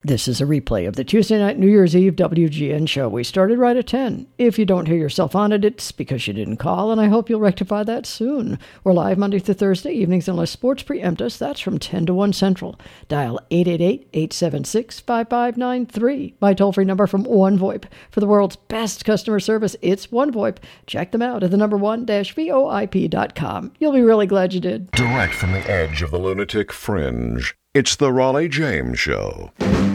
This is a replay of the Tuesday night New Year's Eve WGN show. We started right at 10. If you don't hear yourself on it, it's because you didn't call, and I hope you'll rectify that soon. We're live Monday through Thursday evenings unless sports preempt us. That's from 10 to 1 Central. Dial 888-876-5593. My toll-free number from OneVoIP. For the world's best customer service, it's OneVoIP. Check them out at the number one-voip.com. You'll be really glad you did. Direct from the edge of the lunatic fringe, it's the Raleigh James Show.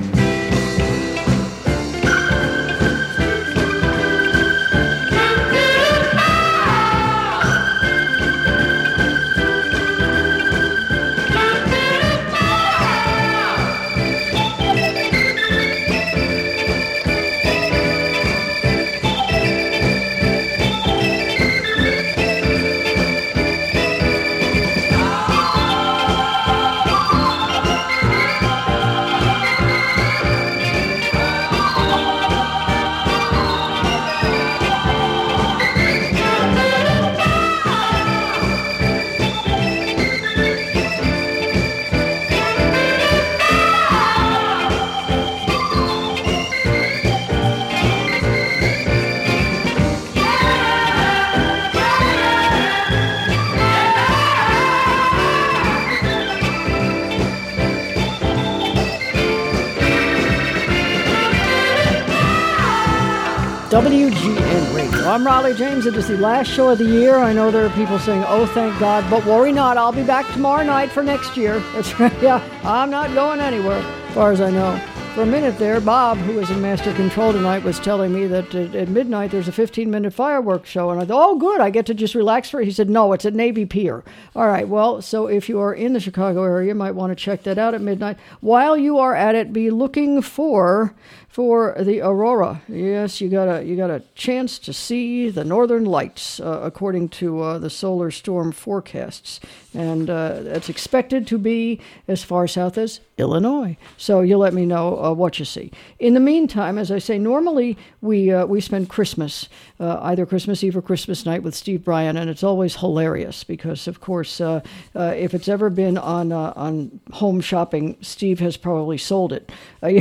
WGN Radio. I'm Raleigh James. It is the last show of the year. I know there are people saying, oh, thank God, but worry not. I'll be back tomorrow night for next year. That's right. Yeah, I'm not going anywhere, as far as I know. For a minute there, Bob, who is in master control tonight, was telling me that at midnight there's a 15-minute fireworks show. And I thought, oh, good, I get to just relax for it. He said, no, it's at Navy Pier. All right, well, so if you are in the Chicago area, you might want to check that out at midnight. While you are at it, be looking for the aurora. Yes, you got a chance to see the northern lights, according to the solar storm forecasts. And it's expected to be as far south as Illinois. So you let me know what you see. In the meantime, as I say, normally we spend Christmas, either Christmas Eve or Christmas night with Steve Bryan, and it's always hilarious because, of course, if it's ever been on home shopping, Steve has probably sold it.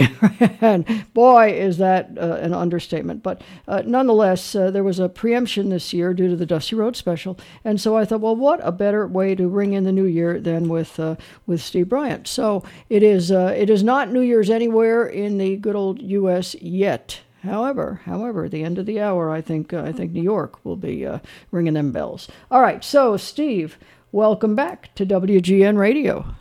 And boy, is that an understatement. But nonetheless, there was a preemption this year due to the Dusty Road Special, and so I thought, well, what a better way to ring in the new year than with Steve Bryant. So it is not New Year's anywhere in the good old U.S. yet. However, at the end of the hour, I think New York will be ringing them bells. All right, so Steve, welcome back to WGN Radio.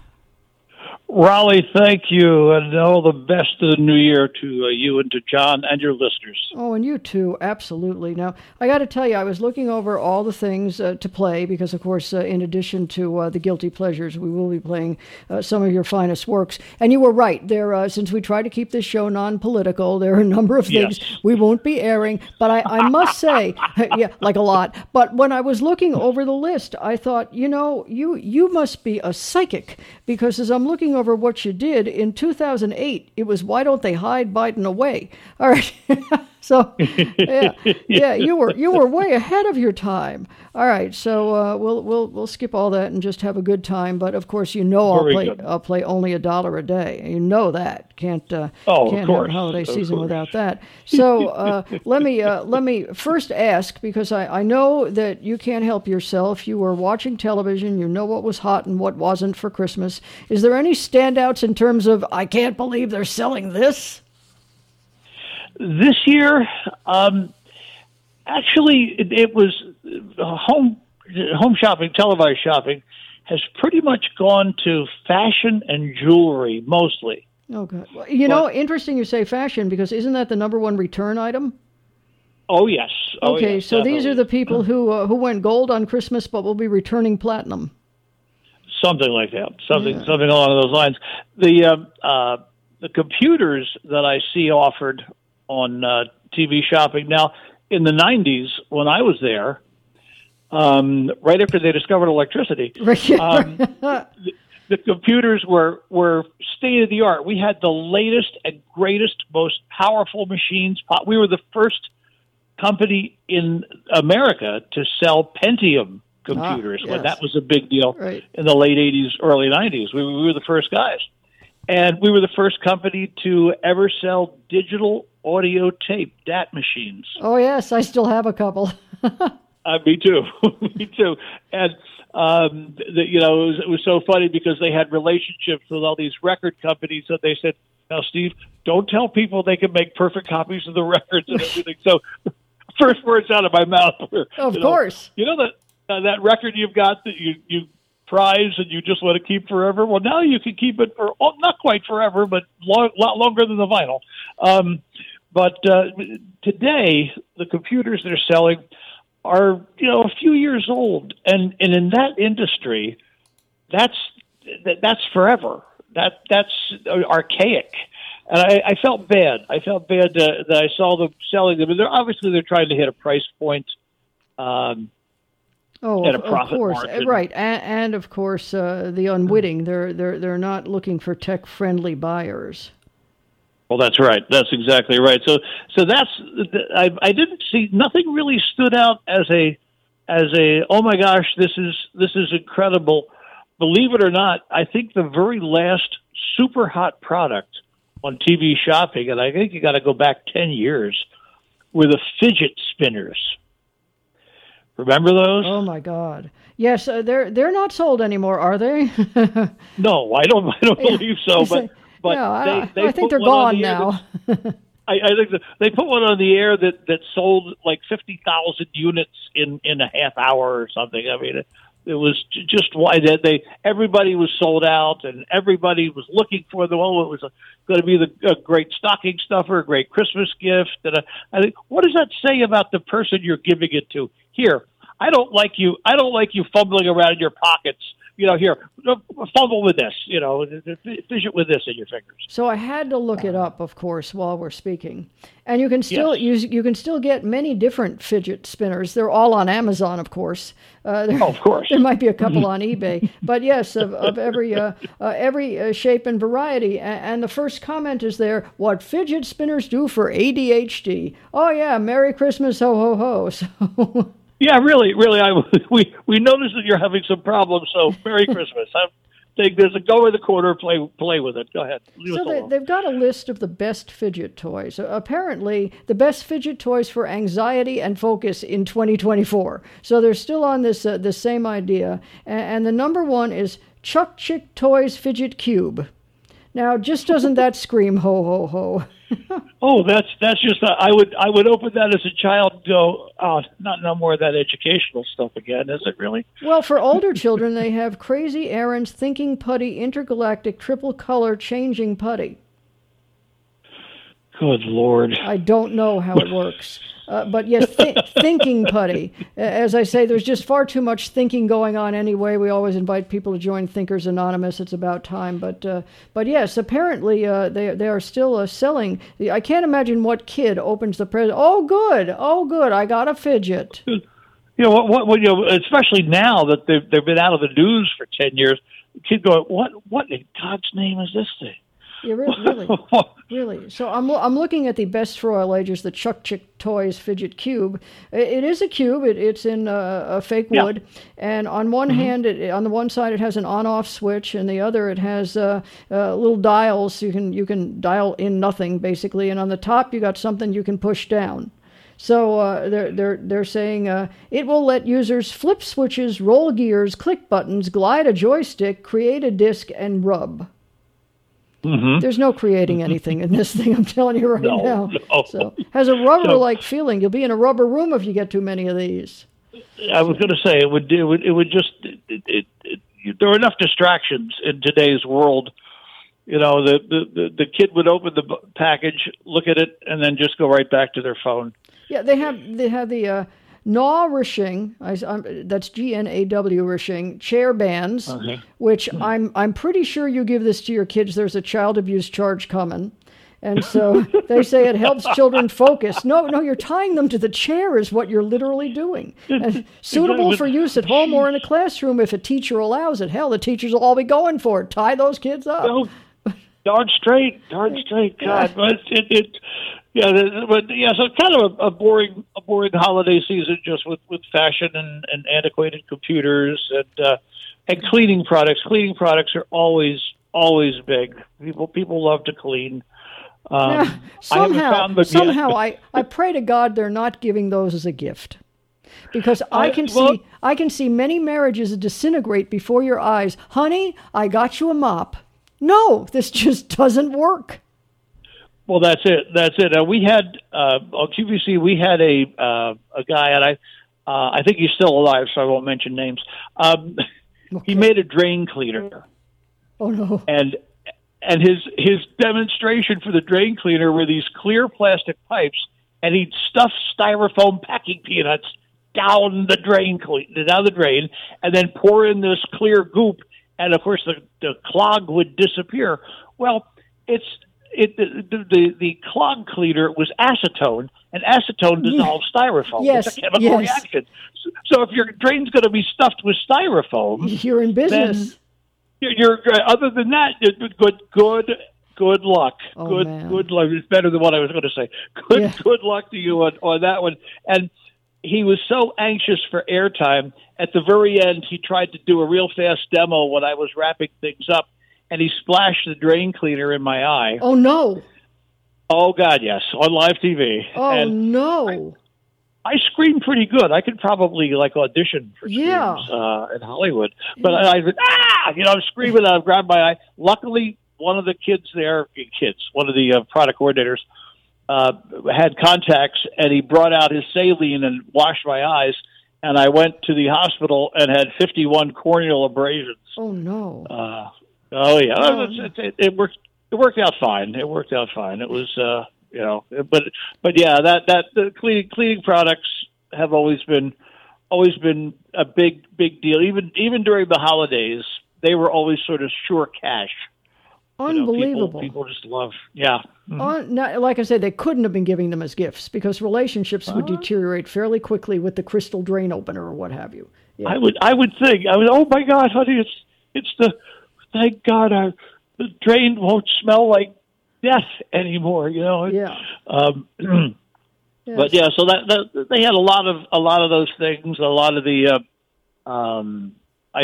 Raleigh, thank you, and all the best of the new year to you and to John and your listeners. Oh, and you too, absolutely. Now, I got to tell you, I was looking over all the things to play because, of course, in addition to the Guilty Pleasures, we will be playing some of your finest works. And you were right. There, since we try to keep this show non-political, there are a number of things we won't be airing. But I must say, yeah, like a lot. But when I was looking over the list, I thought, you must be a psychic because as I'm looking over what you did in 2008, it was Why Don't They Hide Biden Away? All right. So, yeah, you were way ahead of your time. All right, so we'll skip all that and just have a good time. But of course, I'll play only $1 a day. You know that can't have a holiday season without that. So let me first ask, because I know that you can't help yourself. You were watching television. You know what was hot and what wasn't for Christmas. Is there any standouts in terms of I can't believe they're selling this? This year, actually, it was home shopping, televised shopping, has pretty much gone to fashion and jewelry mostly. Okay. Well, interesting you say fashion, because isn't that the number one return item? Oh, yes. Okay, yes, so definitely. These are the people who went gold on Christmas but will be returning platinum. Something like that. Something along those lines. The computers that I see offered on TV shopping. Now, in the 90s, when I was there, right after they discovered electricity, the computers were state-of-the-art. We had the latest and greatest, most powerful machines. We were the first company in America to sell Pentium computers when that was a big deal in the late 80s, early 90s. We were the first guys. And we were the first company to ever sell digital audio tape, DAT machines. Oh, yes, I still have a couple. Me too. Me too. And, it was so funny because they had relationships with all these record companies that they said, now, Steve, don't tell people they can make perfect copies of the records and everything. So first words out of my mouth were, of course. That record you've got that you prize and you just want to keep forever? Well, now you can keep it for, not quite forever, but a lot longer than the vinyl. But today, the computers they're selling are, a few years old. And in that industry, that's forever. That's archaic. And I felt bad. I felt bad that I saw them selling them. And they're trying to hit a price point and a profit margin. Right. And of course, the unwitting. They're not looking for tech-friendly buyers. Well, that's right. That's exactly right. So that's I didn't see nothing really stood out as a oh my gosh, this is incredible. Believe it or not, I think the very last super hot product on TV shopping, and I think you got to go back 10 years, were the fidget spinners. Remember those? Oh my God! Yes, they're not sold anymore, are they? No, I don't believe so. But I think they're gone now. I think they put one on the air that sold like 50,000 units in a half hour or something. I mean, it was just why everybody was sold out and everybody was looking for them. Oh, it was going to be a great stocking stuffer, a great Christmas gift. And I think, what does that say about the person you're giving it to? Here, I don't like you fumbling around in your pockets. Here, fumble with this, fidget with this in your fingers. So I had to look it up, of course, while we're speaking. And you can still you can still get many different fidget spinners. They're all on Amazon, of course. Of course. There might be a couple on eBay. But yes, of every shape and variety. And the first comment is there, what fidget spinners do for ADHD. Oh, yeah, Merry Christmas, ho, ho, ho. So... Yeah, really. We noticed that you're having some problems. So Merry Christmas. I think there's a go in the corner, play with it. Go ahead. So they've got a list of the best fidget toys. Apparently, the best fidget toys for anxiety and focus in 2024. So they're still on this same idea. And the number one is Chuck Chick Toys Fidget Cube. Now, just doesn't that scream ho ho ho? Oh, that's just I would open that as a child and go, oh, not no more of that educational stuff again, is it really? Well, for older children, they have Crazy Aaron's Thinking Putty Intergalactic Triple Color Changing Putty. Good Lord. I don't know how it works. But yes, thinking putty. As I say, there's just far too much thinking going on anyway. We always invite people to join Thinkers Anonymous. It's about time. But yes, apparently they are still selling. I can't imagine what kid opens the present. Oh, good. I got a fidget. Especially now that they've been out of the news for 10 years. The kid going, what in God's name is this thing? Yeah, really. So I'm looking at the best for all ages, the Chuck Chick Toys Fidget Cube. It is a cube. It's in a fake wood, and on one hand, on the one side, it has an on-off switch, and the other, it has little dials. So you can dial in nothing basically, and on the top, you got something you can push down. So they're saying it will let users flip switches, roll gears, click buttons, glide a joystick, create a disc, and rub. Mm-hmm. There's no creating anything in this thing, I'm telling you right now. No. So has a rubber-like feeling. You'll be in a rubber room if you get too many of these. I was going to say it would just there are enough distractions in today's world. The kid would open the package, look at it, and then just go right back to their phone. Yeah, they have the Gnaw Rishing, that's GNAW Rishing, chair bands, which I'm pretty sure you give this to your kids, there's a child abuse charge coming. And so they say it helps children focus. No, you're tying them to the chair is what you're literally doing. And suitable for use at home or in a classroom if a teacher allows it. Hell, the teachers will all be going for it. Tie those kids up. No, darn straight, God. But so it's kind of a boring holiday season just with fashion and antiquated computers and cleaning products. Cleaning products are always always big. People love to clean. Now, somehow I pray to God they're not giving those as a gift. Because I can see many marriages disintegrate before your eyes. Honey, I got you a mop. No, this just doesn't work. Well, that's it. We had on QVC. We had a guy, and I think he's still alive, so I won't mention names. Okay. He made a drain cleaner. Oh no! And his demonstration for the drain cleaner were these clear plastic pipes, and he'd stuff styrofoam packing peanuts down the drain, and then pour in this clear goop, and of course the clog would disappear. Well, the clog cleaner was acetone, and acetone dissolves styrofoam. Yes, it's a chemical reaction. So if your drain's going to be stuffed with styrofoam, you're in business. You're other than that, good luck. Oh, good luck. It's better than what I was going to say. Good luck to you on that one. And he was so anxious for airtime. At the very end, he tried to do a real fast demo when I was wrapping things up, and he splashed the drain cleaner in my eye. Oh, no. Oh, God, yes, on live TV. Oh, no. I screamed pretty good. I could probably, audition for screams in Hollywood. But I said, I'm screaming, and I grabbed my eye. Luckily, one of the one of the product coordinators, had contacts, and he brought out his saline and washed my eyes, and I went to the hospital and had 51 corneal abrasions. Oh, no. It worked out fine. It was, but yeah, that the cleaning products have always been a big deal. Even during the holidays, they were always sort of sure cash. Unbelievable. People just love, yeah. Like I said, they couldn't have been giving them as gifts because relationships would deteriorate fairly quickly with the crystal drain opener or what have you. Yeah. I would think. Oh my God, honey, it's the thank God the drain won't smell like death anymore. Yeah. Yes. But yeah, so that they had a lot of those things. A lot of the I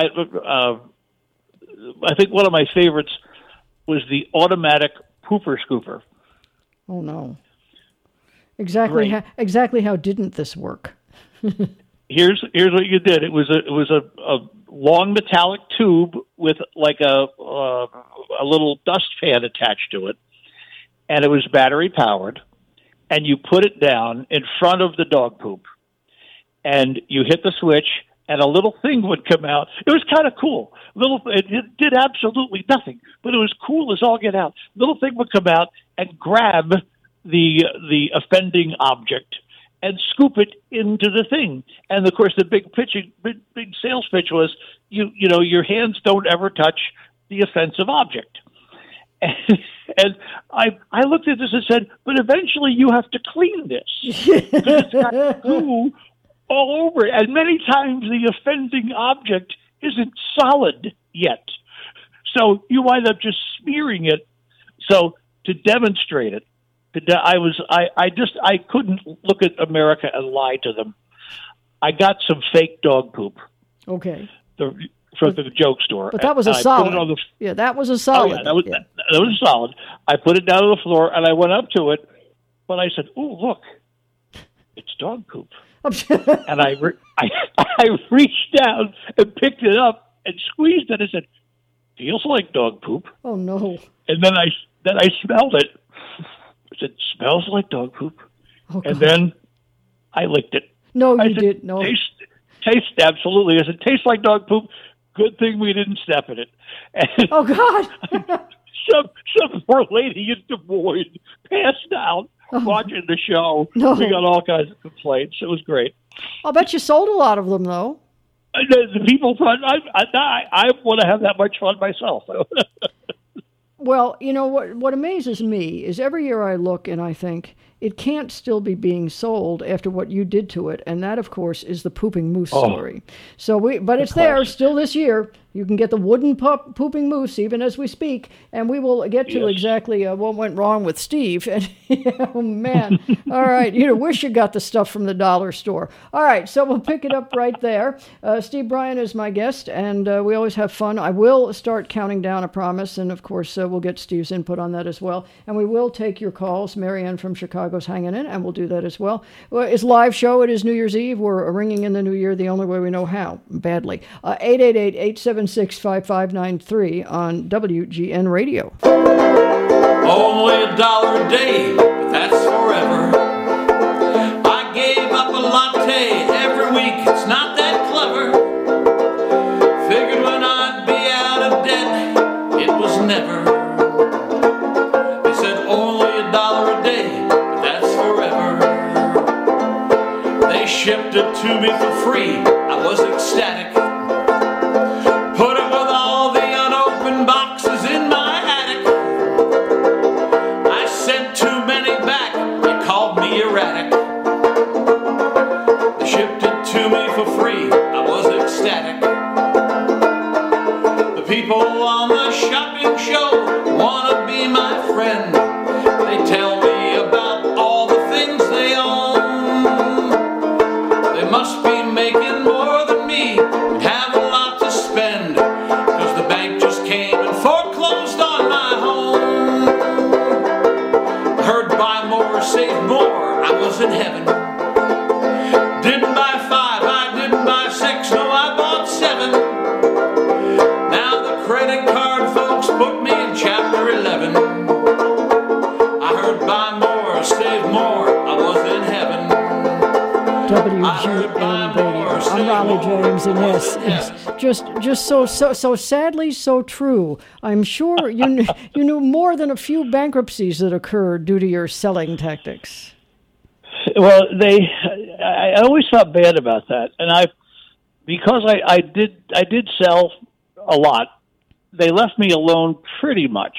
think one of my favorites was the automatic pooper scooper. Oh no! Exactly how didn't this work? Here's what you did. It was a long metallic tube with like a little dust fan attached to it, and it was battery powered. And you put it down in front of the dog poop, and you hit the switch, and a little thing would come out. It was kind of cool. It did absolutely nothing, but it was cool as all get out. Little thing would come out and grab the offending object and scoop it into the thing. And of course, the big sales pitch was, your hands don't ever touch the offensive object. And I looked at this and said, but eventually you have to clean this because it's got goo all over it. And many times the offending object isn't solid yet. So you wind up just smearing it. So to demonstrate it, I couldn't look at America and lie to them. I got some fake dog poop. Okay. From the joke store. But that was a solid. That was a solid. Oh, yeah, that was a solid. I put it down on the floor, and I went up to it, but I said, "Oh, look, it's dog poop." And I reached down and picked it up and squeezed it. I said, "Feels like dog poop." Oh no! And then I smelled it. I said, "Smells like dog poop." Oh, and then I licked it. No, you didn't. No. Taste absolutely. I said, "Tastes like dog poop." Good thing we didn't step in it. And oh God! some poor lady in Des Moines passed out watching the show. No. We got all kinds of complaints. It was great. I'll bet you sold a lot of them, though. The people thought I want to have that much fun myself. Well, what amazes me is every year I look and I think, it can't still be being sold after what you did to it. And that, of course, is the pooping moose story. So but it's there still this year. You can get the wooden pooping moose even as we speak, and we will get to exactly what went wrong with Steve. And, oh, man. All right. Wish you got the stuff from the dollar store. All right. So we'll pick it up right there. Steve Bryan is my guest, and we always have fun. I will start counting down, I promise. And, of course, we'll get Steve's input on that as well. And we will take your calls. Marianne from Chicago's hanging in, and we'll do that as well. It's a live show. It is New Year's Eve. We're ringing in the new year the only way we know how, badly. 888-876-5593 on WGN Radio. Only $1 a day, but that's forever. I gave up a latte every week, it's not that clever. Figured when I'd be out of debt, it was never. They said only $1 a day, but that's forever. They shipped it to me for free, I was ecstatic. Put it with all the unopened boxes in my attic. I sent too many back, they called me erratic. They shipped it to me for free, I was ecstatic. The people on the shopping show wanna be my friend. They tell me about all the things they own. They must be making more than me, have a lot to spend, 'cause the bank just came and foreclosed on my home. I heard buy more, save more, I was in heaven. Didn't buy 5, I didn't buy 6, no, I bought 7. Now the credit card folks put me in chapter 11. I heard buy more, save more, I was in heaven. WGN Radio. I'm Raleigh James, and yes, just so sadly so true. I'm sure you knew more than a few bankruptcies that occurred due to your selling tactics. Well, I always felt bad about that, and because I did sell a lot. They left me alone pretty much.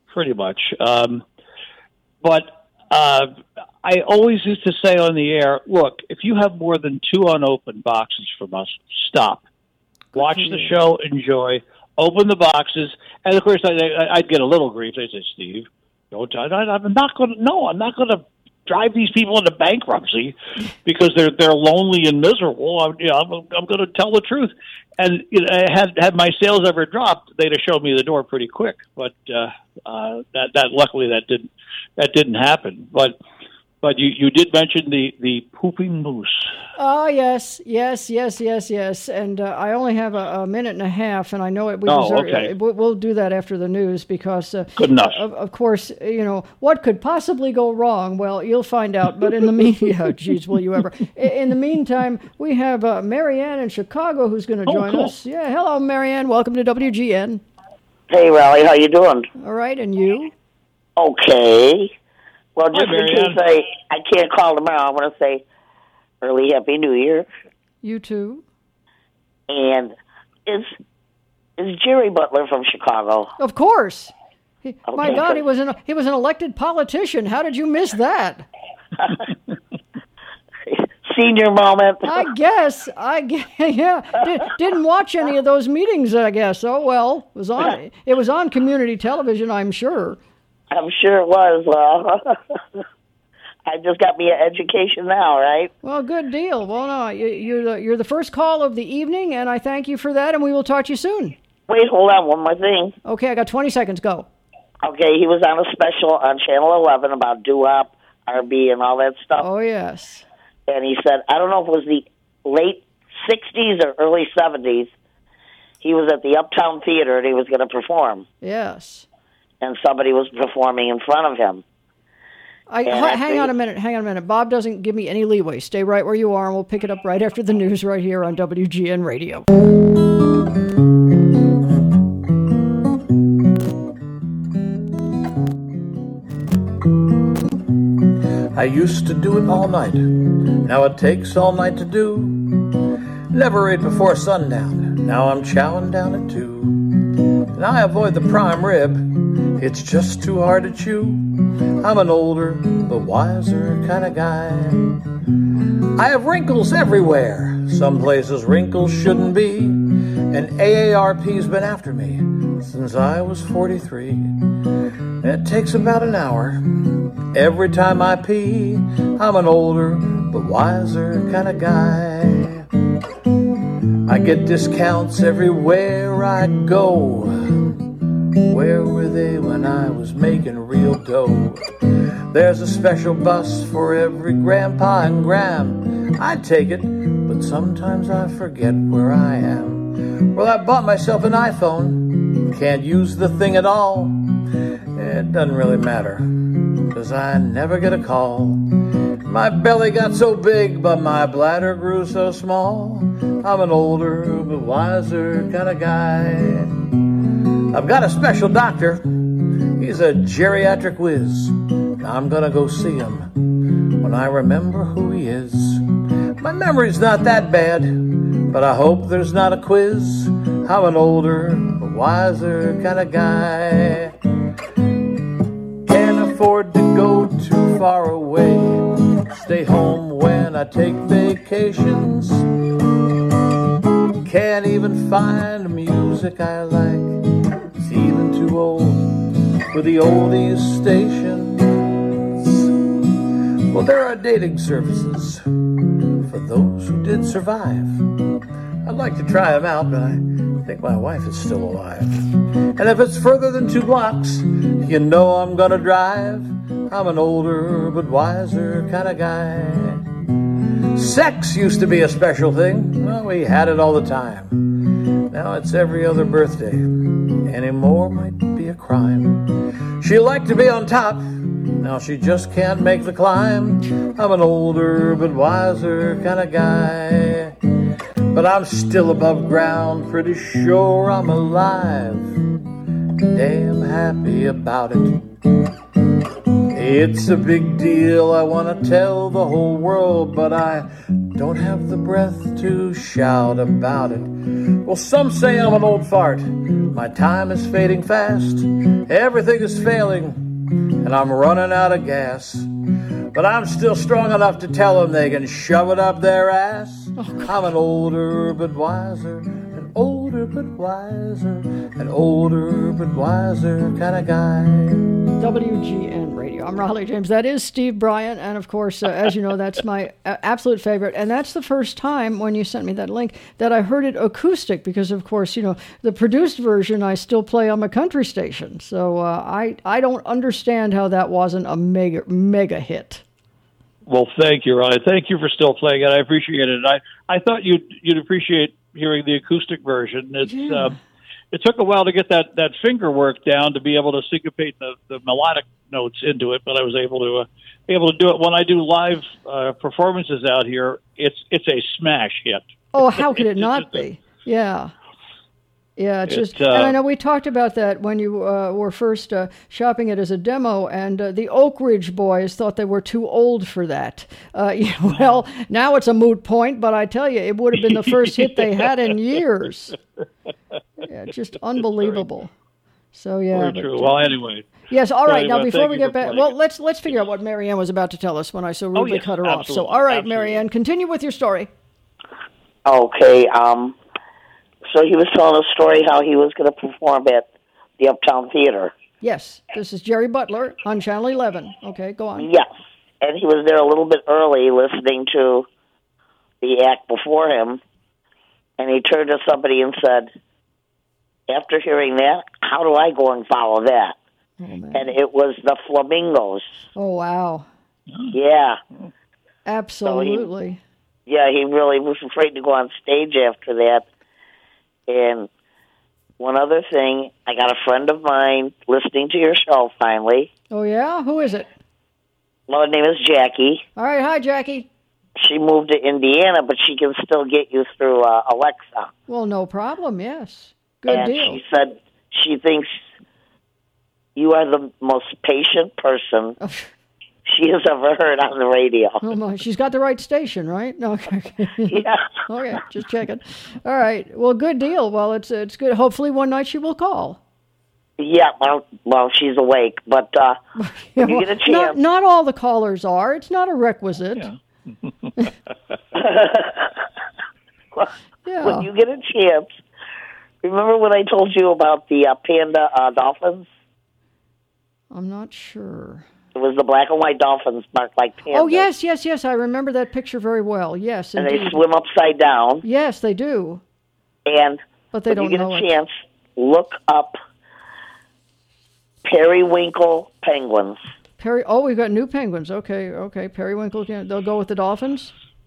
But I always used to say on the air, look, if you have more than 2 unopened boxes from us, stop. Watch the show, enjoy, open the boxes. And, of course, I'd get a little grief. They'd say, Steve, I'm not going to drive these people into bankruptcy because they're lonely and miserable. I'm going to tell the truth. And had my sales ever dropped, they'd have showed me the door pretty quick. But that luckily that didn't happen. But you did mention the pooping moose. Oh, yes. And I only have a minute and a half, and I know okay. We'll do that after the news because, good enough. Of course, what could possibly go wrong? Well, you'll find out. But in the meantime, geez, will you ever? In the meantime, we have Marianne in Chicago who's going to join us. Yeah, hello, Marianne. Welcome to WGN. Hey, Raleigh. How you doing? All right, and you? Okay. Well, just Hi, in case I can't call tomorrow, I want to say early Happy New Year. You too. And is Jerry Butler from Chicago? Of course. My Okay, God, good. he was an elected politician. How did you miss that? Senior moment. I guess. Yeah. Didn't watch any of those meetings, I guess. Oh, well. It was on community television, I'm sure. I'm sure it was. Well, I just got me an education now, right? Well, good deal. Well, no, you're the first call of the evening, and I thank you for that, and we will talk to you soon. Wait, hold on. One more thing. Okay, I got 20 seconds. Go. Okay, he was on a special on Channel 11 about doo-wop, R&B, and all that stuff. Oh, yes. And he said, I don't know if it was the late 60s or early 70s, he was at the Uptown Theater and he was going to perform. Yes. And somebody was performing in front of him. Hang on a minute. Bob doesn't give me any leeway. Stay right where you are, and we'll pick it up right after the news right here on WGN Radio. I used to do it all night. Now it takes all night to do. Never ate before sundown. Now I'm chowing down at 2. And I avoid the prime rib. It's just too hard to chew. I'm an older but wiser kind of guy. I have wrinkles everywhere. Some places wrinkles shouldn't be. And AARP's been after me since I was 43. It takes about an hour every time I pee. I'm an older but wiser kind of guy. I get discounts everywhere I go. Where were they when I was making real dough? There's a special bus for every grandpa and gram. I'd take it, but sometimes I forget where I am. Well, I bought myself an iPhone. Can't use the thing at all. It doesn't really matter, 'cause I never get a call. My belly got so big, but my bladder grew so small. I'm an older but wiser kind of guy. I've got a special doctor. He's a geriatric whiz. I'm gonna go see him when I remember who he is. My memory's not that bad, but I hope there's not a quiz. I'm an older but wiser kind of guy. Can't afford to go too far away. Stay home when I take vacations. Can't even find music I like. It's even too old for the oldies stations. Well, there are dating services for those who did survive. I'd like to try them out, but I think my wife is still alive. And if it's further than 2 blocks, you know I'm gonna drive. I'm an older but wiser kind of guy. Sex used to be a special thing. Well, we had it all the time. Now it's every other birthday. Any more might be a crime. She liked to be on top. Now she just can't make the climb. I'm an older but wiser kind of guy. But I'm still above ground, pretty sure I'm alive. Damn happy about it. It's a big deal, I want to tell the whole world, but I don't have the breath to shout about it. Well, some say I'm an old fart. My time is fading fast. Everything is failing, and I'm running out of gas. But I'm still strong enough to tell them they can shove it up their ass. I'm an older but wiser, an older but wiser, an older but wiser kind of guy. WGN Radio. I'm Raleigh James. That is Steve Bryant. And of course, as you know, that's my absolute favorite. And that's the first time when you sent me that link that I heard it acoustic because, of course, you know, the produced version I still play on my country station. So I don't understand how that wasn't a mega hit. Well, thank you, Raleigh. Thank you for still playing it. I appreciate it. I thought you'd appreciate hearing the acoustic version. It's it took a while to get that finger work down to be able to syncopate the melodic notes into it, but I was able to do it. When I do live performances out here, it's a smash hit. Oh, how could it not be? Yeah. Yeah, it's just, and I know we talked about that when you were first shopping it as a demo, and the Oak Ridge boys thought they were too old for that. Well, now it's a moot point, but I tell you, it would have been the first hit they had in years. Yeah, just unbelievable. So yeah, very true. Well, anyway. Yes. All right. Now, before we get back, well, let's figure out what Marianne was about to tell us when I so rudely cut her off. So, all right, Marianne, continue with your story. Okay. So he was telling a story how he was going to perform at the Uptown Theater. Yes, this is Jerry Butler on Channel 11. Okay, go on. Yes, and he was there a little bit early listening to the act before him, and he turned to somebody and said, after hearing that, how do I go and follow that? Oh, man. And it was the Flamingos. Oh, wow. Yeah. Absolutely. So he really was afraid to go on stage after that. And one other thing, I got a friend of mine listening to your show finally. Oh, yeah? Who is it? Well, her name is Jackie. All right. Hi, Jackie. She moved to Indiana, but she can still get you through Alexa. Well, no problem, yes. Good deal. And she said she thinks you are the most patient person she has ever heard on the radio. Oh, my. She's got the right station, right? No, okay. Yeah. Okay, just checking. All right. Well, good deal. Well, it's good. Hopefully one night she will call. Yeah, well, she's awake, but when you get a chance. Not all the callers are. It's not a requisite. Yeah. Yeah. When you get a chance, remember when I told you about the panda dolphins? I'm not sure. It was the black and white dolphins marked like pandas. Oh, yes. I remember that picture very well. Yes, and indeed. they swim upside down. Yes, they do. And but they don't know when you get a chance, look up periwinkle penguins. We've got new penguins. Okay. Periwinkle. They'll go with the dolphins?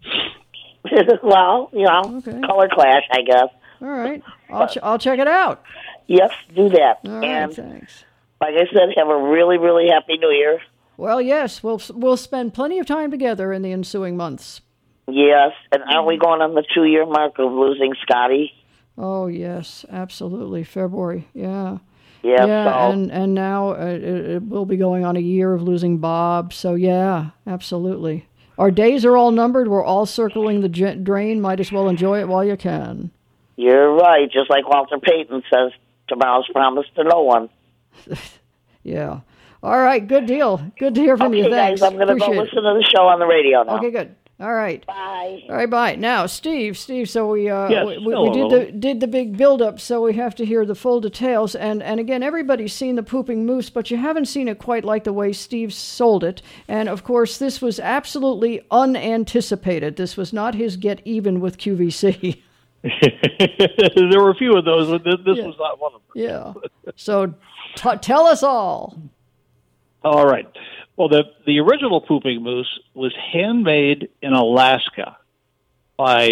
Well, okay. Color clash, I guess. All right. I'll check it out. Yes, do that. All right, thanks. Like I said, have a really, really happy New Year. Well, yes, we'll spend plenty of time together in the ensuing months. Yes, and aren't we going on the 2-year mark of losing Scotty? Oh, yes, absolutely. February, yeah. Yeah, and now it will be going on a year of losing Bob, so yeah, absolutely. Our days are all numbered. We're all circling the drain. Might as well enjoy it while you can. You're right, just like Walter Payton says, tomorrow's promised to no one. Yeah. All right, good deal. Good to hear from you. Thanks. Guys, I'm going to go listen to the show on the radio now. Okay, good. All right. Bye. All right, bye. Now, Steve. So we we did the big build-up, so we have to hear the full details. And again, everybody's seen the Pooping Moose, but you haven't seen it quite like the way Steve sold it. And of course, this was absolutely unanticipated. This was not his get even with QVC. There were a few of those, but this was not one of them. Yeah. So tell us all. All right. Well, the original Pooping Moose was handmade in Alaska by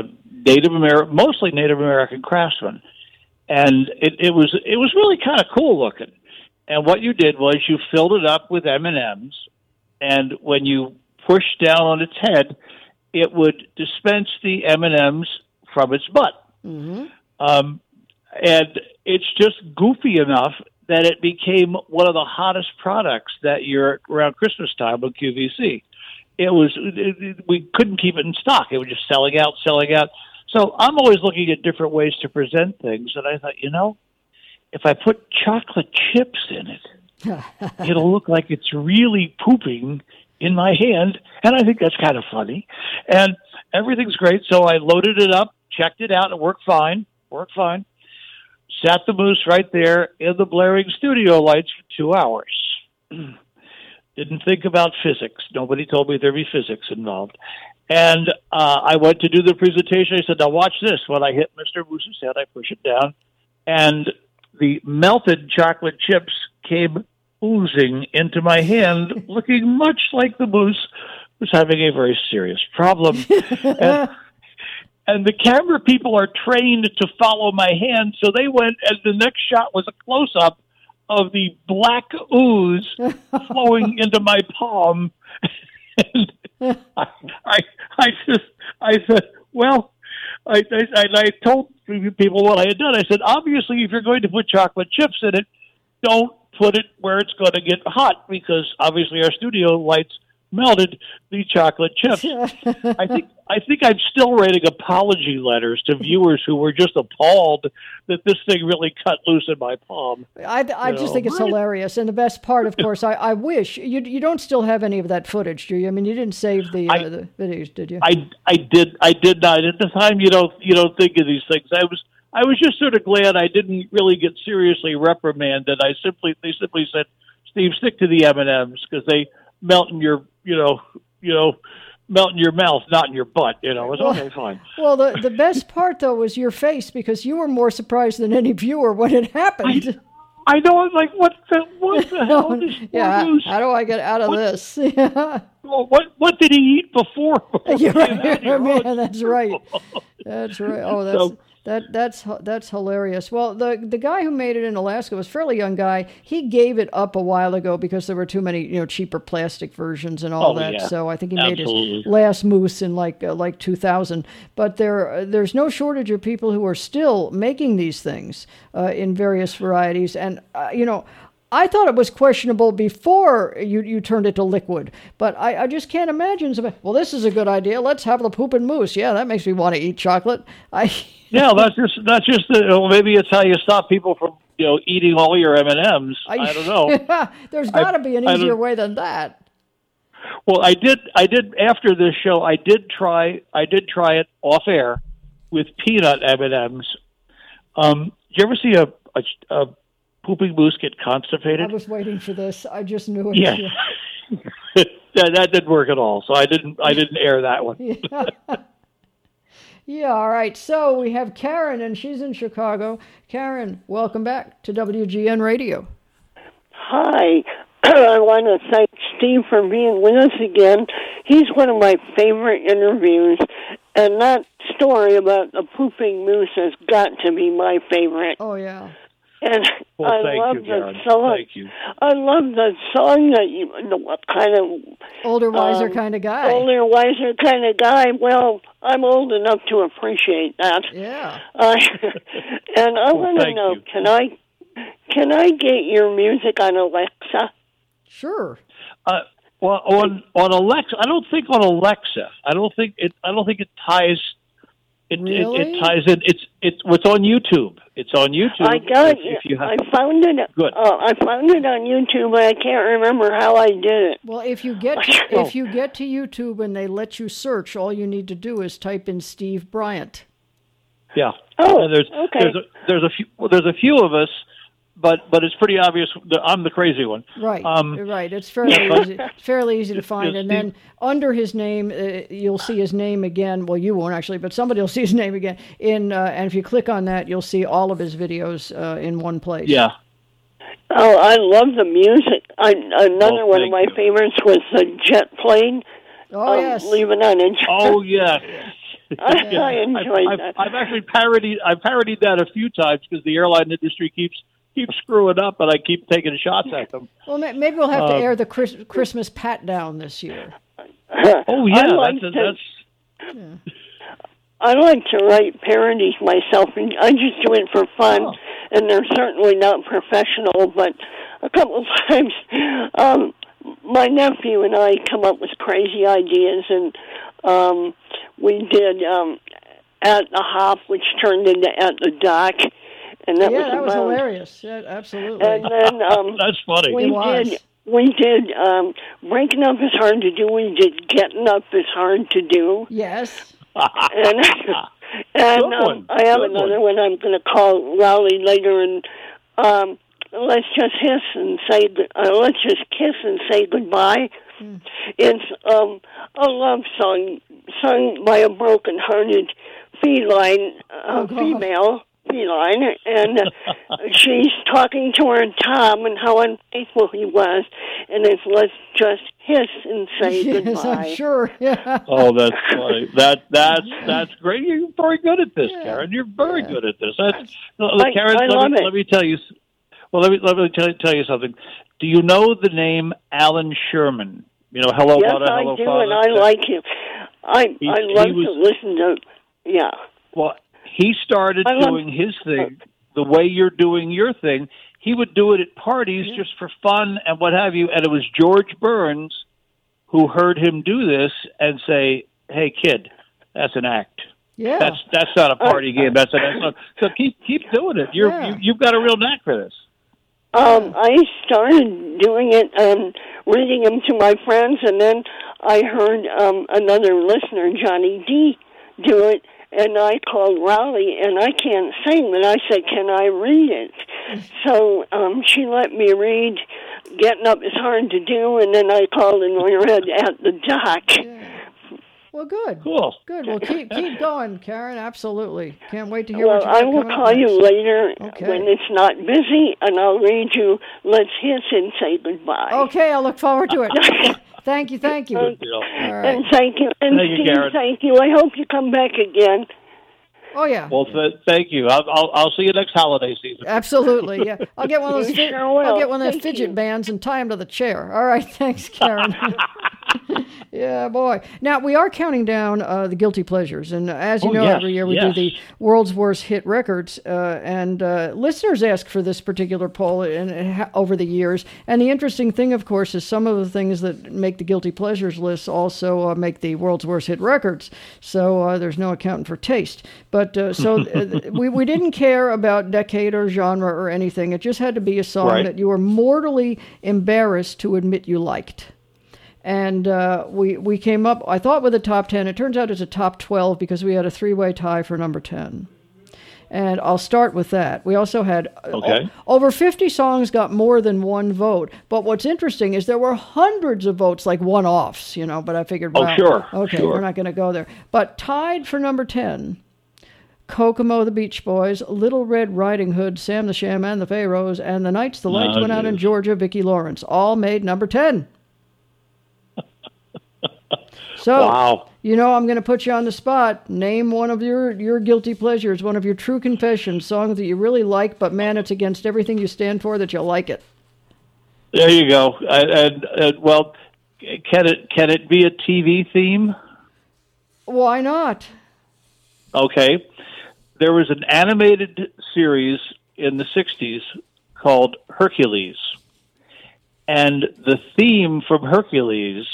mostly Native American craftsmen, and it was really kind of cool looking. And what you did was you filled it up with M&Ms, and when you pushed down on its head, it would dispense the M&Ms from its butt. Mm-hmm. And it's just goofy enough that it became one of the hottest products that year around Christmas time on QVC. We couldn't keep it in stock. It was just selling out. So I'm always looking at different ways to present things. And I thought, if I put chocolate chips in it, it'll look like it's really pooping in my hand. And I think that's kind of funny. And everything's great. So I loaded it up, checked it out. It worked fine. Sat the moose right there in the blaring studio lights for 2 hours. Didn't think about physics. Nobody told me there'd be physics involved. And I went to do the presentation. I said, now watch this. When I hit Mr. Moose's head, I push it down, and the melted chocolate chips came oozing into my hand, looking much like the moose was having a very serious problem. And the camera people are trained to follow my hand, so they went, and the next shot was a close-up of the black ooze flowing into my palm. And I said, well, I told people what I had done. I said, obviously, if you're going to put chocolate chips in it, don't put it where it's going to get hot, because obviously our studio lights melted the chocolate chips. I think I'm still writing apology letters to viewers who were just appalled that this thing really cut loose in my palm. I just think it's hilarious. And the best part, of course, I wish you don't still have any of that footage, do you? I mean, you didn't save the videos, did you? I did not. At the time, you don't think of these things. I was just sort of glad I didn't really get seriously reprimanded. They simply said, Steve, stick to the M&Ms because they melt in your melt in your mouth, not in your butt. It was okay, fine. Well, the best part though was your face, because you were more surprised than any viewer when it happened. I know. I'm like, what the hell is this? Yeah. How do I get out of this? Yeah. Well, what did he eat before? You're right. Man, that's right. That's right. Oh, that's hilarious. Well, the guy who made it in Alaska was a fairly young guy. He gave it up a while ago because there were too many, cheaper plastic versions and all that. Yeah. So I think he made his last moose in like 2000. But there's no shortage of people who are still making these things in various varieties. And I thought it was questionable before you turned it to liquid, but I just can't imagine. Well, this is a good idea. Let's have the Poopin' Moose. Yeah, that makes me want to eat chocolate. Yeah, that's just maybe it's how you stop people eating all your M&Ms. I don't know. There's got to be an easier way than that. Well, I did after this show. I did try it off air with peanut M&Ms. Did you ever see a pooping moose get constipated? I was waiting for this. I just knew it. Yeah. that didn't work at all. So I didn't air that one. Yeah. Yeah, all right. So we have Karen, and she's in Chicago. Karen, welcome back to WGN Radio. Hi. I want to thank Steve for being with us again. He's one of my favorite interviews, and that story about the pooping moose has got to be my favorite. Oh, yeah. And well, I love the Karen. song. Thank you. I love the song that what kind of older, wiser kind of guy. Older, wiser kind of guy. Well, I'm old enough to appreciate that. Yeah. And I want to know, can I get your music on Alexa? Sure. Well, on Alexa, I don't think on Alexa. I don't think it ties. Really? It ties in. It's what's on YouTube. It's on YouTube. I got it. I found it. Good. I found it on YouTube, but I can't remember how I did it. Well, if you get to YouTube and they let you search, all you need to do is type in Steve Bryant. Yeah. Oh, and okay. There's a few of us, but it's pretty obvious that I'm the crazy one. Right. Right. It's fairly easy to find. And then under his name, you'll see his name again. Well, you won't actually, but somebody will see his name again. And if you click on that, you'll see all of his videos in one place. Yeah. Oh, I love the music. Another one of my favorites was the jet plane. Oh, yes. Leaving on it. Oh, yeah. I enjoyed that. I've actually parodied that a few times because the airline industry keeps screwing up, and I keep taking shots at them. Well, maybe we'll have to air the Christmas pat down this year. Oh yeah, I like to write parodies myself, and I just do it for fun. And they're certainly not professional, but a couple of times, my nephew and I come up with crazy ideas, and we did At the Hop, which turned into At the Dock. And that was hilarious. Yeah, absolutely. And then that's funny. We did Breaking Up is Hard to Do. We did Getting Up is Hard to Do. Yes. And I have another one I'm going to call Rowley later. And let's just kiss and say goodbye. It's a love song sung by a broken-hearted female. Feline, and she's talking to her Tom and how unfaithful he was, and it's let's just hiss and say goodbye. Yes, I'm sure. Yeah. Oh, that's funny. That's great. You're very good at this, Karen. You're very good at this. Karen, let me tell you. Well, let me tell you something. Do you know the name Alan Sherman? Hello, yes, Mother, Hello, do, Father. And I like him. I love to listen to. Yeah. Well. He started doing his thing the way you're doing your thing. He would do it at parties just for fun and what have you. And it was George Burns who heard him do this and say, "Hey, kid, that's an act. Yeah, that's not a party game. That's an act." So keep doing it. You've got a real knack for this. I started doing it, reading them to my friends, and then I heard another listener, Johnny D, do it. And I called Rowley, and I can't sing, but I said, can I read it? So she let me read Getting Up is Hard to Do, and then I called and we read At the Dock. Yeah. Well, good. Cool. Good. Well, keep going, Karen. Absolutely. Can't wait to hear what you I will call you later when it's not busy, and I'll read you Let's Hiss and Say Goodbye. Okay, I'll look forward to it. Thank you. Good deal. All right. And thank you. And Steve, Karen. thank you. I hope you come back again. Oh, yeah. Well, thank you. I'll see you next holiday season. Absolutely, yeah. I'll get one of those. Sure will. I'll get one of those Thank fidget you. bands and tie them to the chair. All right, thanks, Karen. Yeah, boy. Now, we are counting down the guilty pleasures. And as you know, yes, every year we do the world's worst hit records. And listeners ask for this particular poll over the years. And the interesting thing, of course, is some of the things that make the guilty pleasures list also make the world's worst hit records. So there's no accounting for taste. But we didn't care about decade or genre or anything. It just had to be a song that you were mortally embarrassed to admit you liked. And we came up, I thought, with a top 10. It turns out it's a top 12 because we had a three-way tie for number 10. And I'll start with that. We also had over 50 songs got more than one vote. But what's interesting is there were hundreds of votes, like one-offs, but I figured, sure. We're not going to go there. But tied for number 10, Kokomo, the Beach Boys, Little Red Riding Hood, Sam the Sham and the Pharaohs, and The Nights the Lights Went Out in Georgia, Vicki Lawrence, all made number 10. So, I'm going to put you on the spot. Name one of your guilty pleasures, one of your true confessions, songs that you really like, but man, it's against everything you stand for that you like it. There you go. Well, can it be a TV theme? Why not? Okay. There was an animated series in the 60s called Hercules. And the theme from Hercules,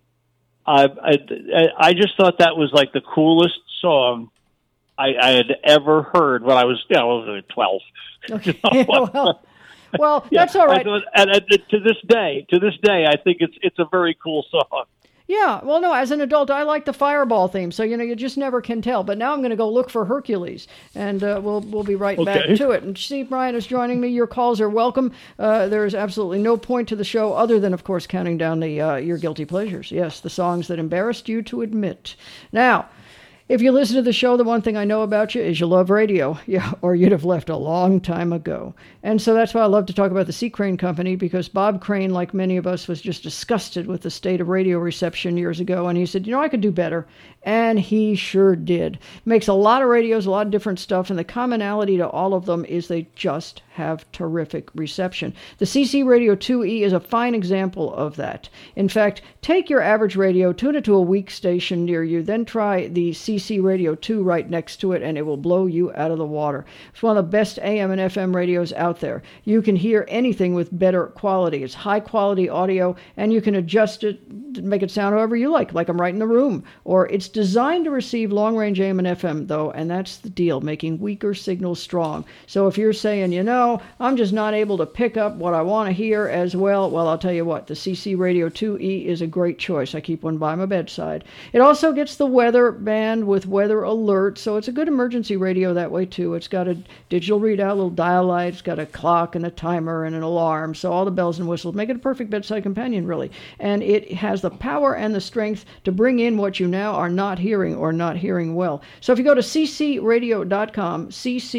I just thought that was like the coolest song I had ever heard when I was 12. Okay. Well, that's all right. And to this day, I think it's a very cool song. Yeah, well, no, as an adult, I like the Fireball theme, so, you just never can tell. But now I'm going to go look for Hercules, and we'll be right back to it. And Steve Bryant is joining me. Your calls are welcome. There is absolutely no point to the show other than, of course, counting down your guilty pleasures. Yes, the songs that embarrassed you to admit. Now, if you listen to the show, the one thing I know about you is you love radio. Yeah, or you'd have left a long time ago. And so that's why I love to talk about the C. Crane Company, because Bob Crane, like many of us, was just disgusted with the state of radio reception years ago. And he said, I could do better. And he sure did. Makes a lot of radios, a lot of different stuff. And the commonality to all of them is they just have terrific reception. The CC Radio 2E is a fine example of that. In fact, take your average radio, tune it to a weak station near you, then try the CC Radio 2 right next to it, and it will blow you out of the water. It's one of the best AM and FM radios out there. You can hear anything with better quality. It's high quality audio, and you can adjust it to make it sound however you like I'm right in the room. Or it's designed to receive long range AM and FM, though, and that's the deal, making weaker signals strong. So if you're saying, I'm just not able to pick up what I want to hear as well, I'll tell you what, the CC Radio 2E is a great choice. I keep one by my bedside. It also gets the weather band with weather alert, so it's a good emergency radio that way too. It's got a digital readout, a little dial light, it's got a clock and a timer and an alarm, so all the bells and whistles make it a perfect bedside companion, really. And it has the power and the strength to bring in what you now are not hearing or not hearing well. So if you go to ccradio.com,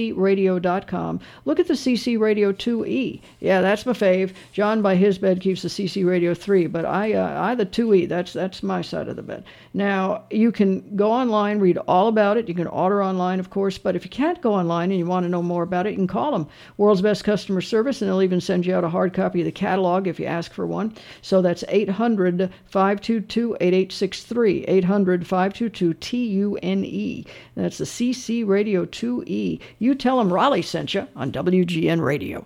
look at the CC Radio 2E. Yeah, that's my fave. John, by his bed, keeps the CC Radio 3, but I the 2E. That's my side of the bed. Now, you can go online, read all about it. You can order online, of course, but if you can't go online and you want to know more about it, you can call them. World's best customer service, and they'll even send you out a hard copy of the catalog if you ask for one. So that's 800-522-8863, 800-522-TUNE. That's the CC Radio 2E. You tell them Raleigh sent you on WGN Radio.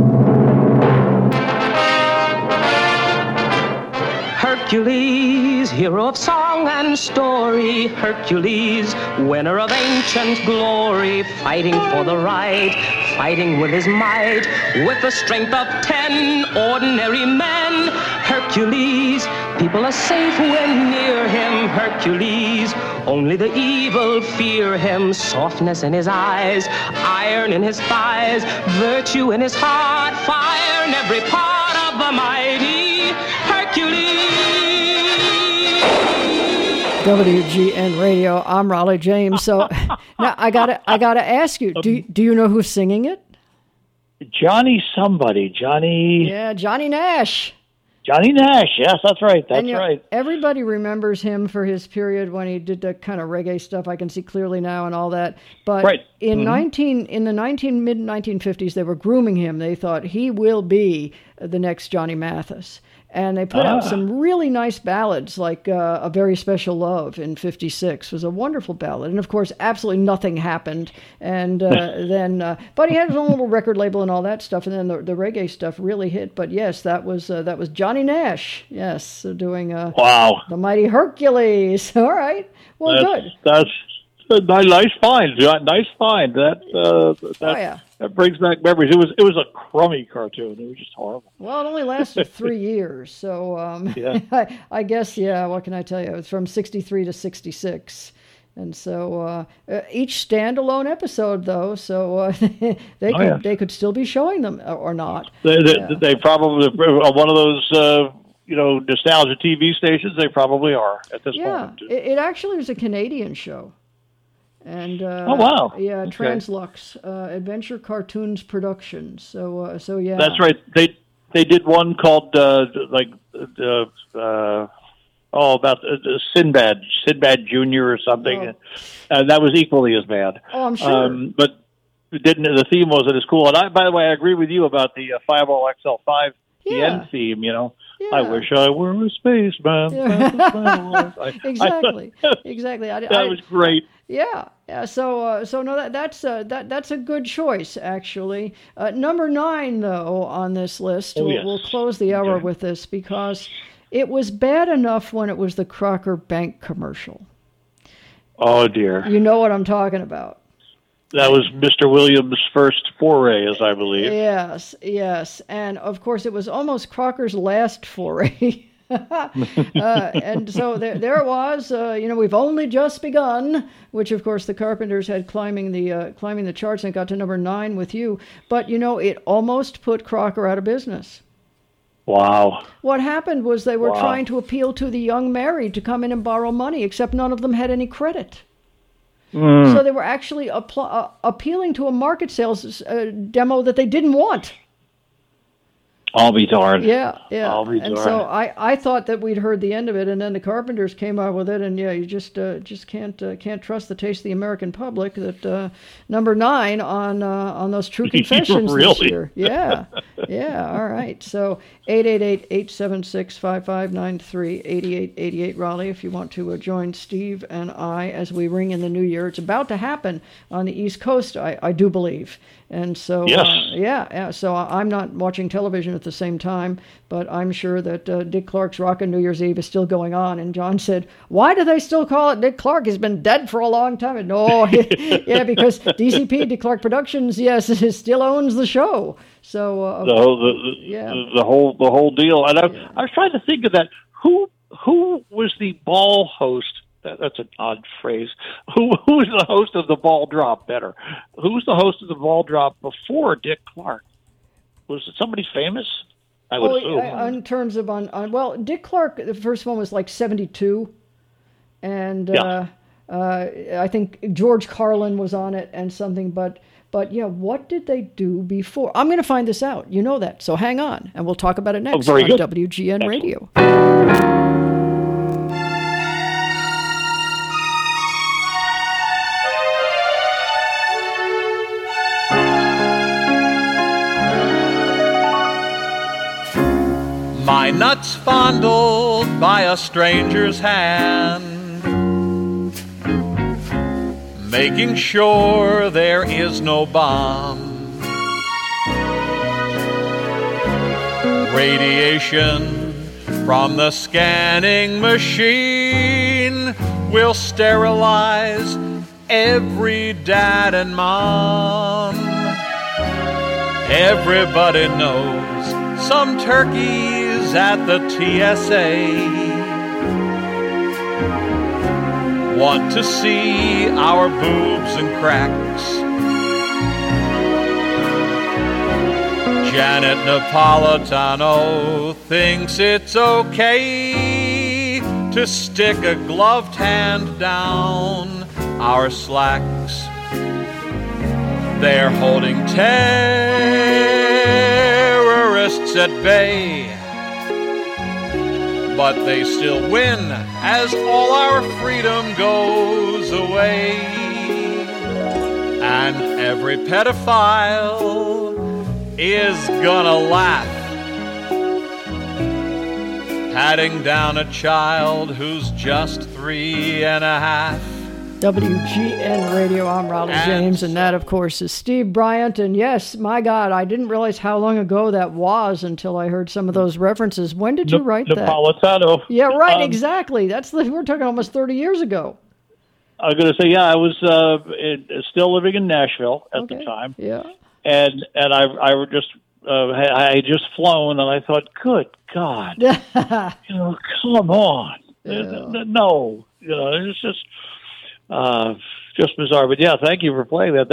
Hercules, hero of song and story, Hercules, winner of ancient glory, fighting for the right, fighting with his might, with the strength of 10 ordinary men. Hercules, people are safe when near him. Hercules, only the evil fear him. Softness in his eyes, iron in his thighs, virtue in his heart, fire in every part of the mighty Hercules. WGN Radio. I'm Raleigh James. So now I gotta ask you. Do you know who's singing it? Johnny somebody. Johnny. Yeah, Johnny Nash. Johnny Nash. Yes, that's right. That's right. Everybody remembers him for his period when he did the kind of reggae stuff I can see clearly now and all that. But in mid-1950s, they were grooming him. They thought he will be the next Johnny Mathis. And they put out some really nice ballads, like A Very Special Love in 56 was a wonderful ballad. And, of course, absolutely nothing happened. And but he had his own little record label and all that stuff. And then the reggae stuff really hit. But, yes, that was Johnny Nash, yes, doing The Mighty Hercules. All right. Well, good. That's a nice find. Nice find. That brings back memories. It was a crummy cartoon. It was just horrible. Well, it only lasted 3 years, so I guess what can I tell you? It was from 63 to 66, and so each standalone episode though, so they could still be showing them or not. They probably on one of those nostalgia TV stations. They probably are at this moment. Yeah, it actually was a Canadian show. And oh wow! Yeah, okay. Translux Adventure Cartoons Productions. So yeah. That's right. They did one called about Sinbad Jr. or something, and that was equally as bad. Oh, I'm sure. But the theme wasn't as cool. And by the way, I agree with you about the 50XL5 the end theme. Yeah. I wish I were a spaceman. Yeah. Exactly. That was great. Yeah. So no, that's a good choice actually. Number 9 though on this list. We'll close the hour with this because it was bad enough when it was the Crocker Bank commercial. Oh dear. You know what I'm talking about. That was Mr. Williams' first foray, as I believe. Yes. And, of course, it was almost Crocker's last foray. And so there it was. We've only just begun, which, of course, the Carpenters had climbing the charts and got to number 9 with you. But, it almost put Crocker out of business. Wow. What happened was they were trying to appeal to the young married to come in and borrow money, except none of them had any credit. So they were actually appealing to a market sales demo that they didn't want. I'll be darned. Yeah. I'll be darned. And so I thought that we'd heard the end of it, and then the Carpenters came out with it, and you just can't trust the taste of the American public. That number 9 on those True Confessions really? This year. Yeah. All right. So 888-876-5593, 8888 Raleigh. If you want to join Steve and I as we ring in the new year, it's about to happen on the East Coast, I do believe. And so, so I'm not watching television at the same time, but I'm sure that Dick Clark's Rockin' New Year's Eve is still going on. And John said, why do they still call it Dick Clark? He's been dead for a long time. And no, because DCP, Dick Clark Productions, still owns the show. So the whole deal. And I was trying to think of that. Who was the ball host? That's an odd phrase. Who was the host of the Ball Drop? Better. Who was the host of the Ball Drop before Dick Clark? Was it somebody famous? I would assume. In terms of Dick Clark, the first one was like 72, and I think George Carlin was on it and something. But what did they do before? I'm going to find this out. You know that, so hang on, and we'll talk about it next on WGN Radio. My nuts fondled by a stranger's hand, making sure there is no bomb. Radiation from the scanning machine will sterilize every dad and mom. Everybody knows some turkeys at the TSA want to see our boobs and cracks. Janet Napolitano thinks it's okay to stick a gloved hand down our slacks. They're holding terrorists at bay, but they still win as all our freedom goes away. And every pedophile is gonna laugh patting down a child who's just 3.5. WGN Radio, I'm Raleigh James, and that, of course, is Steve Bryant. And yes, my God, I didn't realize how long ago that was until I heard some of those references. When did you write that? Napolitano. Yeah, right, exactly. We're talking almost 30 years ago. I was going to say, yeah, I was still living in Nashville at the time. Yeah, and I were just I had just flown, and I thought, good God, come on, no, it's just bizarre. But yeah, thank you for playing that.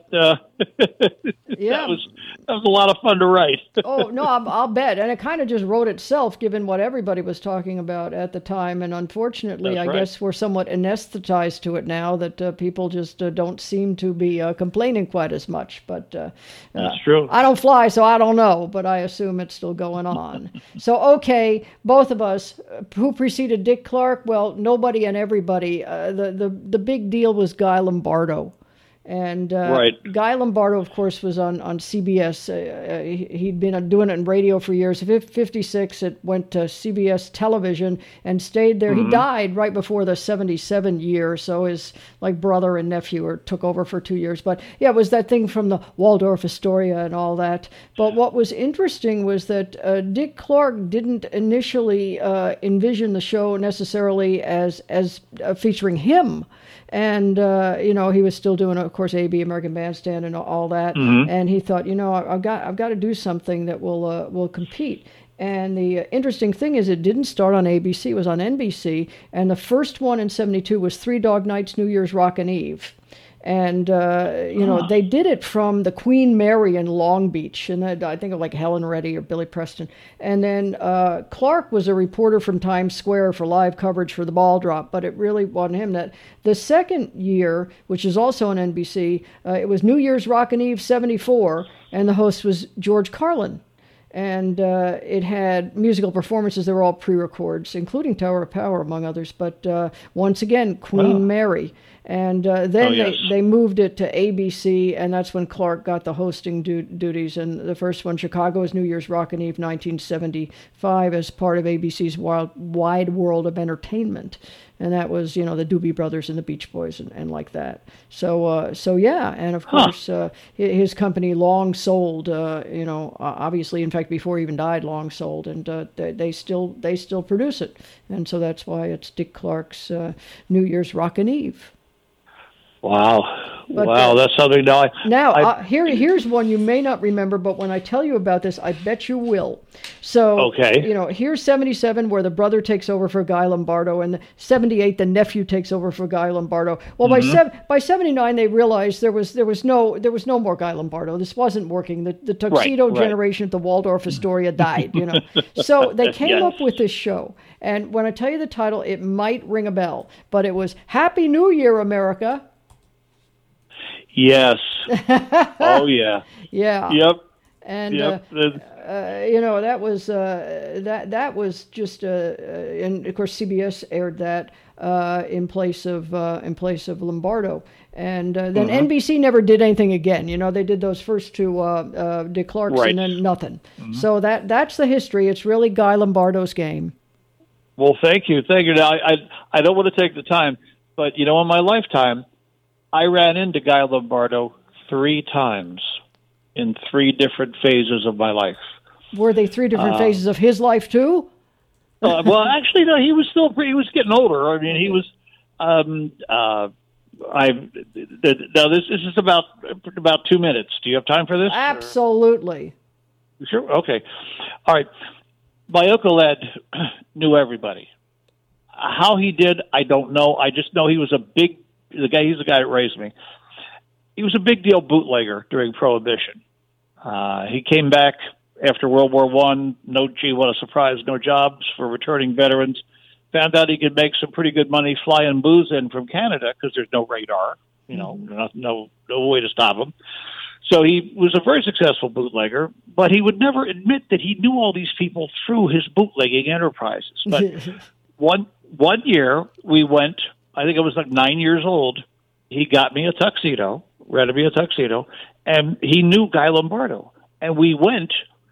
Yeah. that was a lot of fun to write. Oh, no, I'll bet. And it kind of just wrote itself, given what everybody was talking about at the time. And unfortunately, I guess we're somewhat anesthetized to it now that people just don't seem to be complaining quite as much. But that's true. I don't fly, so I don't know, but I assume it's still going on. So, okay, both of us, who preceded Dick Clark? Well, nobody and everybody. The big deal was Guy Lombardo. And Guy Lombardo, of course, was on CBS. He'd been doing it in radio for years. In 1956, it went to CBS television and stayed there. He died right before the 1977 year, so his brother and nephew took over for 2 years. But yeah, it was that thing from the Waldorf Astoria and all that. But what was interesting was that Dick Clark didn't initially envision the show necessarily as featuring him. And, he was still doing, of course, AB, American Bandstand, and all that. And he thought, I've got to do something that will compete. And the interesting thing is it didn't start on ABC. It was on NBC. And the first one in 1972 was Three Dog Nights, New Year's Rockin' Eve. And, they did it from the Queen Mary in Long Beach. And I think of Helen Reddy or Billy Preston. And then Clark was a reporter from Times Square for live coverage for the ball drop. But it really wasn't him. That the second year, which is also on NBC, it was New Year's Rockin' Eve 1974. And the host was George Carlin. And it had musical performances. They were all pre-records, including Tower of Power, among others. But once again, Queen Mary. And then they moved it to ABC, and that's when Clark got the hosting duties. And the first one, Chicago's New Year's Rockin' Eve, 1975, as part of ABC's Wide World of Entertainment. And that was, the Doobie Brothers and the Beach Boys and like that. So yeah, and of course, his company Long sold, obviously, in fact, before he even died, Long sold, and they still produce it. And so that's why it's Dick Clark's New Year's Rockin' Eve. Wow. That's something here's one you may not remember, but when I tell you about this, I bet you will. So, here's 1977 where the brother takes over for Guy Lombardo, and 1978 the nephew takes over for Guy Lombardo. Well, by 1979 they realized there was no more Guy Lombardo. This wasn't working. The tuxedo generation at the Waldorf Astoria died, So they came up with this show. And when I tell you the title, it might ring a bell, but it was Happy New Year, America. Yes. Oh yeah. Yeah. Yep. And that was just and of course CBS aired that in place of Lombardo, and then NBC never did anything again. They did those first two Dick Clark's and then nothing. So that's the history. It's really Guy Lombardo's game. Well, thank you. Now, I don't want to take the time, but in my lifetime, I ran into Guy Lombardo 3 times in 3 different phases of my life. Were they 3 different phases of his life too? Well, actually, no. He was he was getting older. I mean, he was. Now this is about 2 minutes. Do you have time for this? Absolutely. Sure. Okay. All right. My Uncle Ed knew everybody. How he did, I don't know. I just know he was he's the guy that raised me. He was a big deal bootlegger during Prohibition. He came back after World War I. What a surprise, no jobs for returning veterans. Found out he could make some pretty good money flying booze in from Canada because there's no radar, no way to stop him. So he was a very successful bootlegger, but he would never admit that he knew all these people through his bootlegging enterprises. But one year we went, I think I was 9 years old, he got me a tuxedo, rented me a tuxedo, and he knew Guy Lombardo. And we went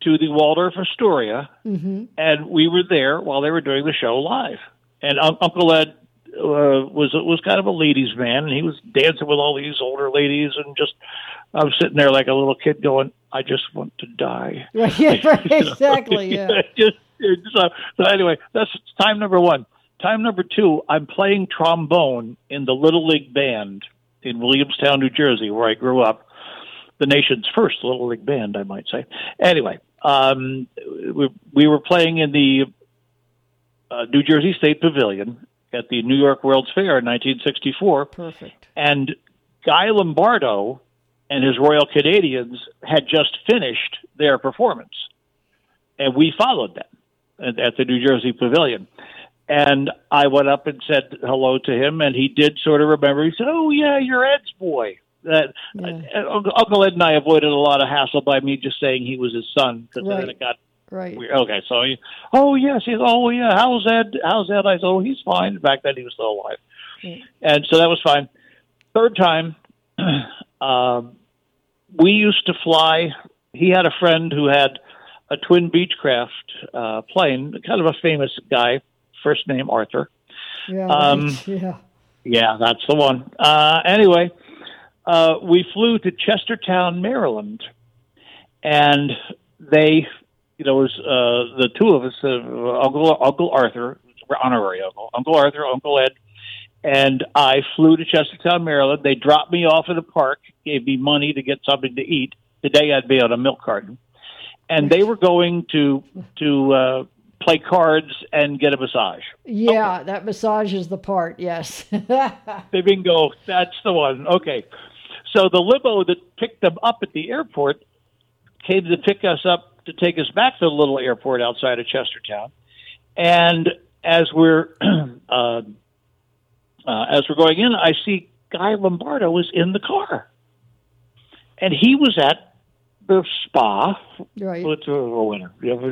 to the Waldorf Astoria, and we were there while they were doing the show live. And Uncle Ed was kind of a ladies' man, and he was dancing with all these older ladies, and just I was sitting there like a little kid going, "I just want to die." Right, yeah, right, exactly, yeah. So anyway, that's time number one. Time number two, I'm playing trombone in the Little League Band in Williamstown, New Jersey, where I grew up. The nation's first Little League Band, I might say. Anyway, we were playing in the New Jersey State Pavilion at the New York World's Fair in 1964. Perfect. And Guy Lombardo and his Royal Canadians had just finished their performance. And we followed them at the New Jersey Pavilion. And I went up and said hello to him, and he did sort of remember. He said, "Oh, yeah, you're Ed's boy." Uncle Ed and I avoided a lot of hassle by me just saying he was his son, because then it got weird. Okay, so oh yes, oh yeah, how's Ed? I said, oh, he's fine. Back then he was still alive, and so that was fine. Third time, we used to fly. He had a friend who had a twin Beechcraft plane, kind of a famous guy, first name Arthur. Yeah, that's the one. Anyway. We flew to Chestertown, Maryland, and they, it was the two of us, Uncle Arthur, honorary Uncle Arthur, Uncle Ed, and I flew to Chestertown, Maryland. They dropped me off at a park, gave me money to get something to eat. Today I'd be on a milk carton, and they were going to play cards and get a massage. Yeah, okay. That massage is the part. Yes. The bingo. That's the one. Okay. So the limo that picked them up at the airport came to pick us up to take us back to the little airport outside of Chestertown. And as we're going in, I see Guy Lombardo is in the car, and he was at the spa. Right. With a winner.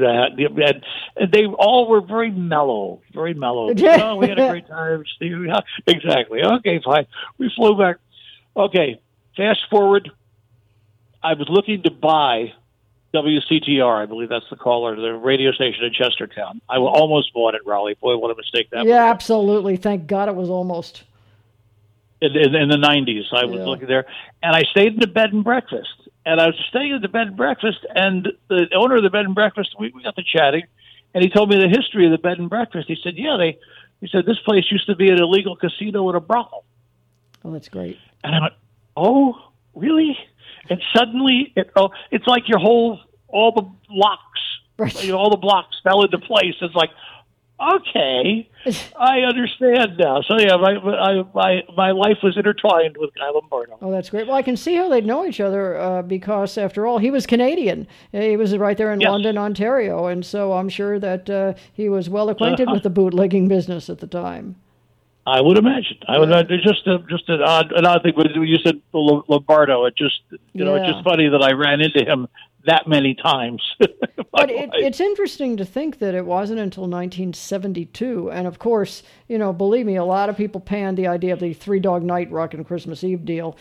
And they all were very mellow. Oh, we had a great time. Exactly. Okay, fine. We flew back. Okay. Fast forward, I was looking to buy WCTR, I believe that's the caller, the radio station in Chestertown. I almost bought it, Raleigh. Boy, what a mistake that was. Yeah, absolutely. Thank God it was almost. In the 90s, I was looking there. And I stayed in the bed and breakfast. And I was staying in the bed and breakfast, and the owner of the bed and breakfast, we got to chatting, and he told me the history of the bed and breakfast. He said, he said, this place used to be an illegal casino and a brothel. Oh, that's great. And I went, oh, really? And suddenly, it's like all the blocks, right. All the blocks fell into place. It's like, okay, I understand now. So yeah, my life was intertwined with Guy Lombardo. Oh, that's great. Well, I can see how they'd know each other because, after all, he was Canadian. He was right there in London, Ontario, and so I'm sure that he was well acquainted with the bootlegging business at the time. I would imagine. Just an odd thing. When you said Lombardo, it just it's just funny that I ran into him that many times. But it's interesting to think that it wasn't until 1972, and of course, believe me, a lot of people panned the idea of the Three Dog Night Rockin' Christmas Eve deal.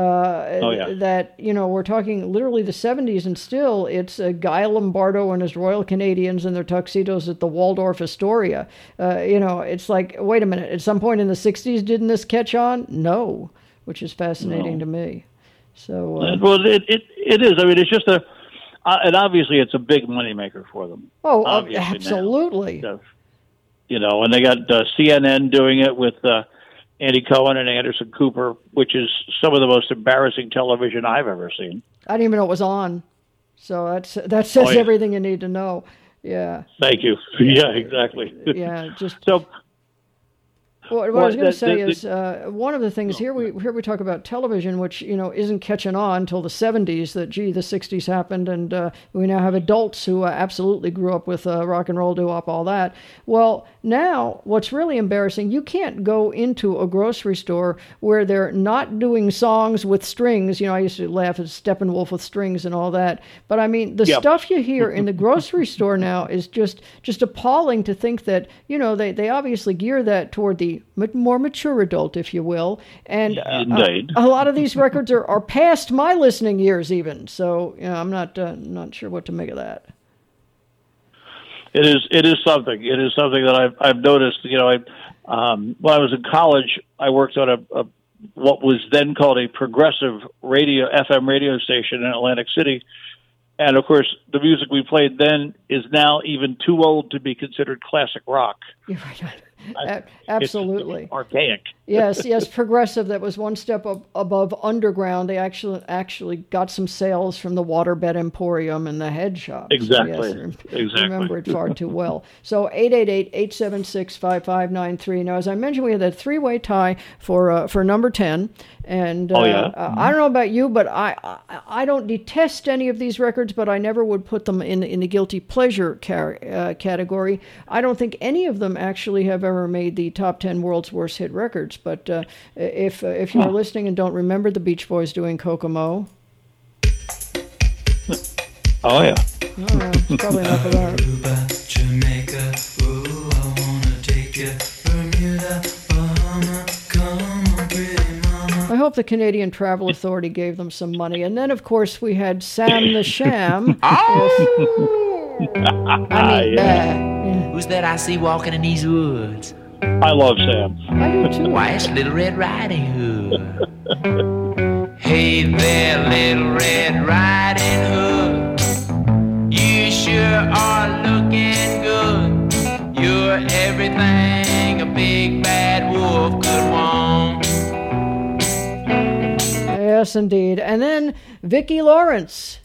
That we're talking literally the 70s, and still it's Guy Lombardo and his Royal Canadians in their tuxedos at the Waldorf Astoria. It's like, wait a minute, at some point in the 60s, didn't this catch on? No, which is fascinating to me. So well, it is. I mean, it's just and obviously it's a big moneymaker for them. Oh, absolutely. Now. And they got CNN doing it with Andy Cohen and Anderson Cooper, which is some of the most embarrassing television I've ever seen. I didn't even know it was on. So that says everything you need to know. Yeah. Thank you. Yeah, exactly. Yeah, just so. What I was going to say is one of the things here we talk about television, which isn't catching on until the 70s. That the 60s happened, and we now have adults who absolutely grew up with rock and roll, doo-wop, all that. Well, now what's really embarrassing, you can't go into a grocery store where they're not doing songs with strings. I used to laugh at Steppenwolf with strings and all that, but I mean the stuff you hear in the grocery store now is just appalling to think that they obviously gear that toward the more mature adult, if you will, and a lot of these records are past my listening years even. So I'm not sure what to make of that. It is something. It is something that I've noticed. You know, when I was in college, I worked on a what was then called a progressive radio FM radio station in Atlantic City. And, of course, the music we played then is now even too old to be considered classic rock. You're right. Absolutely. It's archaic. Yes, progressive. That was one step above underground. They actually got some sales from the Waterbed Emporium and the head shops. Exactly. Yes, exactly. Remember it far too well. So 888-876-5593. Now, as I mentioned, we had that three-way tie for number 10. And I don't know about you, but I don't detest any of these records, but I never would put them in the guilty pleasure category. I don't think any of them actually have ever made the top 10 world's worst hit records. But if you're listening and don't remember the Beach Boys doing Kokomo. Oh, yeah. Probably enough of that. Aruba, Jamaica, ooh, I wanna take you, Bermuda, Bahama, come on, pretty mama. I hope the Canadian Travel Authority gave them some money. And then, of course, we had Sam the Sham. Who's that I see walking in these woods? I love Sam. I do too. Why, it's Little Red Riding Hood. Hey there, Little Red Riding Hood. You sure are looking good. You're everything a big bad wolf could want. Yes, indeed. And then Vicki Lawrence.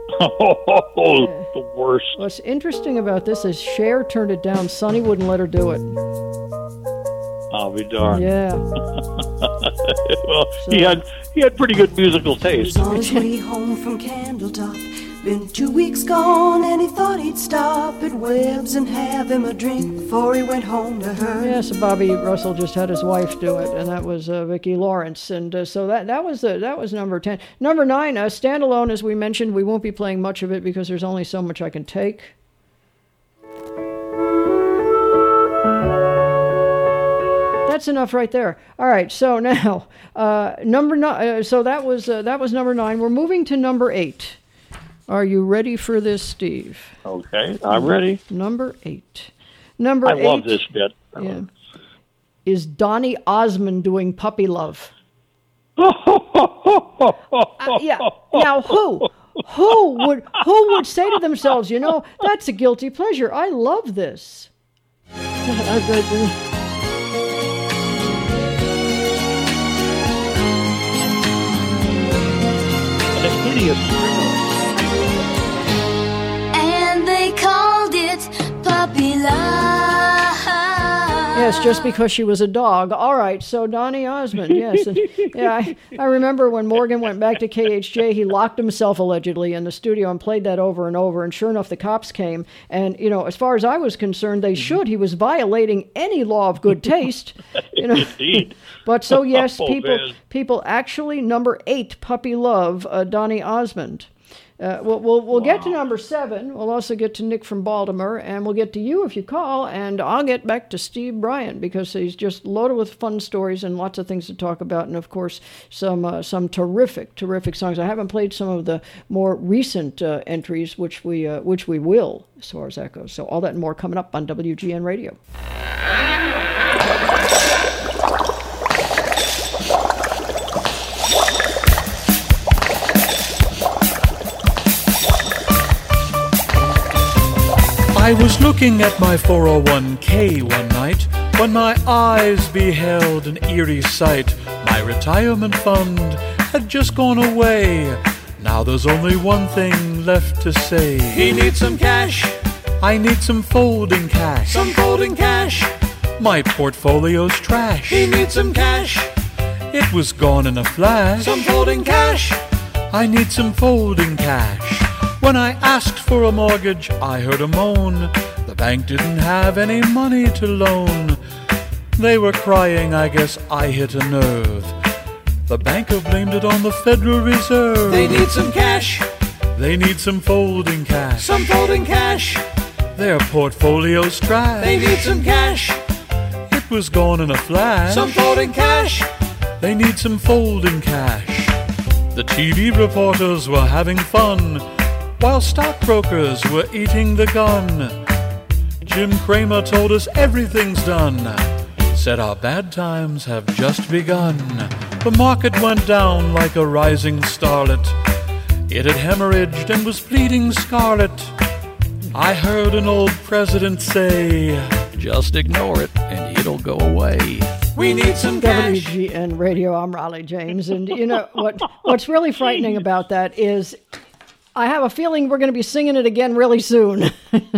The worst. What's interesting about this is Cher turned it down. Sonny wouldn't let her do it. I'll be darned. Yeah. Well, he had pretty good musical taste. On his way home from Candletop, been 2 weeks gone, and he thought he'd stop at Webb's and have him a drink before he went home to her. Yes, Bobby Russell just had his wife do it, and that was Vicki Lawrence, and so that was number 10. Number 9, Standalone. As we mentioned, we won't be playing much of it because there's only so much I can take. That's enough right there. All right, so now number 9. So that was number 9. We're moving to number 8. Are you ready for this, Steve? Okay, I'm ready. Number 8. I love this bit. Yeah. Is Donny Osmond doing Puppy Love? Yeah. Now, who would say to themselves, you know, that's a guilty pleasure. I love this. A hideous scream. And they called it Puppy Love. Yes, just because she was a dog. All right, so Donny Osmond, yes. And, yeah, I remember when Morgan went back to KHJ, he locked himself allegedly in the studio and played that over and over, and sure enough, the cops came. And, you know, as far as I was concerned, they should. He was violating any law of good taste. You know. Indeed. But so, yes, Man. people actually, number 8, Puppy Love, Donny Osmond. We'll get to number 7. We'll also get to Nick from Baltimore, and we'll get to you if you call, and I'll get back to Steve Bryant because he's just loaded with fun stories and lots of things to talk about, and of course some terrific songs. I haven't played some of the more recent entries, which we will as far as that goes. So all that and more coming up on WGN Radio. I was looking at my 401k one night when my eyes beheld an eerie sight. My retirement fund had just gone away. Now there's only one thing left to say. He needs some cash. I need some folding cash. Some folding cash. My portfolio's trash. He needs some cash. It was gone in a flash. Some folding cash. I need some folding cash. When I asked for a mortgage, I heard a moan. The bank didn't have any money to loan. They were crying, I guess I hit a nerve. The banker blamed it on the Federal Reserve. They need some cash. They need some folding cash. Some folding cash. Their portfolio's trash. They need some cash. It was gone in a flash. Some folding cash. They need some folding cash. The TV reporters were having fun while stockbrokers were eating the gun. Jim Cramer told us everything's done. Said our bad times have just begun. The market went down like a rising starlet. It had hemorrhaged and was bleeding scarlet. I heard an old president say, just ignore it and it'll go away. We need some cash. WGN Radio, I'm Raleigh James. And you know what's really frightening about that is I have a feeling we're going to be singing it again really soon.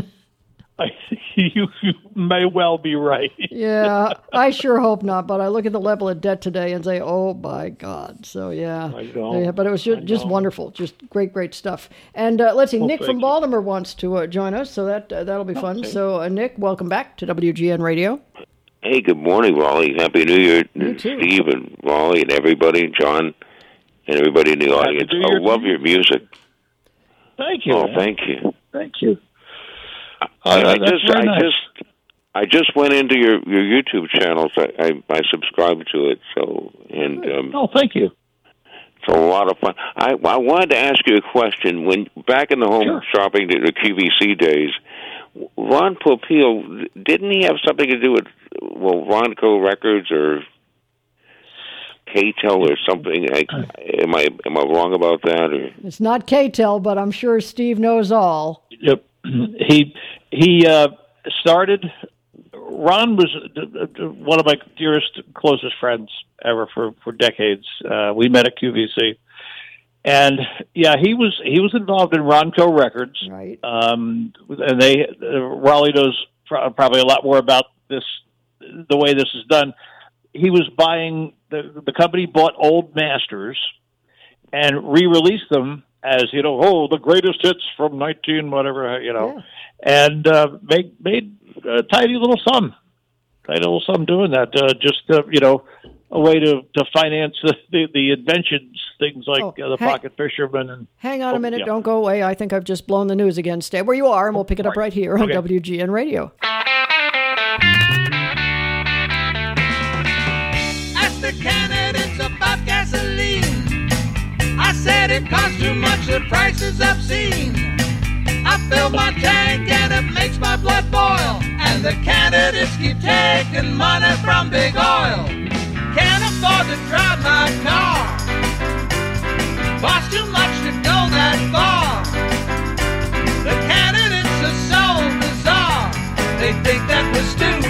You may well be right. Yeah, I sure hope not. But I look at the level of debt today and say, oh, my God. So, yeah. I know. Yeah, but it was just wonderful. Just great stuff. And let's see, Nick from Baltimore wants to join us, so that'll be fun. Okay. So, Nick, welcome back to WGN Radio. Hey, good morning, Raleigh. Happy New Year to Steve and Raleigh and everybody, John and everybody in the audience. I love your music. Thank you. Oh, thank you. Thank you. I just went into your YouTube channel. So I subscribed to it. So thank you. It's a lot of fun. I wanted to ask you a question. When back in the home shopping, the QVC days, Ron Popeil, didn't he have something to do with Ronco Records or K-Tel or something? Am I wrong about that? Or? It's not K-Tel, but I'm sure Steve knows all. Yep. He started. Ron was one of my dearest, closest friends ever for decades. We met at QVC, and he was involved in Ronco Records. Right. And Raleigh knows probably a lot more about this, the way this is done. He was buying the company bought old masters and re-released them as the greatest hits from 19 whatever, and made a tiny little sum doing that. A way to finance the inventions, things like the Pocket Fisherman. And hang on a minute, don't go away. I think I've just blown the news again. Stay where you are, and we'll pick it up right here on WGN Radio. Ask the candidates about gasoline. I said it costs too much, the price is obscene. I fill my tank and it makes my blood boil. And the candidates keep taking money from big oil. Can't afford to drive my car. Costs too much to go that far. The candidates are so bizarre. They think that we're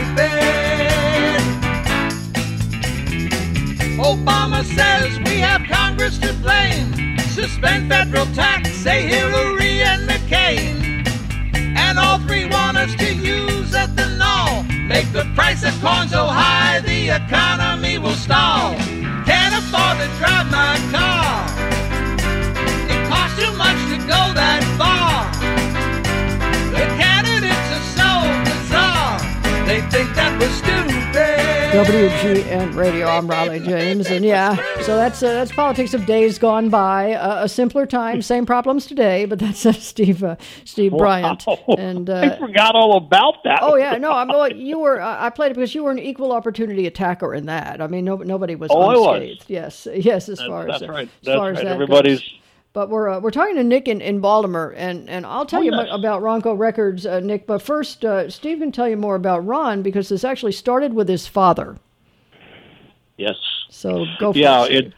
stupid. Obama says we have Congress to blame. Suspend federal tax, say Hillary and McCain. And all three want us to use ethanol. Make the price of corn so high, the economy will stall. Can't afford to drive my car. It costs too much to go that far. The candidates are so bizarre. They think that we're stupid. WGN Radio, I'm Raleigh James, and so that's politics of days gone by. A simpler time, same problems today, but that's Steve Bryant. And I forgot all about that. Oh yeah, no, you were. I played it because you were an equal opportunity attacker in that. I mean, nobody was unscathed. Yes. As far as right. As far as that everybody's. Goes. But we're talking to Nick in Baltimore, and I'll tell you about Ronco Records, Nick. But first, Steve can tell you more about Ron because this actually started with his father. Yes. So go for it.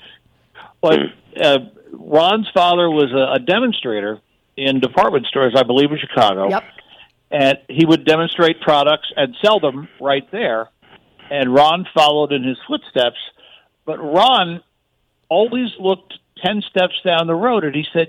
Ron's father was a demonstrator in department stores, I believe, in Chicago. Yep. And he would demonstrate products and sell them right there. And Ron followed in his footsteps. But Ron always looked 10 steps down the road, and he said,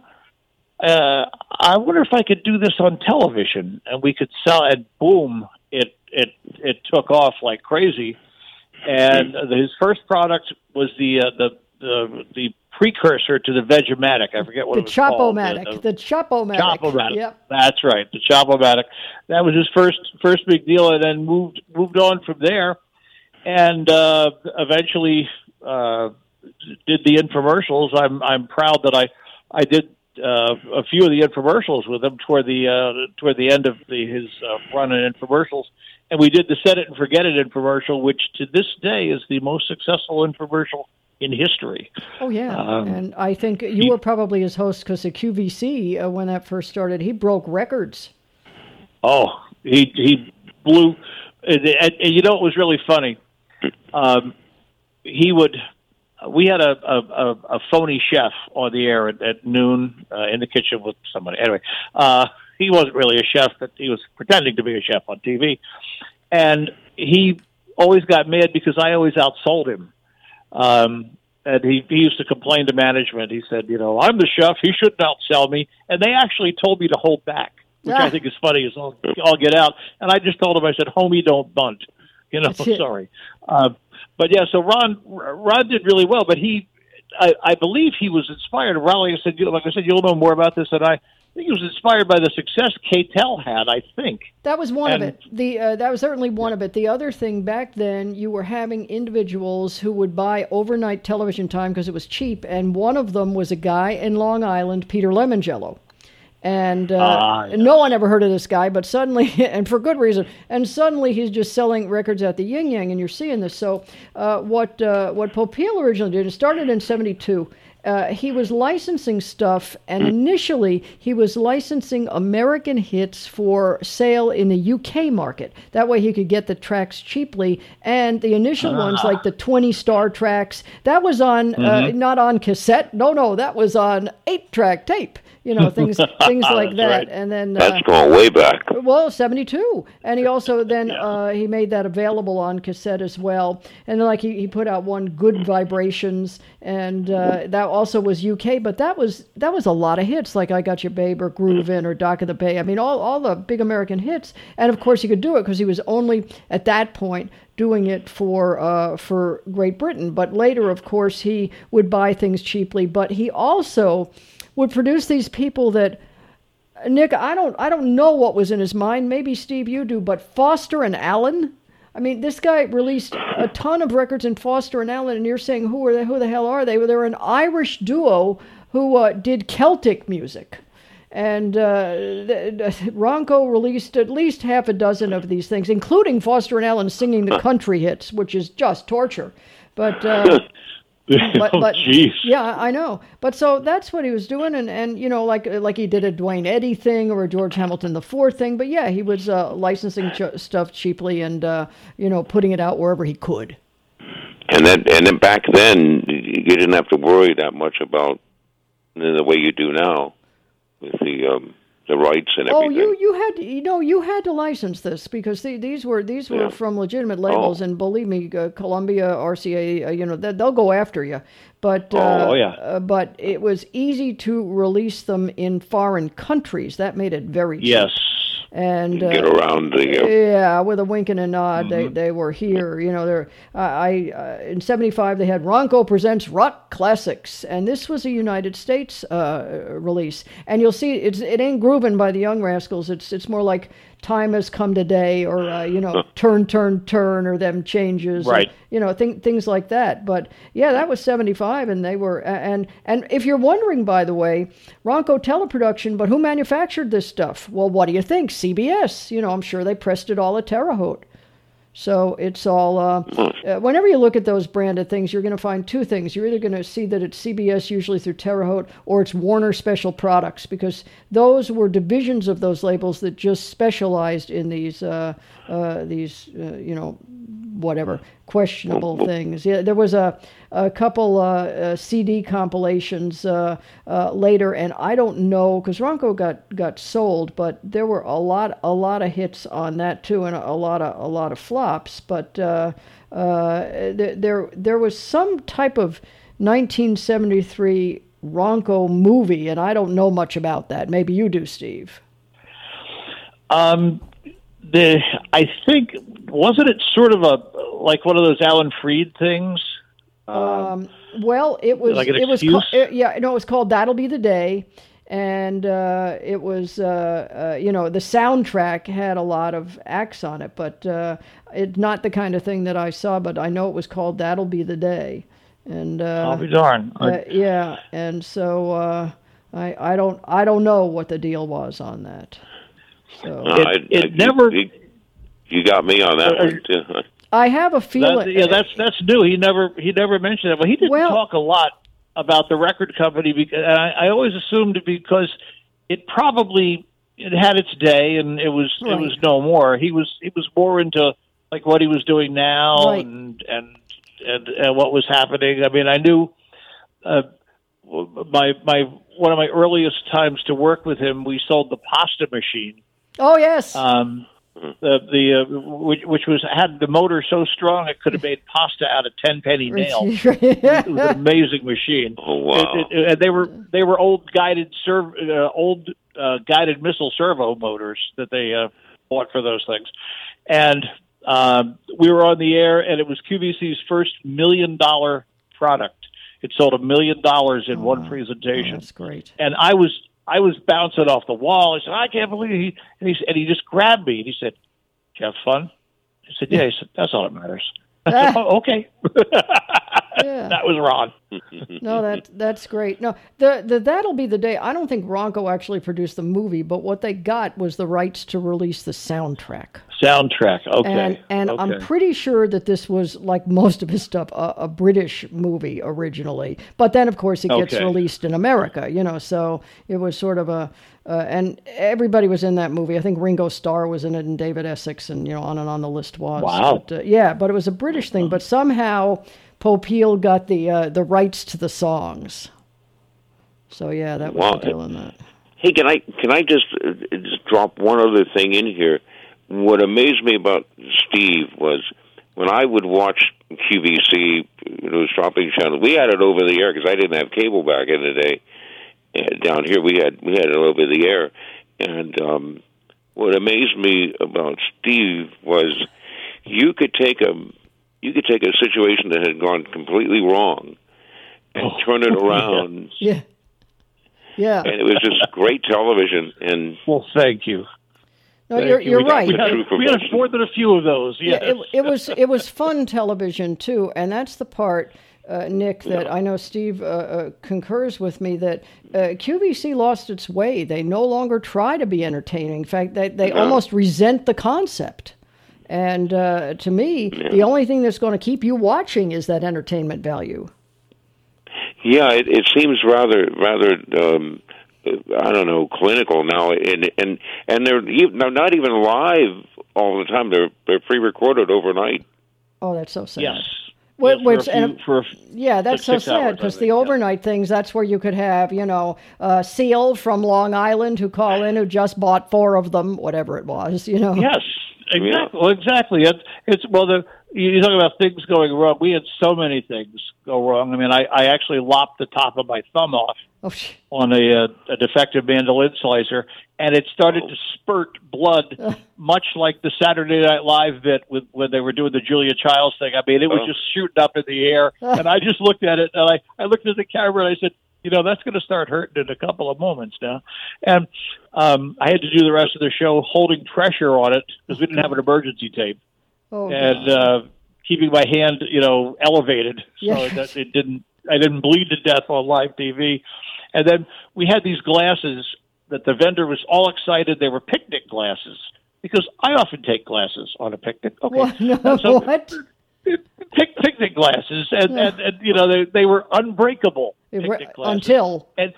I wonder if I could do this on television, and we could sell it. Boom, it took off like crazy. And his first product was the precursor to the Vegematic. I forget what it was called. The Chopomatic. Chopomatic. Yep. That's right, the Chopomatic. That was his first big deal, and then moved on from there, and eventually did the infomercials. I'm proud that I did a few of the infomercials with him toward the end of his run in infomercials, and we did the Set It and Forget It infomercial, which to this day is the most successful infomercial in history. Oh yeah, and I think you were probably his host because at QVC when that first started, he broke records. Oh He blew, and you know, it was really funny. We had a phony chef on the air at noon in the kitchen with somebody. Anyway, he wasn't really a chef, but he was pretending to be a chef on TV. And he always got mad because I always outsold him. And he used to complain to management. He said, you know, I'm the chef. He shouldn't outsell me. And they actually told me to hold back, which I think is funny as all get out. And I just told him, I said, homie, don't bunt. You know, sorry. But yeah, so Ron did really well, but I believe he was inspired. Raleigh said, like I said, you'll know more about this than I think he was inspired by the success K-tel had, I think. That was one of it. That was certainly one of it. The other thing back then, you were having individuals who would buy overnight television time because it was cheap, and one of them was a guy in Long Island, Peter Lemongello. And no one ever heard of this guy, but suddenly, and for good reason, and suddenly he's just selling records at the Yin Yang, and you're seeing this. So what Popeil originally did, it started in 1972. He was licensing stuff, and initially he was licensing American hits for sale in the UK market. That way he could get the tracks cheaply. And the initial ones, like the 20-star tracks, that was on not on cassette. No, that was on 8-track tape. You know, things like that. Right. And then that's going way back. Well, 1972. And he also then he made that available on cassette as well. And then, like, he put out one, Good Vibrations, and that also was UK, but that was a lot of hits, like I Got Your Babe or Groovin' or Dock of the Bay. I mean, all the big American hits. And of course he could do it because he was only at that point doing it for Great Britain. But later, of course, he would buy things cheaply, but he also would produce these people that, Nick, I don't know what was in his mind. Maybe Steve, you do, but Foster and Allen. I mean, this guy released a ton of records in Foster and Allen, and you're saying who the hell are they? Well, they were an Irish duo who did Celtic music. And Ronco released at least half a dozen of these things, including Foster and Allen singing the country hits, which is just torture. But but yeah, I know. But so that's what he was doing, and you know, like he did a Dwayne Eddy thing or a George Hamilton IV thing. But yeah, he was licensing stuff cheaply and you know, putting it out wherever he could. And then back then, you didn't have to worry that much about the way you do now with the rights and everything. Oh, you had to license this because these were from legitimate labels, and believe me, Columbia, RCA, you know, they'll go after you. But but it was easy to release them in foreign countries. That made it very cheap. Yes. And get around with a wink and a nod, they were here. You know, in '75 they had Ronco Presents Rock Classics, and this was a United States release. And you'll see it ain't Groovin' by the Young Rascals. It's more like Time Has Come Today, or you know, Turn, or Them Changes, right? Or, you know, things like that. But yeah, that was '75, and they were and if you're wondering, by the way, Ronco Teleproduction, but who manufactured this stuff? Well, what do you think? CBS. You know, I'm sure they pressed it all at Terre Haute. So it's all, whenever you look at those branded things, you're going to find two things. You're either going to see that it's CBS, usually through Terre Haute, or it's Warner Special Products, because those were divisions of those labels that just specialized in these you know, whatever, questionable things. Yeah, there was a couple CD compilations later, and I don't know, because Ronco got sold, but there were a lot of hits on that too, and a lot of flops. But there was some type of 1973 Ronco movie, and I don't know much about that. Maybe you do, Steve. I think, wasn't it sort of like one of those Alan Freed things? Well, it was. Like it was. It was called That'll Be the Day, and it was. You know, the soundtrack had a lot of acts on it, but it's not the kind of thing that I saw. But I know it was called That'll Be the Day, and I'll be darned. Yeah, and so I don't know what the deal was on that. So you got me on that one too. I have a feeling. That's new. He never mentioned it. But he didn't talk a lot about the record company, because I always assumed because it probably it had its day, and it was no more. He was more into like what he was doing now, Right. and what was happening. I mean, I knew my one of my earliest times to work with him. We sold the pasta machine. Oh yes. Which had the motor so strong it could have made pasta out of 10-penny nails. It was an amazing machine. Oh wow! And they were old guided missile servo motors that they bought for those things, and we were on the air, and it was QVC's first $1 million product. It sold $1 million in one presentation. That's great. And I was bouncing off the wall. I said, I can't believe he just grabbed me and he said, "Did you have fun?" I said, "Yeah." He said, "That's all that matters." I said, "Oh, okay." Yeah. That was Ron. No, that's great. No, that'll be the day. I don't think Ronco actually produced the movie, but what they got was the rights to release the soundtrack. Okay. And okay. I'm pretty sure that this was, like most of his stuff, a British movie originally. But then, of course, it gets released in America, so it was sort of and everybody was in that movie. I think Ringo Starr was in it and David Essex and, on and on the list was. Wow. But, but it was a British thing. But somehow Popeil got the rights to the songs. So, that was the deal in that. Hey, can I just drop one other thing in here? What amazed me about Steve was when I would watch QVC, shopping channel. We had it over the air because I didn't have cable back in the day. Down here, we had it over the air, and what amazed me about Steve was you could take a situation that had gone completely wrong and turn it around. Yeah. And it was just great television. And well, thank you. No, you're right. We had more than a few of those. Yes. Yeah, it was fun television too, and that's the part, Nick, that I know Steve concurs with me that QVC lost its way. They no longer try to be entertaining. In fact, they almost resent the concept. And to me, the only thing that's going to keep you watching is that entertainment value. Yeah, it seems rather I don't know, clinical now, and they're not even live all the time. They're pre-recorded overnight. Oh, that's so sad. Yes. That's so sad because the overnight things, that's where you could have, Seal from Long Island who call in who just bought 4 of them, whatever it was, Yes, exactly. Yeah. Well, exactly. You talk about things going wrong. We had so many things go wrong. I mean, I actually lopped the top of my thumb off on a defective mandolin slicer, and it started to spurt blood, much like the Saturday Night Live bit when they were doing the Julia Childs thing. I mean, it was just shooting up in the air, and I just looked at it, and I looked at the camera, and I said, that's going to start hurting in a couple of moments now. And I had to do the rest of the show holding pressure on it because we didn't have an emergency tape. And keeping my hand, elevated so that I didn't bleed to death on live TV. And then we had these glasses that the vendor was all excited. They were picnic glasses because I often take glasses on a picnic. Okay. What? Picnic glasses, and they were unbreakable picnic glasses. Until. And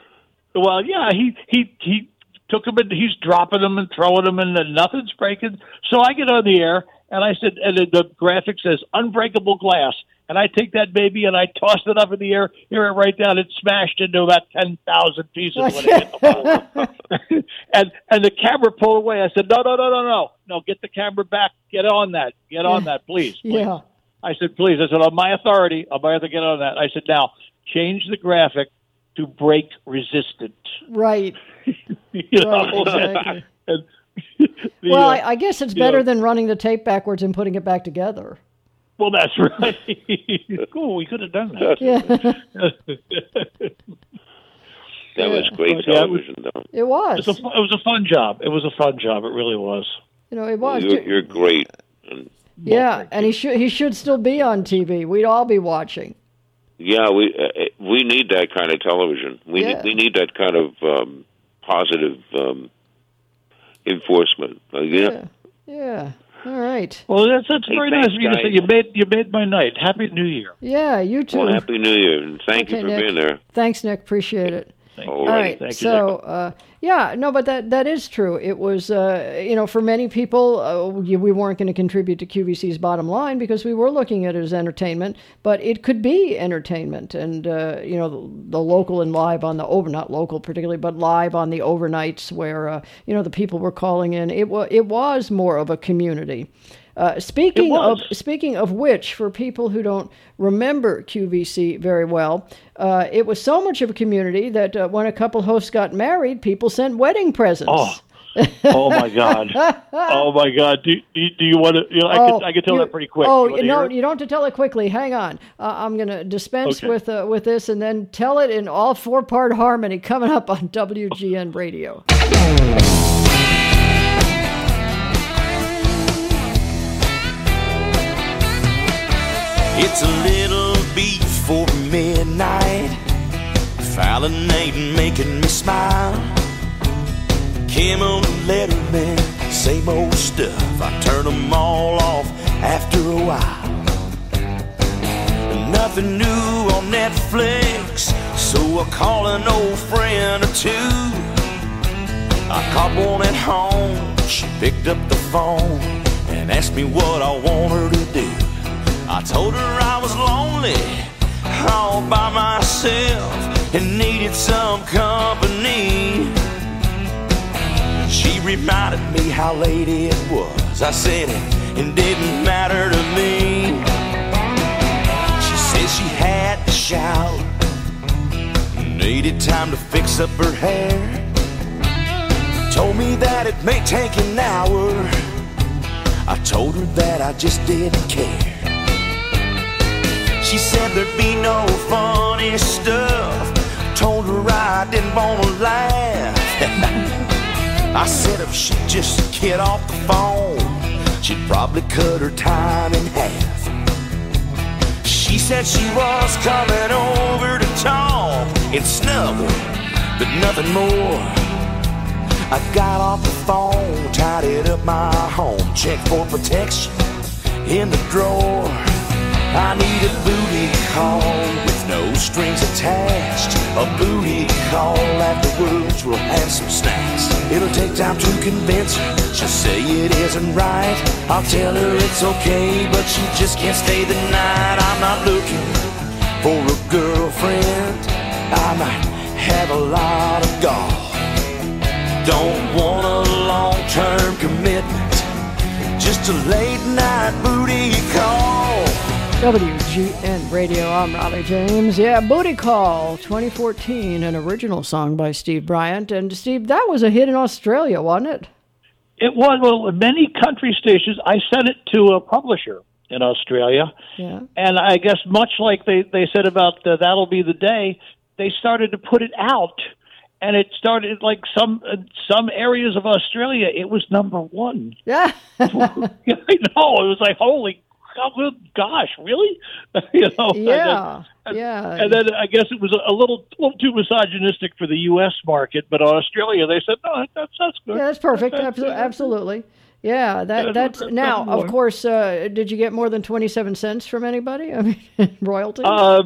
he took them and he's dropping them and throwing them and nothing's breaking. So I get on the air and I said, and the graphic says unbreakable glass. And I take that baby and I tossed it up in the air, hear it right down. It smashed into about 10,000 pieces when it hit the floor. and the camera pulled away. I said, no, get the camera back. Get on that, please. Yeah. I said, please. I said, on my authority, I'll have to get on that. I said, now, change the graphic to break resistant. Right. Exactly. I guess it's better than running the tape backwards and putting it back together. Well, that's right. Cool, we could have done that. Yeah. That was great television, though. It was. It was a fun job. It was a fun job. It really was. It was. You're great. And he should still be on TV. We'd all be watching. Yeah, we need that kind of television. We need that kind of positive enforcement. Yeah. All right. Well, that's very nice of you to say. You made my night. Happy New Year. Yeah, you too. Well, Happy New Year, and thank you for Nick. being there. Thanks, Nick. Appreciate it. All right. Thank you, so, but that is true. It was, for many people, we weren't going to contribute to QVC's bottom line because we were looking at it as entertainment, but it could be entertainment. And, the local and live on not local particularly, but live on the overnights where, the people were calling in. It was more of a community. Speaking of which, for people who don't remember QVC very well, it was so much of a community that when a couple hosts got married, people sent wedding presents. Oh my God! Oh my God! Do you want to? I can tell that pretty quick. You don't have to tell it quickly. Hang on. I'm going to dispense with this and then tell it in all 4-part harmony coming up on WGN Radio. It's a little before midnight. Fallon ain't making me smile. Kimmel and Letterman, same old stuff. I turn them all off after a while. Nothing new on Netflix, so I call an old friend or two. I caught one at home. She picked up the phone and asked me what I want her to do. I told her I was lonely, all by myself, and needed some company. She reminded me how late it was. I said it didn't matter to me. She said she had to shower, needed time to fix up her hair. Told me that it may take an hour. I told her that I just didn't care. She said there'd be no funny stuff. Told her I didn't want to laugh. I said if she'd just get off the phone, she'd probably cut her time in half. She said she was coming over to talk and snuggle, but nothing more. I got off the phone, tidied up my home, checked for protection in the drawer. I need a booty call with no strings attached. A booty call afterwards, we'll have some snacks. It'll take time to convince her, she'll say it isn't right. I'll tell her it's okay, but she just can't stay the night. I'm not looking for a girlfriend. I might have a lot of gall. Don't want a long-term commitment, just a late-night booty call. WGN Radio, I'm Raleigh James. Yeah, Booty Call, 2014, an original song by Steve Bryant. And Steve, that was a hit in Australia, wasn't it? It was. Well, many country stations, I sent it to a publisher in Australia. Yeah. And I guess much like they said about That'll Be the Day, they started to put it out. And it started like some areas of Australia, it was number one. Yeah. I know. It was like, holy gosh, really? Yeah. And then I guess it was a little too misogynistic for the U.S. market, but Australia, they said, no, that's good. Yeah, that's perfect. Absolutely. Yeah, that's now. Of course, did you get more than 27 cents from anybody? I mean, royalty.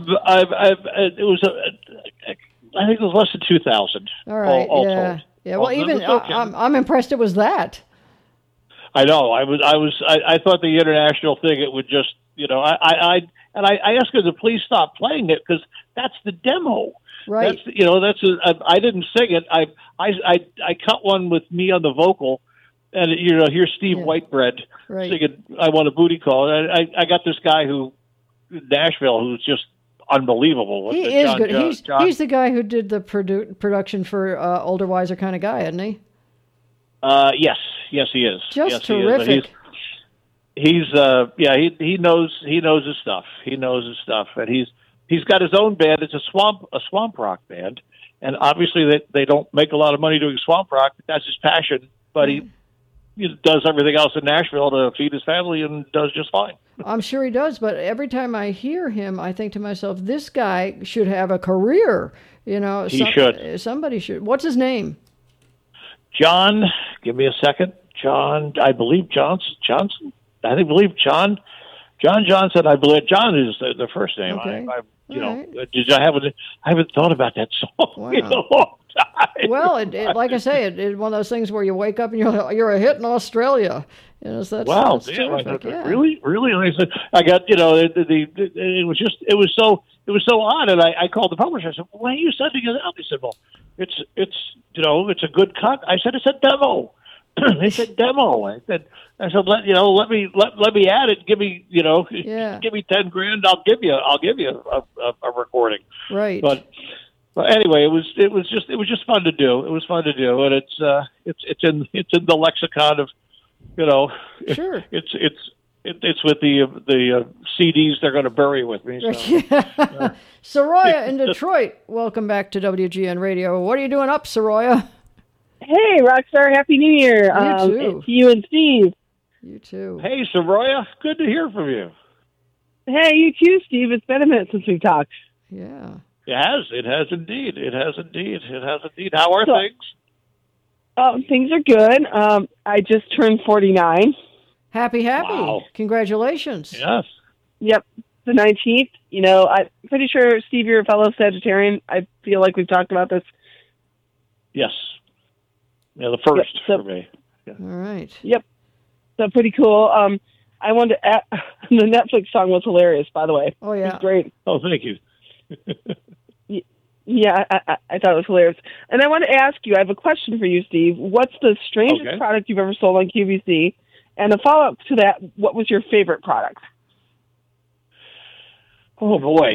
I think it was less than 2,000. All right. All yeah. told. Yeah. Well, even okay. I'm impressed it was that. I know. I thought the international thing, it would just, I asked her to please stop playing it because that's the demo. Right. I didn't sing it. I cut one with me on the vocal, and here's Steve Whitebread singing "I Want a Booty Call." And I got this guy Nashville, who's just unbelievable. He is good. He's the guy who did the production for Older, Wiser Kind of Guy, isn't he? Yes, he is. Just terrific. He knows his stuff. He knows his stuff, and he's got his own band. It's a swamp rock band, and obviously they don't make a lot of money doing swamp rock. But that's his passion. But he does everything else in Nashville to feed his family and does just fine. I'm sure he does. But every time I hear him, I think to myself, this guy should have a career. He should. Somebody should. What's his name? John, give me a second. John, I believe Johnson. I believe John John Johnson, I believe. John is the first name. Okay. I haven't thought about that song in a long time. Well, it like I say, it's one of those things where you wake up and you're a hit in Australia. So that's, wow, that's terrific. Yeah. Really nice. I got it was so odd, and I called the publisher. I said, "Why are you sending it out?" They said, "Well, it's a good cut." I said, "It's a demo." They said demo. I said, let me add it. Give me, give me $10,000. I'll give you a recording. Right. But anyway, it was just fun to do. It was fun to do, and it's in the lexicon of, sure. It's with the CDs they're going to bury with me. So. Soraya in Detroit, welcome back to WGN Radio. What are you doing up, Soraya? Hey, Rockstar, Happy New Year. You too. It's you and Steve. You too. Hey, Soraya, good to hear from you. Hey, you too, Steve. It's been a minute since we talked. Yeah. It has indeed. How are things? Things are good. I just turned 49. Happy. Wow. Congratulations. Yes. Yep, the 19th. I'm pretty sure, Steve, you're a fellow Sagittarian. I feel like we've talked about this. Yes. Yeah, the first for me. Yeah. All right. Yep. So pretty cool. I wanted to add, the Netflix song was hilarious, by the way. Oh, yeah. It was great. Oh, thank you. Yeah, I thought it was hilarious. And I want to ask you, I have a question for you, Steve. What's the strangest product you've ever sold on QVC? And a follow-up to that, what was your favorite product? Oh, boy.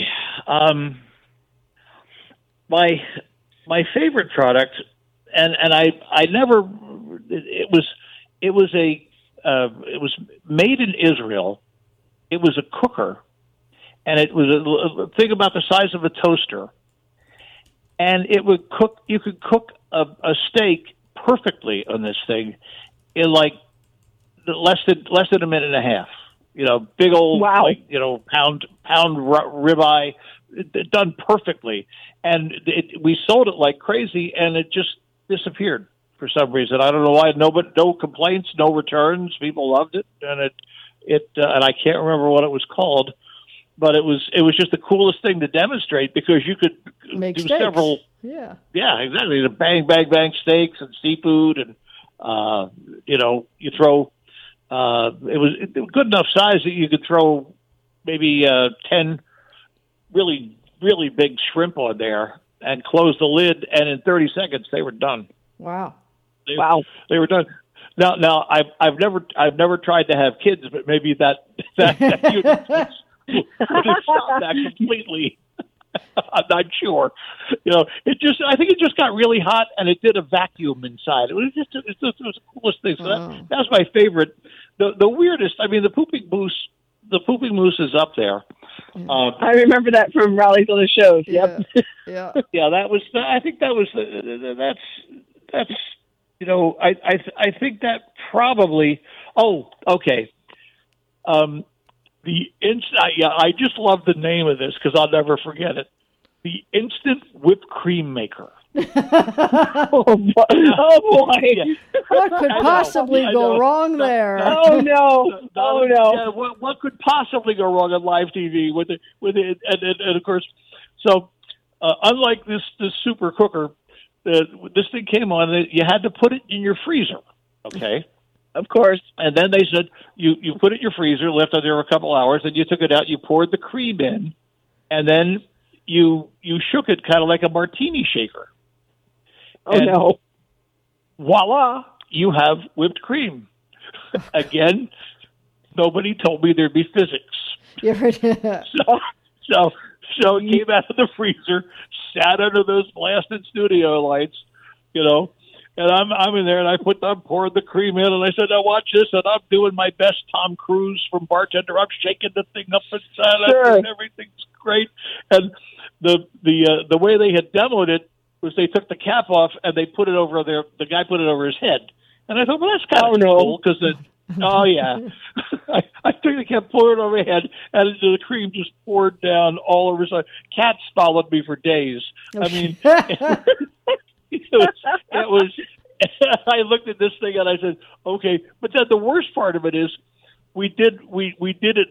My favorite product, and I never, it was made in Israel. It was a cooker, and it was a thing about the size of a toaster. And it would cook. You could cook a steak perfectly on this thing in like less than a minute and a half. Big old pound ribeye, done perfectly. And we sold it like crazy, and it just disappeared for some reason. I don't know why. No complaints, no returns. People loved it, and and I can't remember what it was called. But it was just the coolest thing to demonstrate because you could make do steaks. several. Yeah, exactly. The bang steaks and seafood, and you throw. It was good enough size that you could throw maybe 10 really really big shrimp on there and close the lid, and in 30 seconds they were done. Wow! They were done. Now I've never tried to have kids, but maybe that unit would have stopped that completely. I'm not sure. I think it just got really hot, and it did a vacuum inside. It was the coolest thing. So that was my favorite. The weirdest. I mean, the pooping moose is up there. I remember that from Raleigh's other shows. Yep. Yeah. Yeah. That was. I think that was. That's. I think that probably. Oh, okay. I just love the name of this because I'll never forget it. The Instant Whipped Cream Maker. Oh boy! Yeah. What could possibly go wrong there? Oh no! Yeah, what could possibly go wrong on live TV with it? And of course, so unlike this super cooker, this thing came on. You had to put it in your freezer. Okay. Of course. And then they said you put it in your freezer, left it there a couple hours, and you took it out, you poured the cream in, and then you shook it kind of like a martini shaker. Oh, and no. Voila, you have whipped cream. Again, nobody told me there'd be physics. So it came out of the freezer, sat under those blasted studio lights, and I'm in there, and I'm pouring the cream in, and I said, "Now watch this," and I'm doing my best Tom Cruise from bartender. I'm shaking the thing up inside, and everything's great. And the way they had demoed it was they took the cap off and they put it over there. The guy put it over his head, and I thought, well, that's kind of cool because oh yeah, I took the cap, poured it over my head, and the cream just poured down all over. So cats followed me for days. I mean. It was I looked at this thing and I said, okay. But then the worst part of it is we did it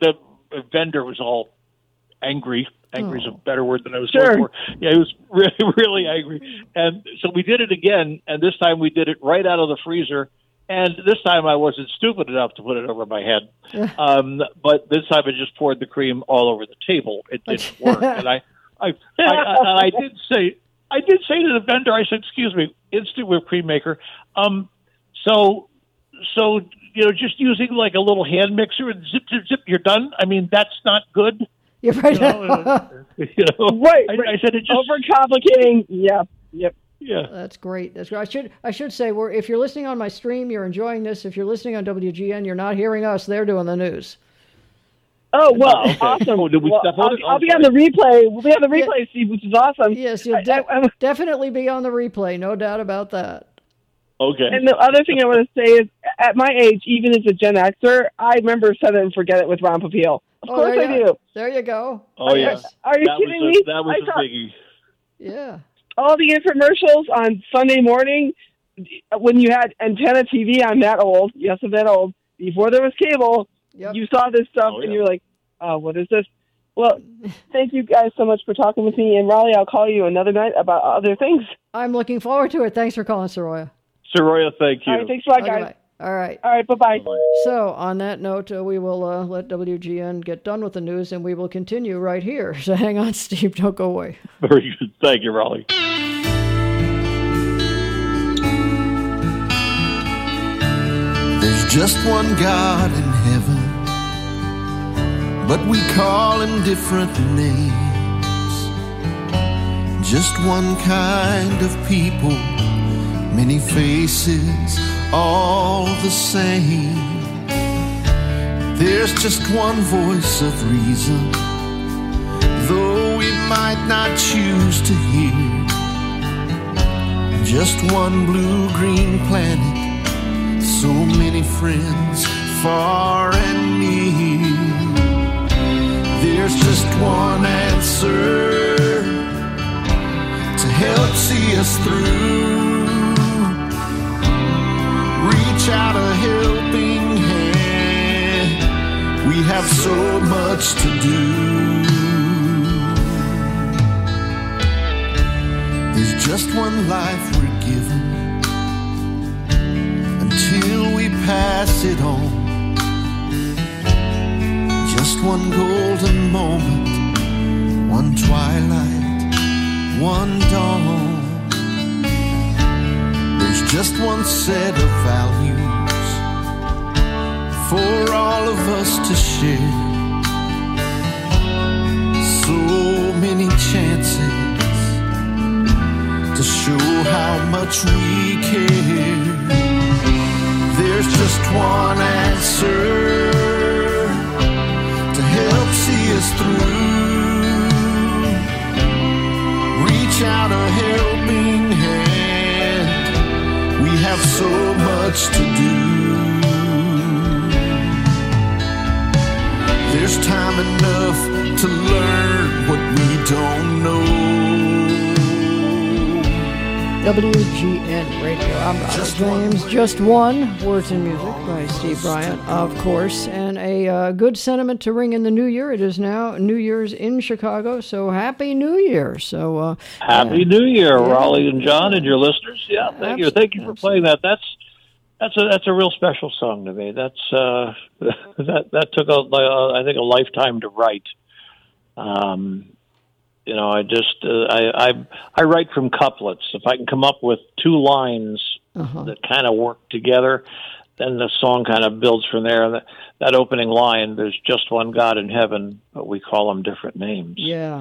vendor was all angry. Angry is a Oh. better word than I was Sure. looking for. Yeah, he was really, really angry. And so we did it again, and this time we did it right out of the freezer. And this time I wasn't stupid enough to put it over my head. But this time I just poured the cream all over the table. It didn't work. And I did say to the vendor, I said, "Excuse me, instant whipped cream maker. So just using like a little hand mixer and zip, zip, zip, you're done. I mean, that's not good." You're right. Right. I said it just overcomplicating. Yep. Yeah, that's great. That's great. I should say, if you're listening on my stream, you're enjoying this. If you're listening on WGN, you're not hearing us. They're doing the news. Oh, well, okay. awesome. Oh, did we Well, step on it? I'll be on the replay. We'll be on the replay, Steve, which is awesome. Yes, you'll definitely be on the replay. No doubt about that. Okay. And the other thing I want to say is, at my age, even as a Gen Xer, I remember Set It and Forget It with Ron Popeil. Of course there I you do. There you go. Oh, yeah. Are you That kidding was me? That was I a thought biggie. Yeah. all the infomercials on Sunday morning, when you had antenna TV, I'm that old. Yes, I'm that old. Before there was cable, you saw this stuff and you're like, oh, what is this? Well, thank you guys so much for talking with me. And Raleigh, I'll call you another night about other things. I'm looking forward to it. Thanks for calling, Soroya. Soroya, thank you. All right, thanks a lot, Okay, guys. bye. All right. All right, bye-bye. So, on that note, we will let WGN get done with the news, and we will continue right here. So hang on, Steve. Don't go away. Very good. Thank you, Raleigh. There's just one God in heaven, but we call him different names. Just one kind of people, many faces, all the same. There's just one voice of reason, though we might not choose to hear. Just one blue-green planet, so many friends, far and near. There's just one answer to help see us through. Reach out a helping hand, we have so much to do. There's just one life we're given, until we pass it on. Just one golden moment, one twilight, one dawn. There's just one set of values for all of us to share. So many chances to show how much we care. There's just one answer to help see us through. Reach out a helping hand, we have so much to do. There's time enough to learn what we don't know. WGN Radio. I'm Robert James. Just one. Words and Music by Steve Bryant, of course. And a good sentiment to ring in the new year. It is now New Year's in Chicago, so Happy New Year. So Happy New Year, Raleigh and John and your listeners. Yeah, thank you. Thank you for playing that. That's a real special song to me. That's that took I think a lifetime to write. You know, I just I write from couplets. If I can come up with two lines that kind of work together, then the song kind of builds from there. That opening line, "There's just one God in heaven, but we call him different names." Yeah,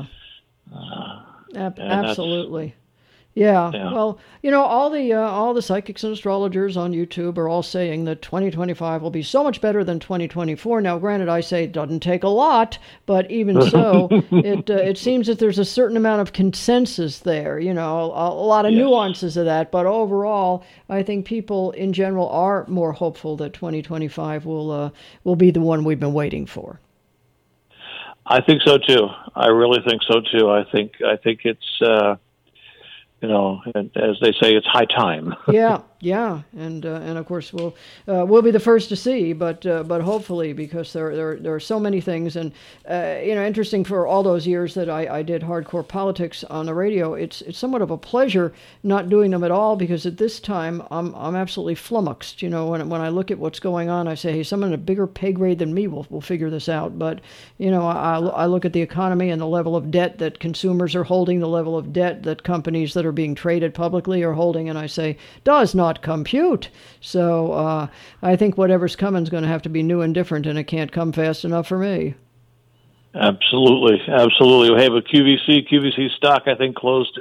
absolutely. Yeah. Well, you know, all the psychics and astrologers on YouTube are all saying that 2025 will be so much better than 2024. Now, granted, I say it doesn't take a lot, but even so, it seems that there's a certain amount of consensus there. You know, a lot of nuances of that, but overall, I think people in general are more hopeful that 2025 will be the one we've been waiting for. I think so too. I really think so too. I think it's. You know, as they say, it's high time. Yeah, Yeah, and of course we'll be the first to see, but hopefully, because there are so many things, and interesting, for all those years that I did hardcore politics on the radio, it's somewhat of a pleasure not doing them at all, because at this time I'm absolutely flummoxed. When I look at what's going on, I say, hey, someone in a bigger pay grade than me will figure this out. But I look at the economy and the level of debt that consumers are holding, the level of debt that companies that are being traded publicly are holding, and I say, does not compute. So I think whatever's coming is going to have to be new and different, and it can't come fast enough for me. Absolutely. We have a QVC stock, I think, closed at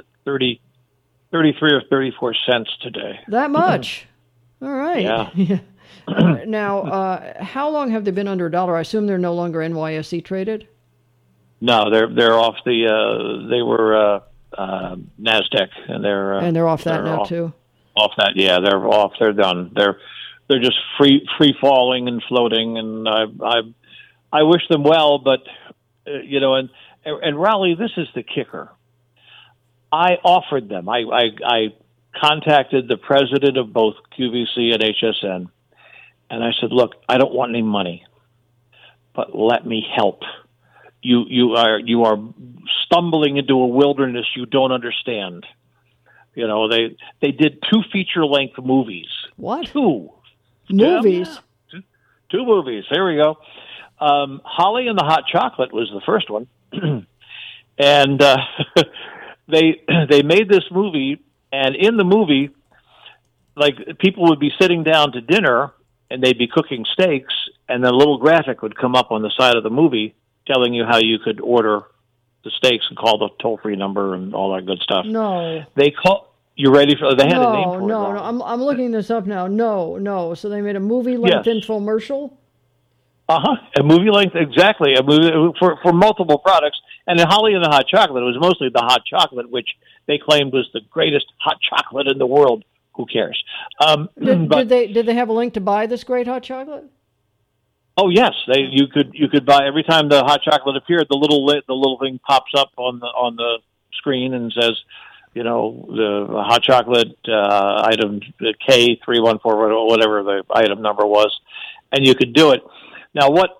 33 or 34 cents today. That much? All right. Yeah. Now, how long have they been under $1? I assume they're no longer NYSE traded? No, they're off the. They were NASDAQ, and they're off that now too. Off that, yeah, they're off. They're done. They're just free falling and floating, and I wish them well, but and Raleigh, this is the kicker. I offered them. I contacted the president of both QVC and HSN, and I said, "Look, I don't want any money, but let me help. You are stumbling into a wilderness you don't understand." They did 2 feature-length movies. What? 2 movies? Yeah. 2 movies. There we go. Holly and the Hot Chocolate was the first one, and they made this movie. And in the movie, like, people would be sitting down to dinner, and they'd be cooking steaks, and then a little graphic would come up on the side of the movie telling you how you could order the steaks and call the toll-free number and all that good stuff. No. You ready for? They had a name for it. No. I'm looking this up now. No. So they made a movie-length infomercial? A movie length, exactly. A movie for multiple products. And in Holly and the Hot Chocolate, it was mostly the hot chocolate, which they claimed was the greatest hot chocolate in the world. Who cares? Did they have a link to buy this great hot chocolate? Oh yes, you could buy every time the hot chocolate appeared. The little thing pops up on the screen and says, the hot chocolate item K314, whatever the item number was, and you could do it. Now, what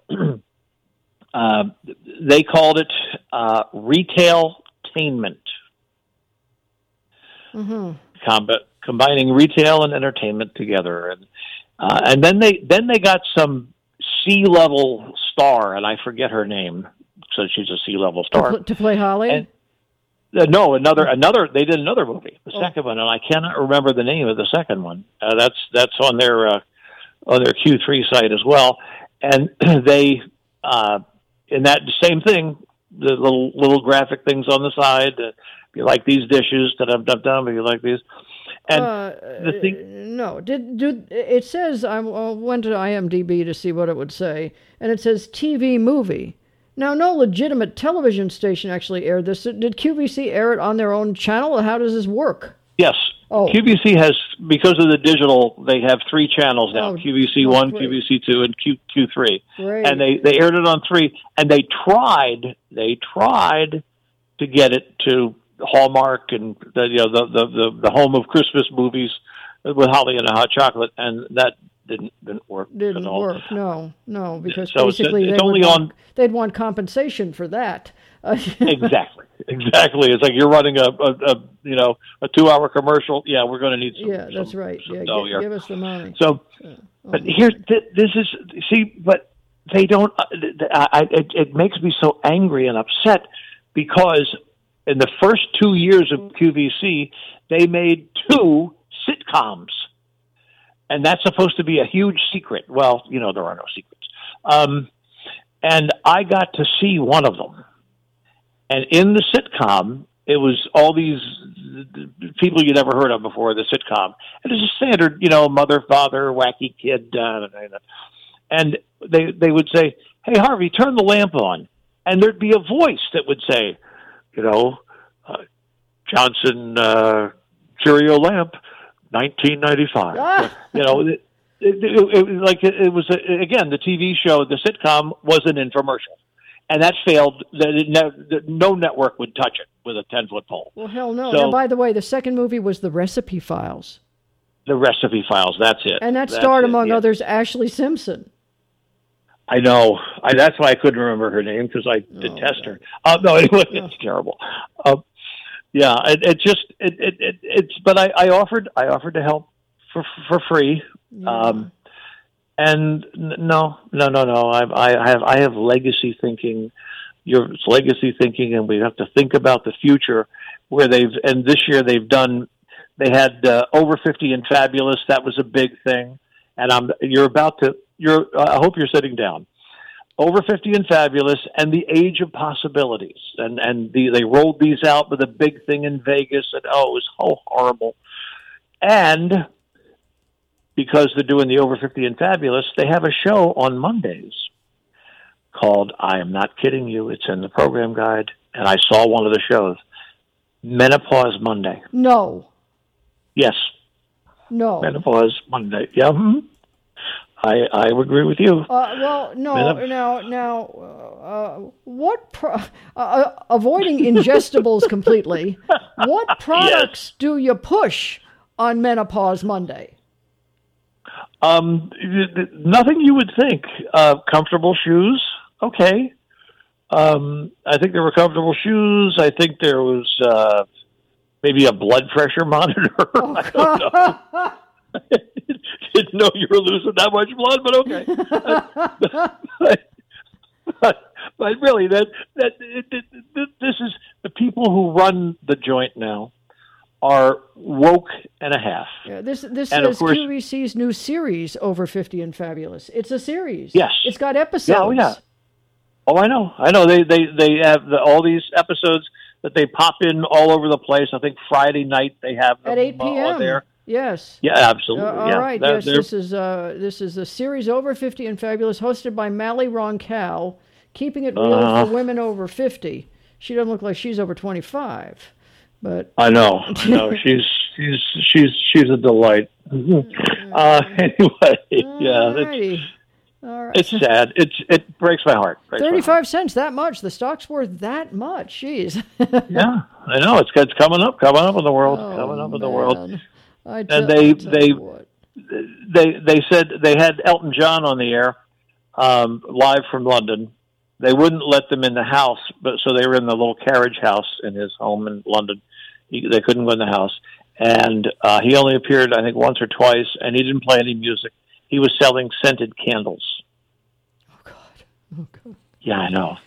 they called it, retail-tainment. Mm-hmm. Combining retail and entertainment together, and then they got some C-level star, and I forget her name, so she's a C-level star to play Holly. And, no, another. They did another movie, the second one, and I cannot remember the name of the second one. That's on their Q3 site as well. And they, in that same thing, the little graphic things on the side. You like these dishes that I've done, but you like these. And the thing, no, it says I went to IMDb to see what it would say, and it says TV movie. Now, no legitimate television station actually aired this. Did QVC air it on their own channel? How does this work? Yes. Oh. QVC has, because of the digital, they have 3 channels now, QVC 1, great. QVC 2, and Q3. Great. And they aired it on 3, and they tried to get it to Hallmark and the home of Christmas movies with Holly and the Hot Chocolate, and that didn't work at all. No, because so basically they'd want compensation for that. Exactly. It's like you're running a 2-hour commercial. Yeah, we're going to need some. Yeah, that's right. Yeah, give us the money. So, but here, this is but they don't. It makes me so angry and upset because in the first 2 years of QVC, they made 2 sitcoms, and that's supposed to be a huge secret. Well, there are no secrets. And I got to see one of them. And in the sitcom, it was all these people you never heard of before, the sitcom. And it's a standard, mother, father, wacky kid. And they would say, "Hey, Harvey, turn the lamp on." And there'd be a voice that would say, Johnson Cheerio lamp, 1995. It was again, the TV show, the sitcom was an infomercial. And that failed. No network would touch it with a 10-foot pole. Well, hell no. So, now, by the way, the second movie was The Recipe Files. The Recipe Files. That's it. And that That's starred, it, among yeah. others, Ashley Simpson. I know. That's why I couldn't remember her name because I detest her. No, anyway, it's terrible. Yeah, it's. But I offered to help for free. Yeah. And no. I have legacy thinking. It's legacy thinking, and we have to think about the future. And this year they had Over 50 and Fabulous. That was a big thing. And I hope you're sitting down. Over 50 and Fabulous and The Age of Possibilities. And they rolled these out with a big thing in Vegas, and it was so horrible. And because they're doing the Over 50 and Fabulous, they have a show on Mondays called I Am Not Kidding You. It's in the program guide, and I saw one of the shows, Menopause Monday. No. Yes. No. Menopause Monday. Yeah. I would agree with you. Well, no. What avoiding ingestibles completely? What products do you push on Menopause Monday? Nothing you would think. Comfortable shoes. Okay. I think there were comfortable shoes. I think there was maybe a blood pressure monitor. I don't know. Didn't know you were losing that much blood, but okay. But really, this is the people who run the joint now are woke and a half. Yeah, this and is of course, QVC's new series, Over 50 and Fabulous. It's a series. Yes, it's got episodes. Yeah. Oh, I know. They have all these episodes that they pop in all over the place. I think Friday night they have them at 8 p.m. on there. Yes. Yeah, absolutely. All right. Yes, this is the series Over 50 and Fabulous, hosted by Mally Roncal, keeping it real for women over 50. She doesn't look like she's over 25, but I know. She's a delight. Anyway, yeah. All right. It's sad. It breaks my heart. 35 cents, that much. The stock's worth that much. Jeez. Yeah, I know. It's coming up in the world. Coming up in the world. And they said they had Elton John on the air, live from London. They wouldn't let them in the house, but so they were in the little carriage house in his home in London. They couldn't go in the house, and he only appeared, I think, once or twice, and he didn't play any music. He was selling scented candles. Oh God! Yeah, I know.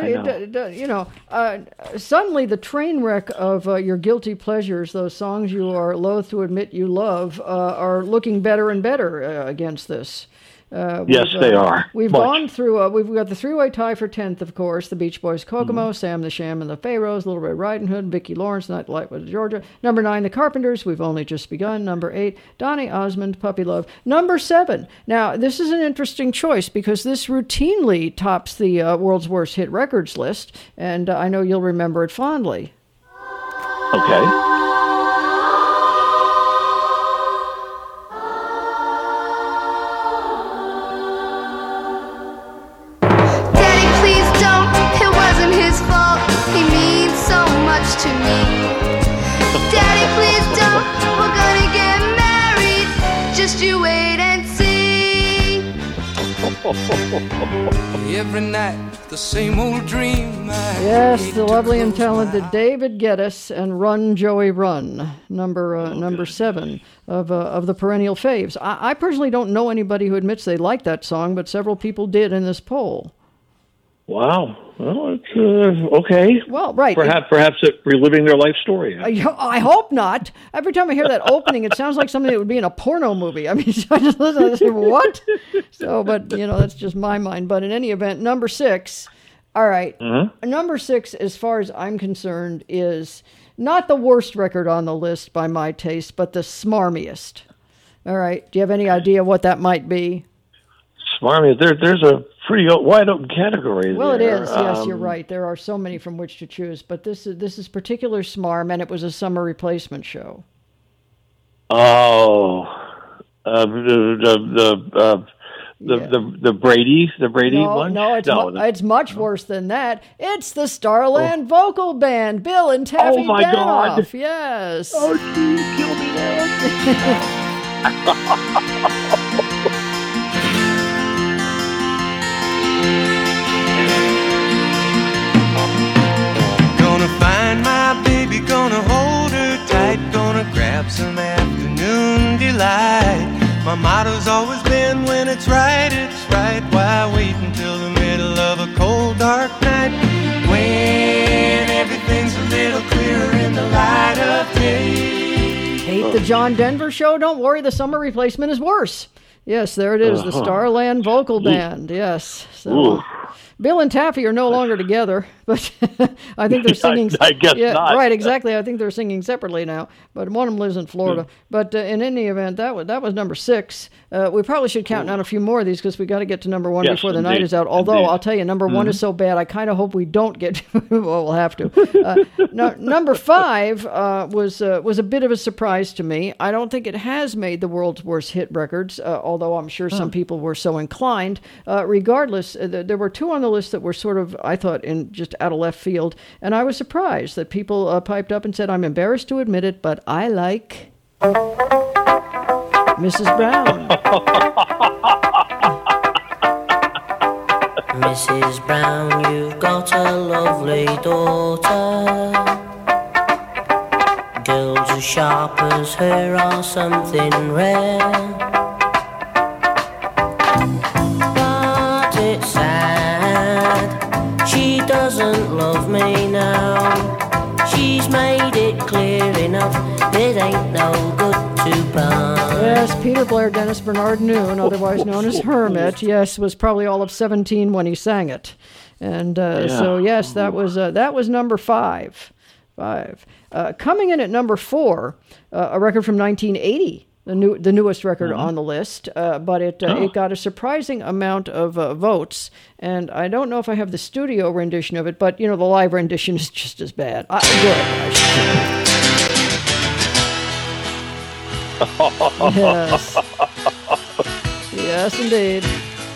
Suddenly the train wreck of your guilty pleasures, those songs you are loath to admit you love, are looking better and better against this. Yes, they are. We've gone through, we've got the three-way tie for 10th, of course, the Beach Boys, Kokomo, Sam the Sham and the Pharaohs, Little Red Riding Hood, Vicki Lawrence, Night Light with Georgia. Number 9, the Carpenters, We've Only Just Begun. Number 8, Donny Osmond, Puppy Love. Number 7, now this is an interesting choice because this routinely tops the world's worst hit records list, and I know you'll remember it fondly. Okay. To me, Daddy, please don't. We're gonna get married. Just you wait and see. Every night, the same old dream. Yes, the lovely and talented David Geddes and Run Joey Run, number 7 of the perennial faves. I personally don't know anybody who admits they like that song, but several people did in this poll. Wow. Well, it's okay. Well, right. Perhaps it's reliving their life story. I hope not. Every time I hear that opening, it sounds like something that would be in a porno movie. I mean, I just listen and say, what? So, but, that's just my mind. But in any event, number 6, all right. Mm-hmm. Number 6, as far as I'm concerned, is not the worst record on the list by my taste, but the smarmiest. All right. Do you have any idea what that might be? Smarmiest. There's a pretty wide open category. Well, there. It is. Yes, you're right. There are so many from which to choose, but this is particular smarm, and it was a summer replacement show. Oh, the Brady one. No, it's much worse than that. It's the Starland Vocal Band, Bill and Taffy. Oh my Danoff. God! Yes. Oh, geez, kill me now. Gonna find my baby, gonna hold her tight, gonna grab some afternoon delight. My motto's always been when it's right, why wait until the middle of a cold dark night, when everything's a little clearer in the light of day. Hate the John Denver show? Don't worry, the summer replacement is worse. Yes, there it is, the Starland Vocal Band, yes. So, Bill and Taffy are no longer together, but I think they're singing. I guess not. Right, exactly. I think they're singing separately now, but one of them lives in Florida. But in any event, that was number 6. We probably should count down a few more of these because we got to get to number 1 before the night is out. Although I'll tell you, number 1 is so bad, I kind of hope we don't get. Well, we'll have to. Number 5 was a bit of a surprise to me. I don't think it has made the world's worst hit records, although I'm sure some people were so inclined. Regardless, there were 2 on the list that were sort of, I thought, in just out of left field, and I was surprised that people piped up and said, "I'm embarrassed to admit it, but I like Mrs. Brown." Mrs. Brown, you've got a lovely daughter. Girls as sharp as her are something rare. But it's sad, she doesn't love me now. She's made it clear enough, it ain't no good to part. Yes, Peter Blair, Dennis Bernard Noon, otherwise known as Hermit, yes, was probably all of 17 when he sang it. And so, yes, that was number 5. Coming in at number 4, a record from 1980, the newest record on the list, but it got a surprising amount of votes. And I don't know if I have the studio rendition of it, but, the live rendition is just as bad. Good, I should say. Yes. Yes, indeed.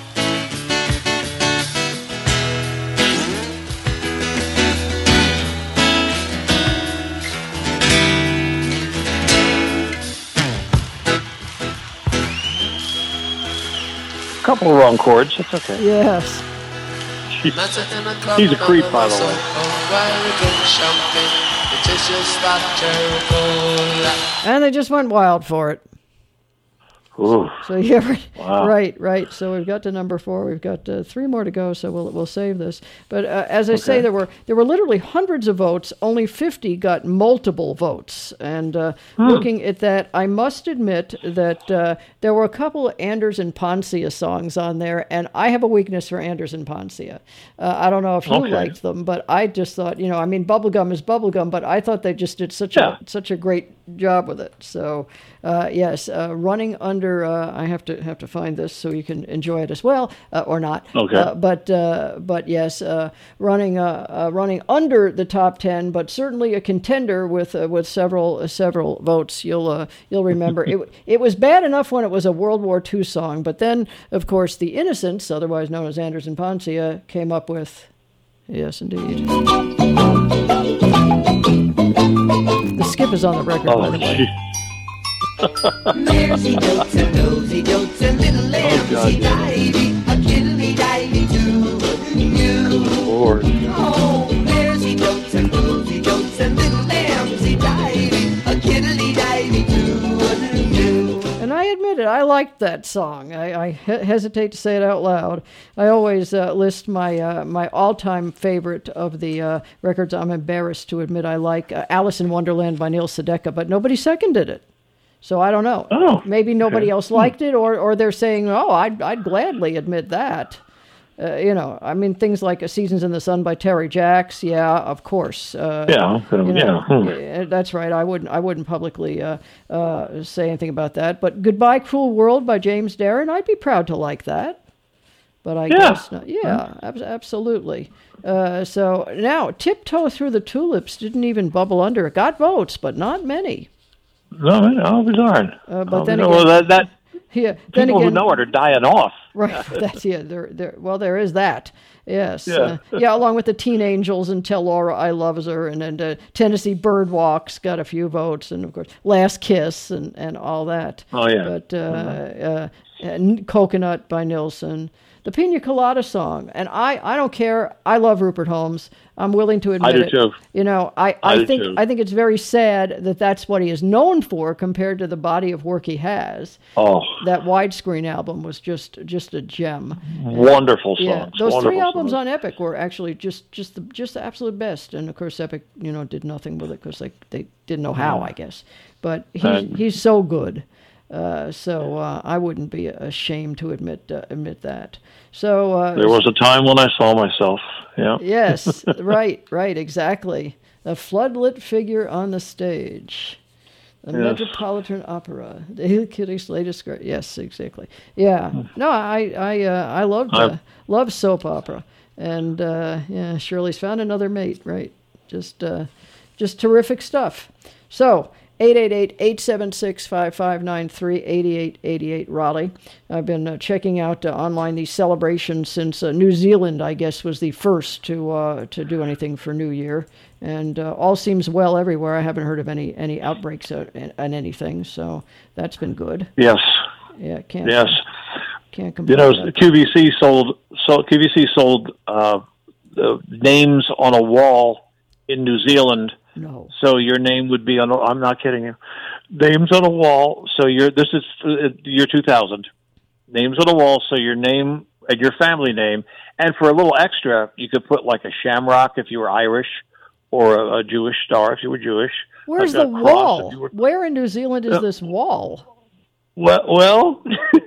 Couple of wrong chords. It's okay. Yes. He's a creep, by the way. And they just went wild for it. Ooh. So yeah, Wow. right. So we've got to number 4. We've got 3 more to go. So we'll save this. But as I say, there were literally hundreds of votes. Only 50 got multiple votes. And looking at that, I must admit that there were a couple of Anders and Poncia songs on there, and I have a weakness for Anders and Poncia. I don't know if you liked them, but I just thought, bubblegum is bubblegum, but I thought they just did such a great job with it. So yes, Running Under. I have to find this so you can enjoy it as well, or not. Okay. But yes, running under the top 10, but certainly a contender with several votes. You'll remember it was bad enough when it was a World War II song, but then of course the Innocents, otherwise known as Anders and Poncia, came up with. Yes, indeed. The skip is on the record, by the way. There's he goats and nosy goats and little lambsy divey, a kiddly divey too. Lord. Oh, there's he goats and nosy goats and little lambsy divey, a kiddly divey too. And I admit it, I liked that song. I hesitate to say it out loud. I always list my all-time favorite of the records I'm embarrassed to admit I like, Alice in Wonderland by Neil Sedaka, but nobody seconded it. So I don't know. Oh, maybe nobody else liked it, or they're saying, "Oh, I'd gladly admit that." Things like "Seasons in the Sun" by Terry Jacks. Yeah, of course. That's right. I wouldn't publicly say anything about that. But "Goodbye, Cruel World" by James Darren, I'd be proud to like that. But I guess not. Yeah, absolutely. So now, "Tiptoe Through the Tulips" didn't even bubble under. It got votes, but not many. No, bizarre. But then again, Yeah. People who know it are dying off. Right. That's there is that. Yes. Yeah. Along with the Teen Angels and Tell Laura I Loves Her, and Tennessee Birdwalks got a few votes, and of course Last Kiss and all that. Oh yeah. But Coconut by Nilsson, the Pina Colada song, and I don't care. I love Rupert Holmes. I'm willing to admit I do it. too. You know, I think it's very sad that that's what he is known for compared to the body of work he has. Oh, that widescreen album was just a gem. Wonderful songs. Yeah, those wonderful 3 albums songs. on Epic were actually just the absolute best. And of course, Epic did nothing with it because they didn't know how, I guess. But he's so good. So I wouldn't be ashamed to admit that. So there was a time when I saw myself. Yeah. Yes, right, exactly. A floodlit figure on the stage. The Metropolitan Opera. Daily Critics' latest. Yes, exactly. Yeah. No, I love soap opera, and Shirley's found another mate. Right. Just terrific stuff. So. 888-876-5593, 8888 Raleigh. I've been checking out online these celebrations since New Zealand, I guess, was the first to do anything for New Year. And all seems well everywhere. I haven't heard of any outbreaks on anything, so that's been good. Yes. Yeah, can't complain. QVC sold the names on a wall in New Zealand. No. So your name would be on. I'm not kidding you. Names on a wall. So this is year 2000. Names on a wall. So your name and your family name, and for a little extra, you could put like a shamrock if you were Irish, or a Jewish star if you were Jewish. Where's like the wall? Where in New Zealand is this wall? Well,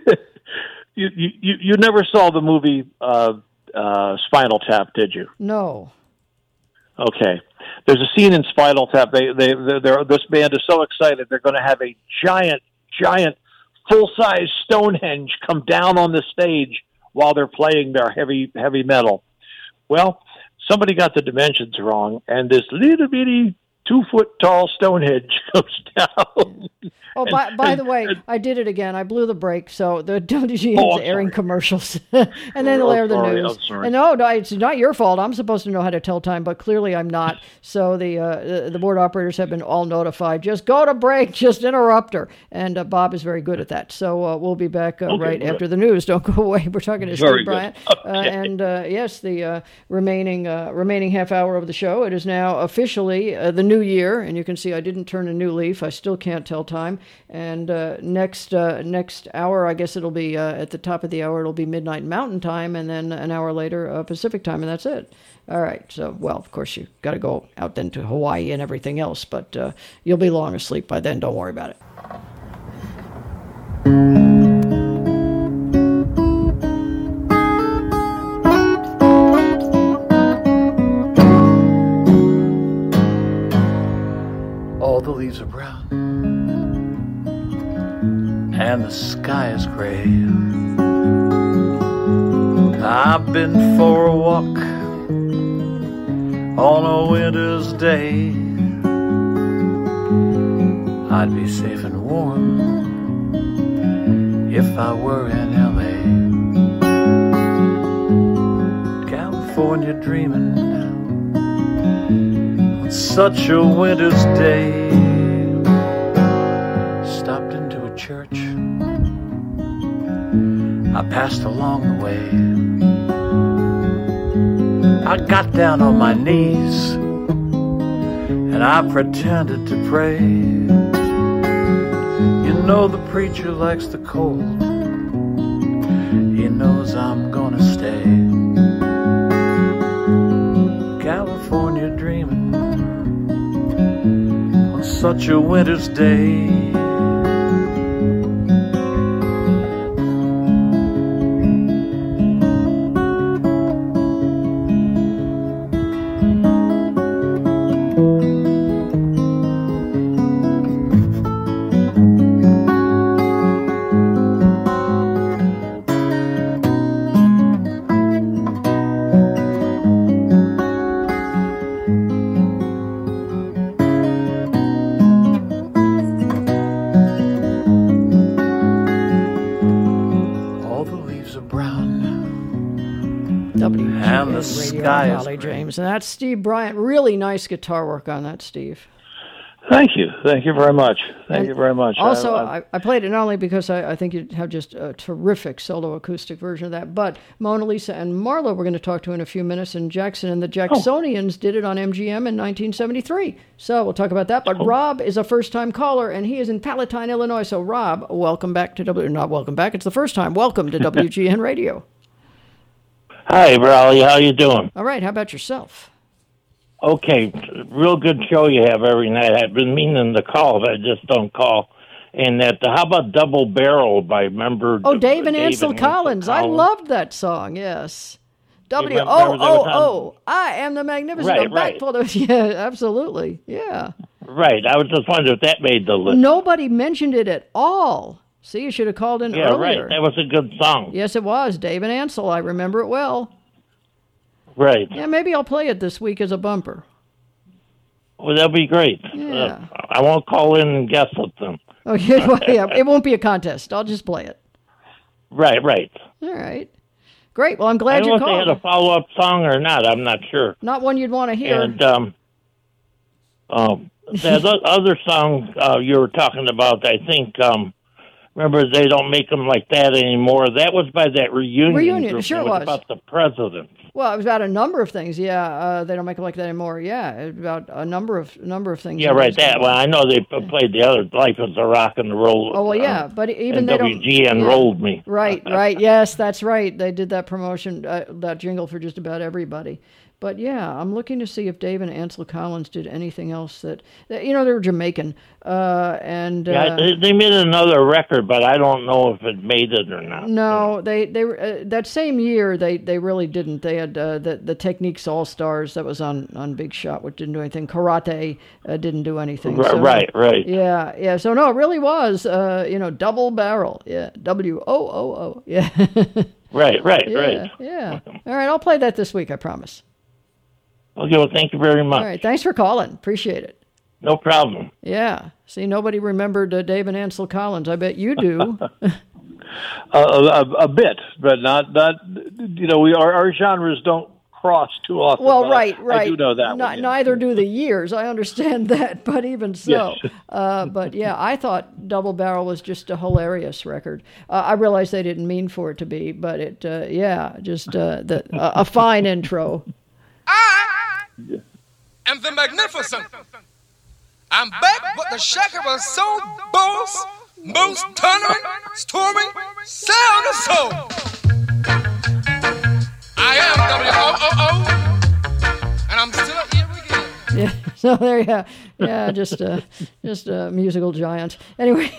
you never saw the movie Spinal Tap, did you? No. Okay. There's a scene in Spinal Tap. This band is so excited they're going to have a giant, full-size Stonehenge come down on the stage while they're playing their heavy metal. Well, somebody got the dimensions wrong, and this little bitty 2-foot-tall Stonehenge comes down. Oh, by the way, I did it again. I blew the brake, so the WGN's airing commercials, and then they'll air the news. And no, it's not your fault. I'm supposed to know how to tell time, but clearly I'm not. So the board operators have been all notified. Just go to break. Just interrupt her. And Bob is very good at that. So we'll be back after the news. Don't go away. We're talking to Steve Bryant. And yes, the remaining half hour of the show. It is now officially the new year, and you can see I didn't turn a new leaf. I still can't tell time. And next hour, I guess it'll be at the top of the hour, it'll be midnight Mountain Time, and then an hour later Pacific Time, and that's it. All right. So, well, of course, you got to go out then to Hawaii and everything else, but you'll be long asleep by then. Don't worry about it. All the leaves are brown and the sky is gray. I've been for a walk on a winter's day. I'd be safe and warm if I were in LA. California dreaming on such a winter's day. Stopped into a church I passed along the way. I got down on my knees and I pretended to pray. You know the preacher likes the cold. He knows I'm gonna stay. California dreaming on such a winter's day. Radio sky with is Raleigh great. James. And that's Steve Bryant. Really nice guitar work on that, Steve. Thank you very much. Thank you very much. Also, I played it not only because I think you have just a terrific solo acoustic version of that, but Mona Lisa and Marlowe we're going to talk to in a few minutes, and Jackson and the Jacksonians did it on MGM in 1973. So we'll talk about that. But Rob is a first-time caller, and he is in Palatine, Illinois. So Rob, welcome back to not welcome back. It's the first time. Welcome to WGN Radio. Hi, Raleigh. How you doing? All right. How about yourself? Okay, real good show you have every night. I've been meaning to call, but I just don't call. And how about Double Barrel by member? Oh, Dave and Ansel Collins. I loved that song. Yes. W-O-O-O. I am the magnificent. Right, I'm back for the. Yeah, absolutely. Yeah. Right. I was just wondering if that made the list. Nobody mentioned it at all. See, you should have called in earlier. Right. That was a good song. Yes, it was. Dave and Ansel. I remember it well. Right. Yeah, maybe I'll play it this week as a bumper. Well, that'll be great. Yeah. I won't call in and guess with them. Oh, yeah, well, yeah, it won't be a contest. I'll just play it. Right. All right. Great. Well, I'm glad you I don't called. know if they had a follow-up song or not. I'm not sure. Not one you'd want to hear. And that other song you were talking about, I think, remember, they don't make them like that anymore. That was by that reunion group. Sure it was about the president. Well, it was about a number of things. Yeah, they don't make them like that anymore. Yeah, about a number of things. Yeah, right. That. Well, I know they played the other "Life Is a Rock and Roll." Oh, well, yeah, but even and they WGN don't. rolled me. Right. Yes, that's right. They did that promotion, that jingle for just about everybody. But yeah, I'm looking to see if Dave and Ansel Collins did anything else that they were Jamaican, and they made another record, but I don't know if it made it or not. No, they that same year they really didn't. They had the Techniques All Stars that was on Big Shot, which didn't do anything. Karate didn't do anything. So, right. Yeah. So no, it really was Double Barrel. Yeah, WOOO. Yeah. Right. Yeah. All right, I'll play that this week. I promise. Okay, well, thank you very much. All right, thanks for calling. Appreciate it. No problem. Yeah. See, nobody remembered Dave and Ansel Collins. I bet you do. A bit, but not. Our genres don't cross too often. Well, right. I do know that. Neither do the years. I understand that, but even so. Yes. But yeah, I thought Double Barrel was just a hilarious record. I realized they didn't mean for it to be, but it, just a fine intro. And the magnificent. I'm back with the Shackle Soul Boss, most thundering, storming, sound of soul. I am WOOO, and I'm still here again. Yeah, so there you go. Yeah, just a musical giant. Anyway,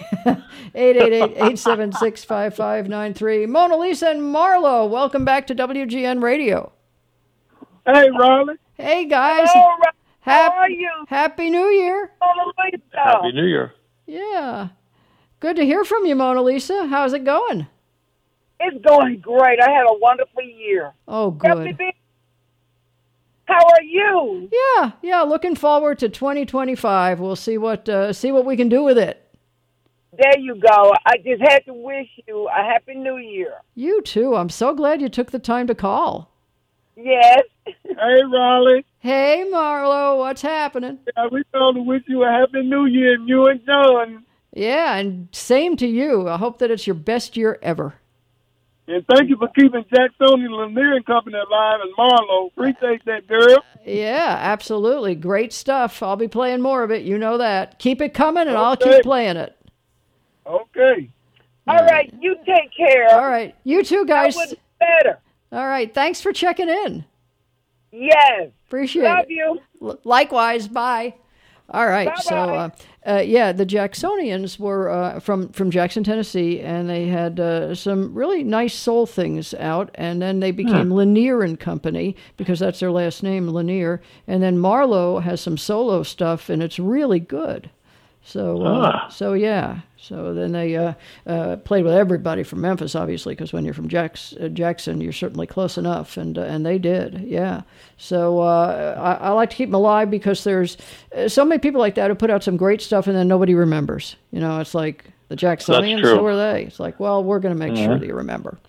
888-876-5593. Mona Lisa and Marlowe, welcome back to WGN Radio. Hey, Raleigh. Hey, guys. Hello, how are you? Happy New Year. Mona Lisa. Happy New Year. Yeah. Good to hear from you, Mona Lisa. How's it going? It's going great. I had a wonderful year. Oh, good. How are you? Yeah. Looking forward to 2025. We'll see what we can do with it. There you go. I just had to wish you a Happy New Year. You too. I'm so glad you took the time to call. Yes. Hey, Raleigh. Hey, Marlo. What's happening? Yeah, we want to wish you a Happy New Year, and you and John. Yeah, and same to you. I hope that it's your best year ever. And thank you for keeping Jacksonian, Lanier and Company alive, and Marlo. Appreciate that, girl. Yeah, absolutely. Great stuff. I'll be playing more of it. You know that. Keep it coming, and I'll keep playing it. Okay. All right. You take care. All right. You too, guys. That was better. All right. Thanks for checking in. Yes. Appreciate Love it. you. Likewise. Bye. All right. Bye-bye. So, the Jacksonians were from Jackson, Tennessee, and they had some really nice soul things out, and then they became Lanier and Company because that's their last name, Lanier. And then Marlowe has some solo stuff, and it's really good. So, So then they played with everybody from Memphis, obviously, because when you're from Jackson, you're certainly close enough, and they did, yeah. So I like to keep them alive because there's so many people like that who put out some great stuff and then nobody remembers. It's like the Jacksonians, so are they. It's like, well, we're going to make sure that you remember.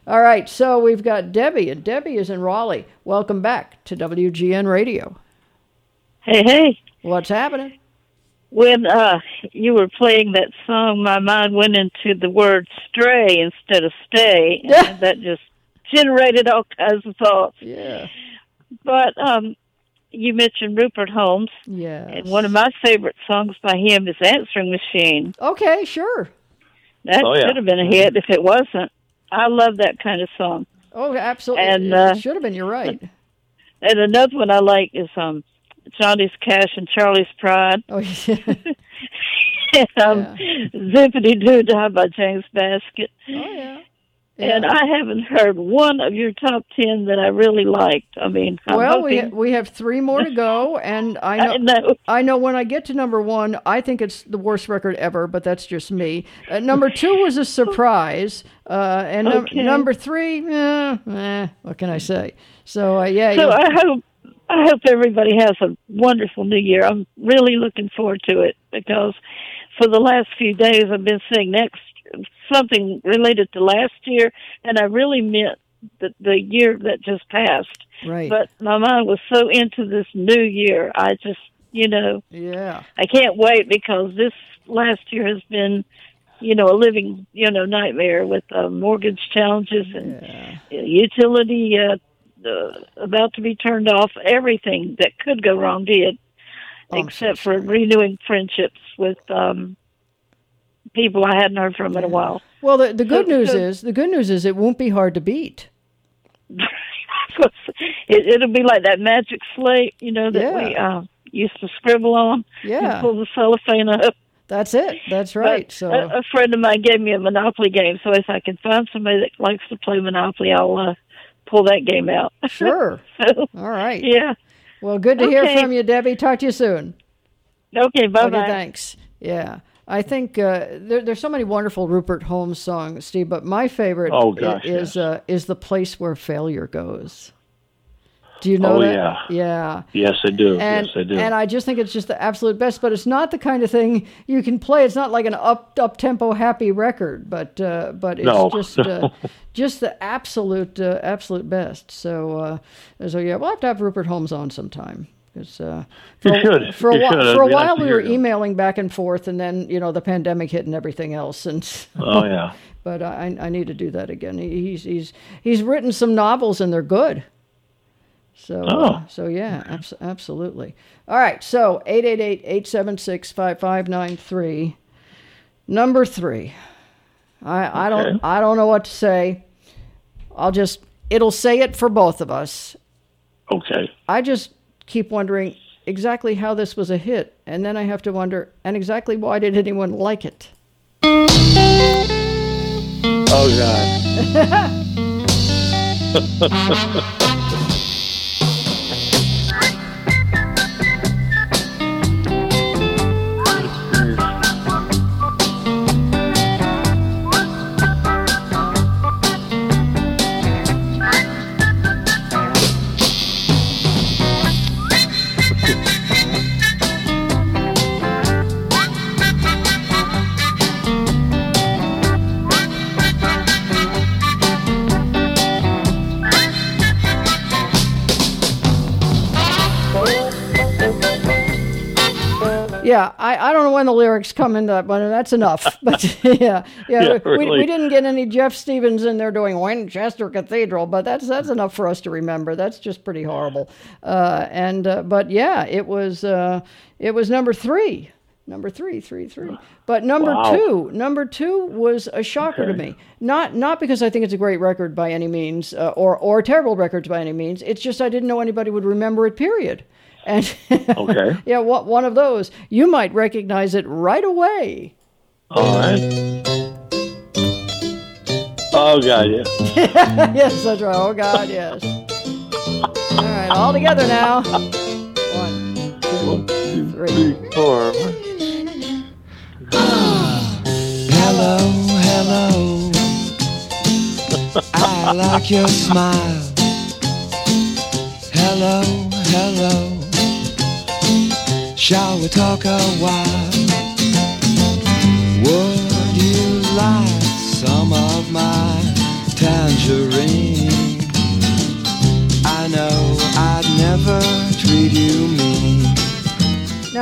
All right, so we've got Debbie, and Debbie is in Raleigh. Welcome back to WGN Radio. Hey. What's happening? When you were playing that song, my mind went into the word stray instead of stay, and that just generated all kinds of thoughts. Yeah. But you mentioned Rupert Holmes. Yeah. And one of my favorite songs by him is Answering Machine. Okay, sure. That should have been a hit if it wasn't. I love that kind of song. Oh, absolutely. And it should have been, you're right. And another one I like is Johnny's Cash and Charlie's Pride. Oh, yeah. And Zippity Doo Dah by James Baskett. Oh, yeah. And I haven't heard one of your top 10 that I really liked. I mean, we have 3 more to go, and I know when I get to number 1, I think it's the worst record ever, but that's just me. Number 2 was a surprise, and number 3, what can I say? So So I hope everybody has a wonderful New Year. I'm really looking forward to it because for the last few days I've been saying something related to last year, and I really meant the year that just passed. Right. But my mind was so into this new year. I just, Yeah. I can't wait because this last year has been, a living, nightmare with mortgage challenges and utility about to be turned off. Everything that could go wrong did, except for renewing friendships with people I hadn't heard from in a while. Well, the good news is it won't be hard to beat. It'll be like that magic slate, that we used to scribble on. Yeah. And pull the cellophane up. That's it. That's right. But a friend of mine gave me a Monopoly game, so if I can find somebody that likes to play Monopoly, I'll pull that game out. Sure. So, all right. Yeah. Well, good to hear from you, Debbie. Talk to you soon. Okay, bye-bye. Okay, thanks. Yeah. I think there's so many wonderful Rupert Holmes songs, Steve, but my favorite is The Place Where Failure Goes. Do you know that? Yeah. Yes, I do. And I just think it's just the absolute best, but it's not the kind of thing you can play. It's not like an up-tempo happy record, but it's just the absolute best. So yeah, we'll have to have Rupert Holmes on sometime. For a while we were emailing back and forth, and then the pandemic hit and everything else, and but I need to do that again. He's written some novels and they're good. So yeah, absolutely. All right, so 888-876-5593. Number 3. I don't know what to say. It'll say it for both of us. Okay. I just keep wondering exactly how this was a hit, and then I have to wonder, and exactly why did anyone like it? Oh, God. Yeah, I don't know when the lyrics come into that, but that's enough. But yeah, really. we didn't get any Jeff Stevens in there doing Winchester Cathedral, but that's enough for us to remember. That's just pretty horrible. But yeah, it was number 3. Number 3. But number two was a shocker to me. Not because I think it's a great record by any means, or a terrible record by any means. It's just I didn't know anybody would remember it, period. And yeah, one of those. You might recognize it right away. All right. Oh, God, yeah. Yes, that's right. Oh, God, yes. All right, all together now. 1, 2, 3, 4. Hello. I like your smile. Hello. Shall we talk a while? Would you like some of my tangerine?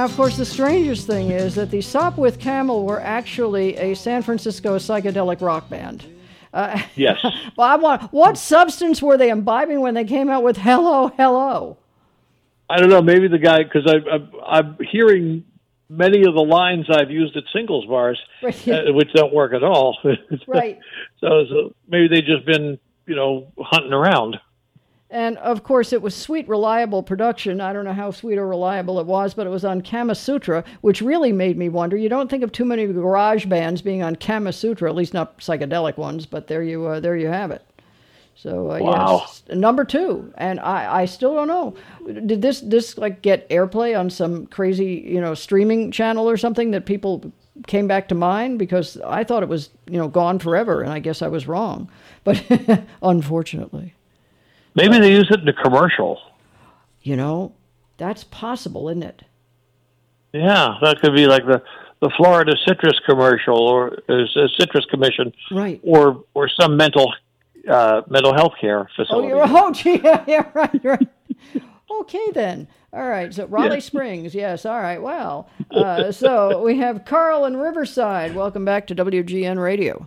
Now, of course, the strangest thing is that the Sopwith Camel were actually a San Francisco psychedelic rock band. Yes. What substance were they imbibing when they came out with Hello, Hello? I don't know. Maybe the guy, because I'm hearing many of the lines I've used at singles bars, which don't work at all. Right. So maybe they've just been, hunting around. And, of course, it was sweet, reliable production. I don't know how sweet or reliable it was, but it was on Kama Sutra, which really made me wonder. You don't think of too many garage bands being on Kama Sutra, at least not psychedelic ones, but there you have it. So, wow. Yes, number 2. And I still don't know. Did this get airplay on some crazy, streaming channel or something that people came back to mind? Because I thought it was, gone forever, and I guess I was wrong. But unfortunately. Maybe they use it in a commercial. That's possible, isn't it? Yeah, that could be like the Florida Citrus commercial or Citrus Commission, right? Or some mental health care facility. Yeah, right. Okay, then. All right, so Raleigh Springs, yes, all right, well. So we have Carl in Riverside. Welcome back to WGN Radio.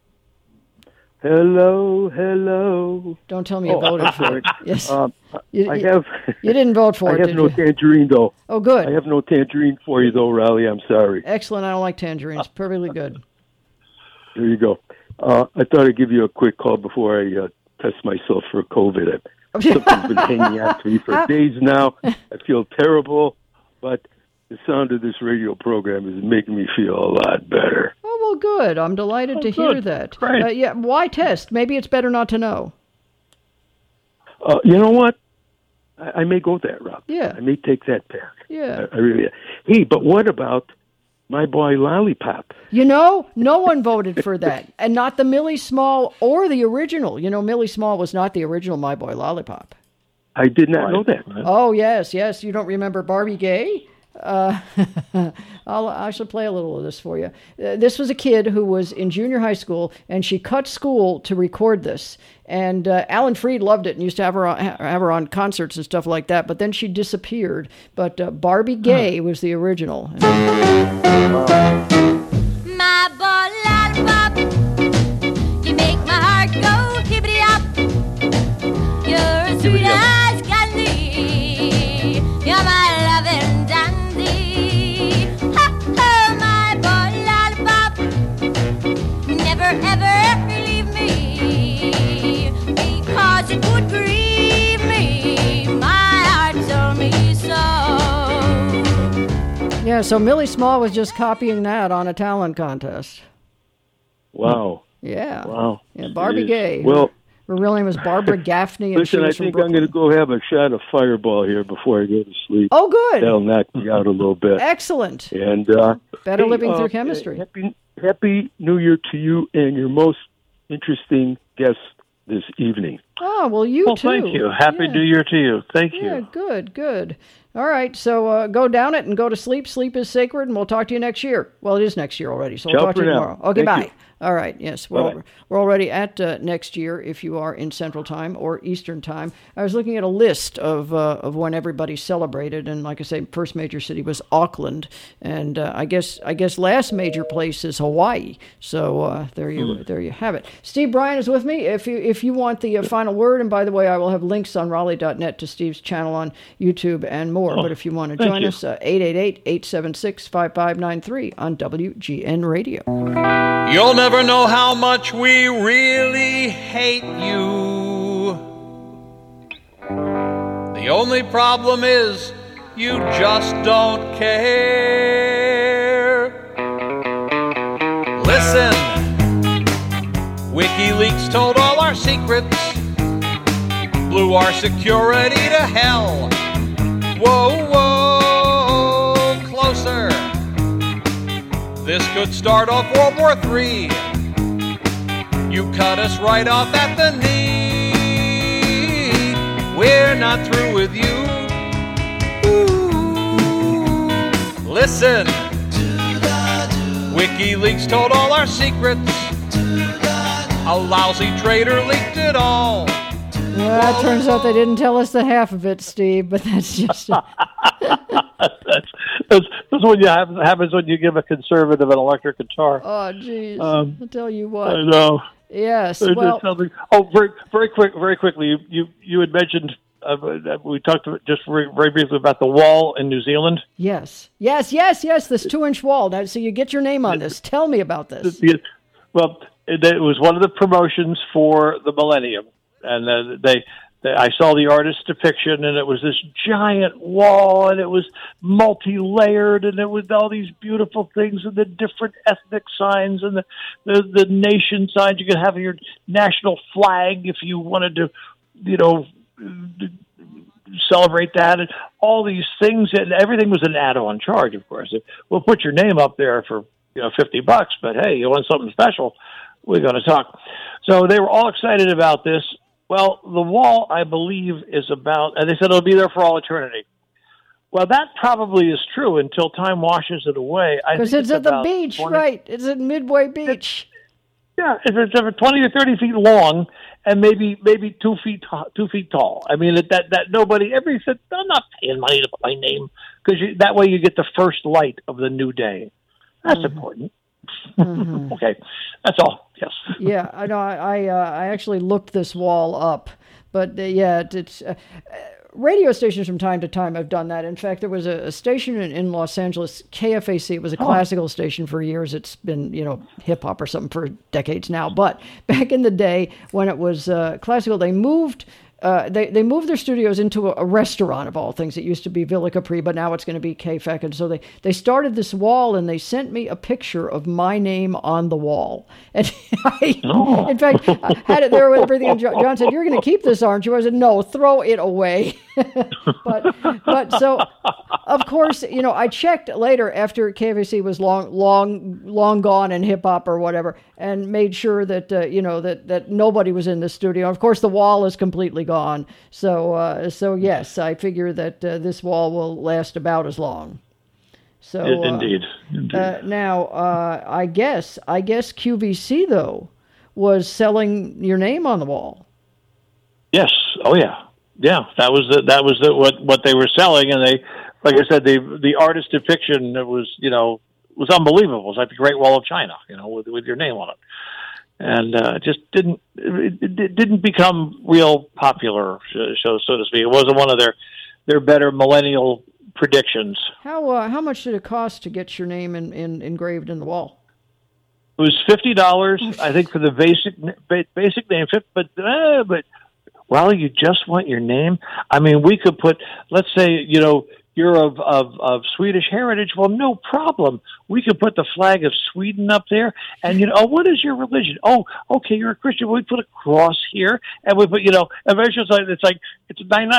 Hello. Don't tell me you voted for it. Yes. You didn't vote for it, I have no tangerine, though. Oh, good. I have no tangerine for you, though, Raleigh. I'm sorry. Excellent. I don't like tangerines. Perfectly good. There you go. I thought I'd give you a quick call before I test myself for COVID. Something's been hanging on to me for days now. I feel terrible, but the sound of this radio program is making me feel a lot better. Oh, well, good. I'm delighted to hear that. Great. Why test? Maybe it's better not to know. You know what? I may go that route. Yeah. I may take that path. Yeah. I really. Hey, but what about My Boy Lollipop? No one voted for that. And not the Millie Small or the original. Millie Small was not the original My Boy Lollipop. I did not know that. Oh, yes. You don't remember Barbie Gay? I shall play a little of this for you. This was a kid who was in junior high school, and she cut school to record this. And Alan Freed loved it and used to have her on concerts and stuff like that. But then she disappeared. But Barbie Gay was the original. My boy lollipop, you make my heart go hippity hop. You're as sweet as candy. You're my loving dandy. Oh, my boy lollipop, never ever leave me, because it would grieve me. My heart told me so. Yeah, so Millie Small was just copying that on a talent contest. Wow. Yeah. Wow. Yeah, Barbie Gay. Well, her real name was Barbara Gaffney. And listen, she I was think from I'm going to go have a shot of Fireball here before I go to sleep. Oh, good. That'll knock me out a little bit. Excellent. And better living through chemistry. Happy New Year to you and your most interesting guest this evening. Oh, well, you too. Thank you. Happy New Year to you. Thank you. Yeah, good. All right, so go down it and go to sleep. Sleep is sacred, and we'll talk to you next year. Well, it is next year already, so we'll talk to you tomorrow. Okay, bye. All right, yes, we're already at next year if you are in Central Time or Eastern Time. I was looking at a list of when everybody celebrated, and like I say, first major city was Auckland, and I guess last major place is Hawaii. So there you have it. Steve Bryan is with me. If you want the final word, and by the way, I will have links on Raleigh.net to Steve's channel on YouTube and more. But if you want to join us, 888-876-5593 on WGN Radio. You'll never know how much we really hate you. The only problem is you just don't care. Listen, WikiLeaks told all our secrets, blew our security to hell. Whoa, closer. This could start off World War III. You cut us right off at the knee. We're not through with you. Ooh. Listen, WikiLeaks told all our secrets. A lousy traitor leaked it all. Well, it turns out they didn't tell us the half of it, Steve, but that's just... That's happens when you give a conservative an electric guitar. Oh, geez. I'll tell you what. I know. Yes. Well. Very quickly. You had mentioned. We talked just very briefly about the wall in New Zealand. Yes. This 2-inch wall. Now, so you get your name on this. Tell me about this. Well, it was one of the promotions for the Millennium, and I saw the artist's depiction, and it was this giant wall, and it was multi-layered, and it was all these beautiful things, and the different ethnic signs, and the nation signs. You could have your national flag if you wanted to, celebrate that, and all these things, and everything was an add-on charge, of course. We'll put your name up there for $50, but hey, you want something special, we're going to talk. So they were all excited about this. Well, the wall, I believe, is about, and they said it'll be there for all eternity. Well, that probably is true until time washes it away. Because it's at the beach, right? It's at Midway Beach. It's over 20 or 30 feet long, and maybe 2 feet tall. I mean, that nobody ever said, I'm not paying money to put my name, because that way you get the first light of the new day. That's important. Mm-hmm. Okay, that's all. Yes. Yeah, I know. I actually looked this wall up, but it's radio stations from time to time have done that. In fact, there was a station in Los Angeles, KFAC. It was a classical station for years. It's been hip hop or something for decades now. But back in the day when it was classical, they moved. They moved their studios into a restaurant, of all things. It used to be Villa Capri, but now it's going to be KFAC. And so they started this wall, and they sent me a picture of my name on the wall. And in fact, I had it there with everything. And John said, "You're going to keep this, aren't you?" I said, "No, throw it away." but so, of course, I checked later after KFAC was long gone in hip hop or whatever, and made sure that that nobody was in the studio. Of course, the wall is completely gone. So yes, I figure that this wall will last about as long. So indeed. Now, I guess QVC though was selling your name on the wall. Yes. Oh yeah. Yeah. That was what they were selling, and they, like I said, the artist depiction was unbelievable. It was like the Great Wall of China, with your name on it. And just didn't become real popular shows, so to speak. It wasn't one of their better millennial predictions. How much did it cost to get your name engraved in the wall? It was $50, I think, for the basic name. But well, you just want your name. I mean, we could put, let's say, you're of Swedish heritage. Well, no problem. We could put the flag of Sweden up there, and what is your religion? Oh, okay, you're a Christian. We put a cross here, and we put eventually it's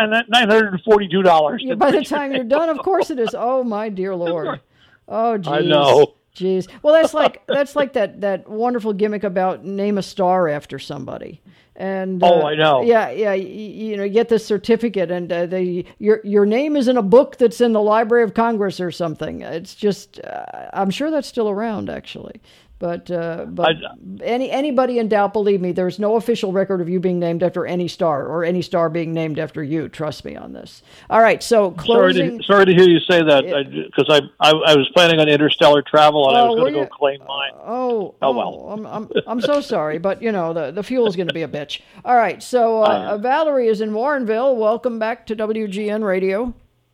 $942. Yeah, by the time you're done, of course it is. Oh my dear Lord. Oh, geez. I know. Jeez. Well, that's like that wonderful gimmick about name a star after somebody. And I know. Yeah. You get this certificate, and your name is in a book that's in the Library of Congress or something. It's just, I'm sure that's still around actually. But anybody in doubt, believe me, there's no official record of you being named after any star or any star being named after you. Trust me on this. All right, so closing. Sorry to hear you say that, because I was planning on interstellar travel, and I was going to go claim mine. Oh well. I'm so sorry, but the fuel's going to be a bitch. All right, so Valerie is in Warrenville. Welcome back to WGN Radio.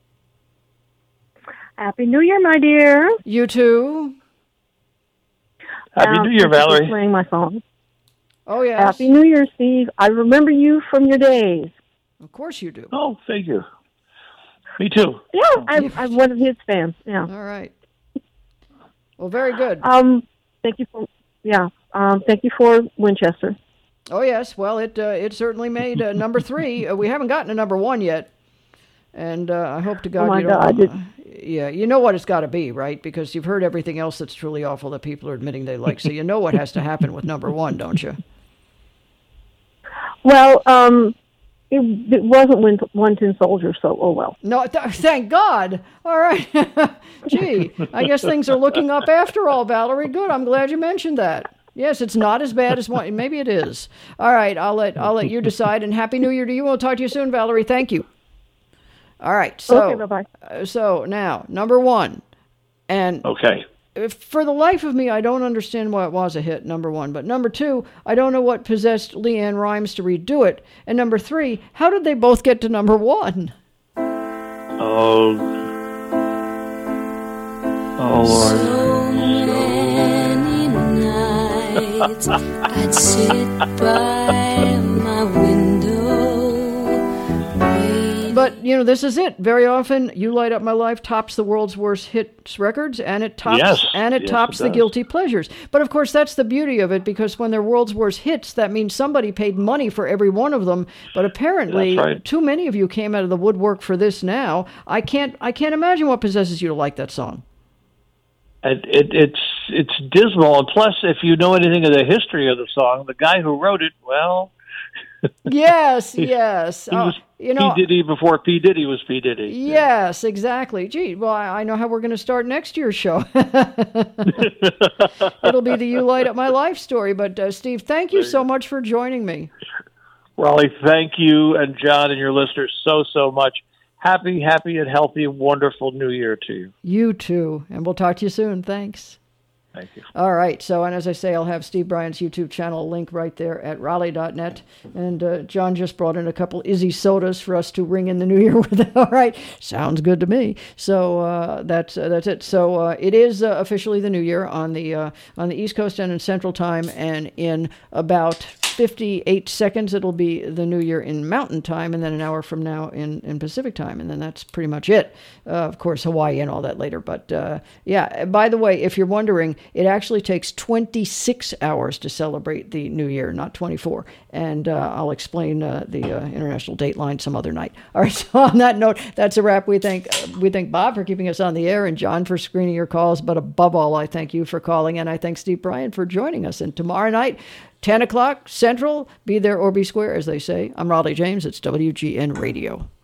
Happy New Year, my dear. You too. Happy New Year, Valerie. Playing my phone. Oh, yes. Happy New Year, Steve. I remember you from your days. Of course you do. Oh, thank you. Me too. Yeah, I'm one of his fans. Yeah. All right. Well, very good. Thank you for Winchester. Oh, yes. Well, it certainly made number 3. We haven't gotten to number 1 yet. And I hope to God you don't. Oh, my God. Yeah, you know what it's got to be, right? Because you've heard everything else that's truly awful that people are admitting they like. So you know what has to happen with number 1, don't you? Well, it wasn't One Tin Soldier, so oh well. No, thank God. All right. Gee, I guess things are looking up after all, Valerie. Good. I'm glad you mentioned that. Yes, it's not as bad as one. Maybe it is. All right, I'll let you decide. And Happy New Year to you. We'll talk to you soon, Valerie. Thank you. All right. So, okay, bye-bye. So now, number 1, And okay. For the life of me, I don't understand why it was a hit, number one. But number two, I don't know what possessed Leanne Rimes to redo it. And number three, how did they both get to number one? Oh, Lord. So many nights I'd sit by my window. But, this is it. Very often, You Light Up My Life tops the world's worst hits records, and it tops tops the guilty pleasures. But, of course, that's the beauty of it, because when they're world's worst hits, that means somebody paid money for every one of them. But apparently, too many of you came out of the woodwork for this now. I can't imagine what possesses you to like that song. It's dismal. And plus, if you know anything of the history of the song, the guy who wrote it, well... Yes. He was P. Diddy before P. Diddy was P. Diddy. Yes, exactly. Gee, well, I know how we're going to start next year's show. It'll be the You Light Up My Life story. But, Steve, thank you so much for joining me. Raleigh, thank you, and John and your listeners so much. Happy, and healthy, wonderful New Year to you. You too. And we'll talk to you soon. Thanks. Thank you. All right. So, and as I say, I'll have Steve Bryant's YouTube channel link right there at Raleigh.net. And John just brought in a couple Izzy sodas for us to ring in the new year with. All right. Sounds good to me. So that's it. So it is officially the new year on the East Coast and in Central Time. And in about 58 seconds, it'll be the new year in Mountain Time, and then an hour from now in Pacific Time. And then that's pretty much it. Of course, Hawaii and all that later. But yeah, by the way, if you're wondering, it actually takes 26 hours to celebrate the new year, not 24. And I'll explain the international date line some other night. All right, so on that note, that's a wrap. We thank Bob for keeping us on the air and John for screening your calls. But above all, I thank you for calling, and I thank Steve Bryant for joining us. And tomorrow night, 10 o'clock Central, be there or be square, as they say. I'm Raleigh James. It's WGN Radio.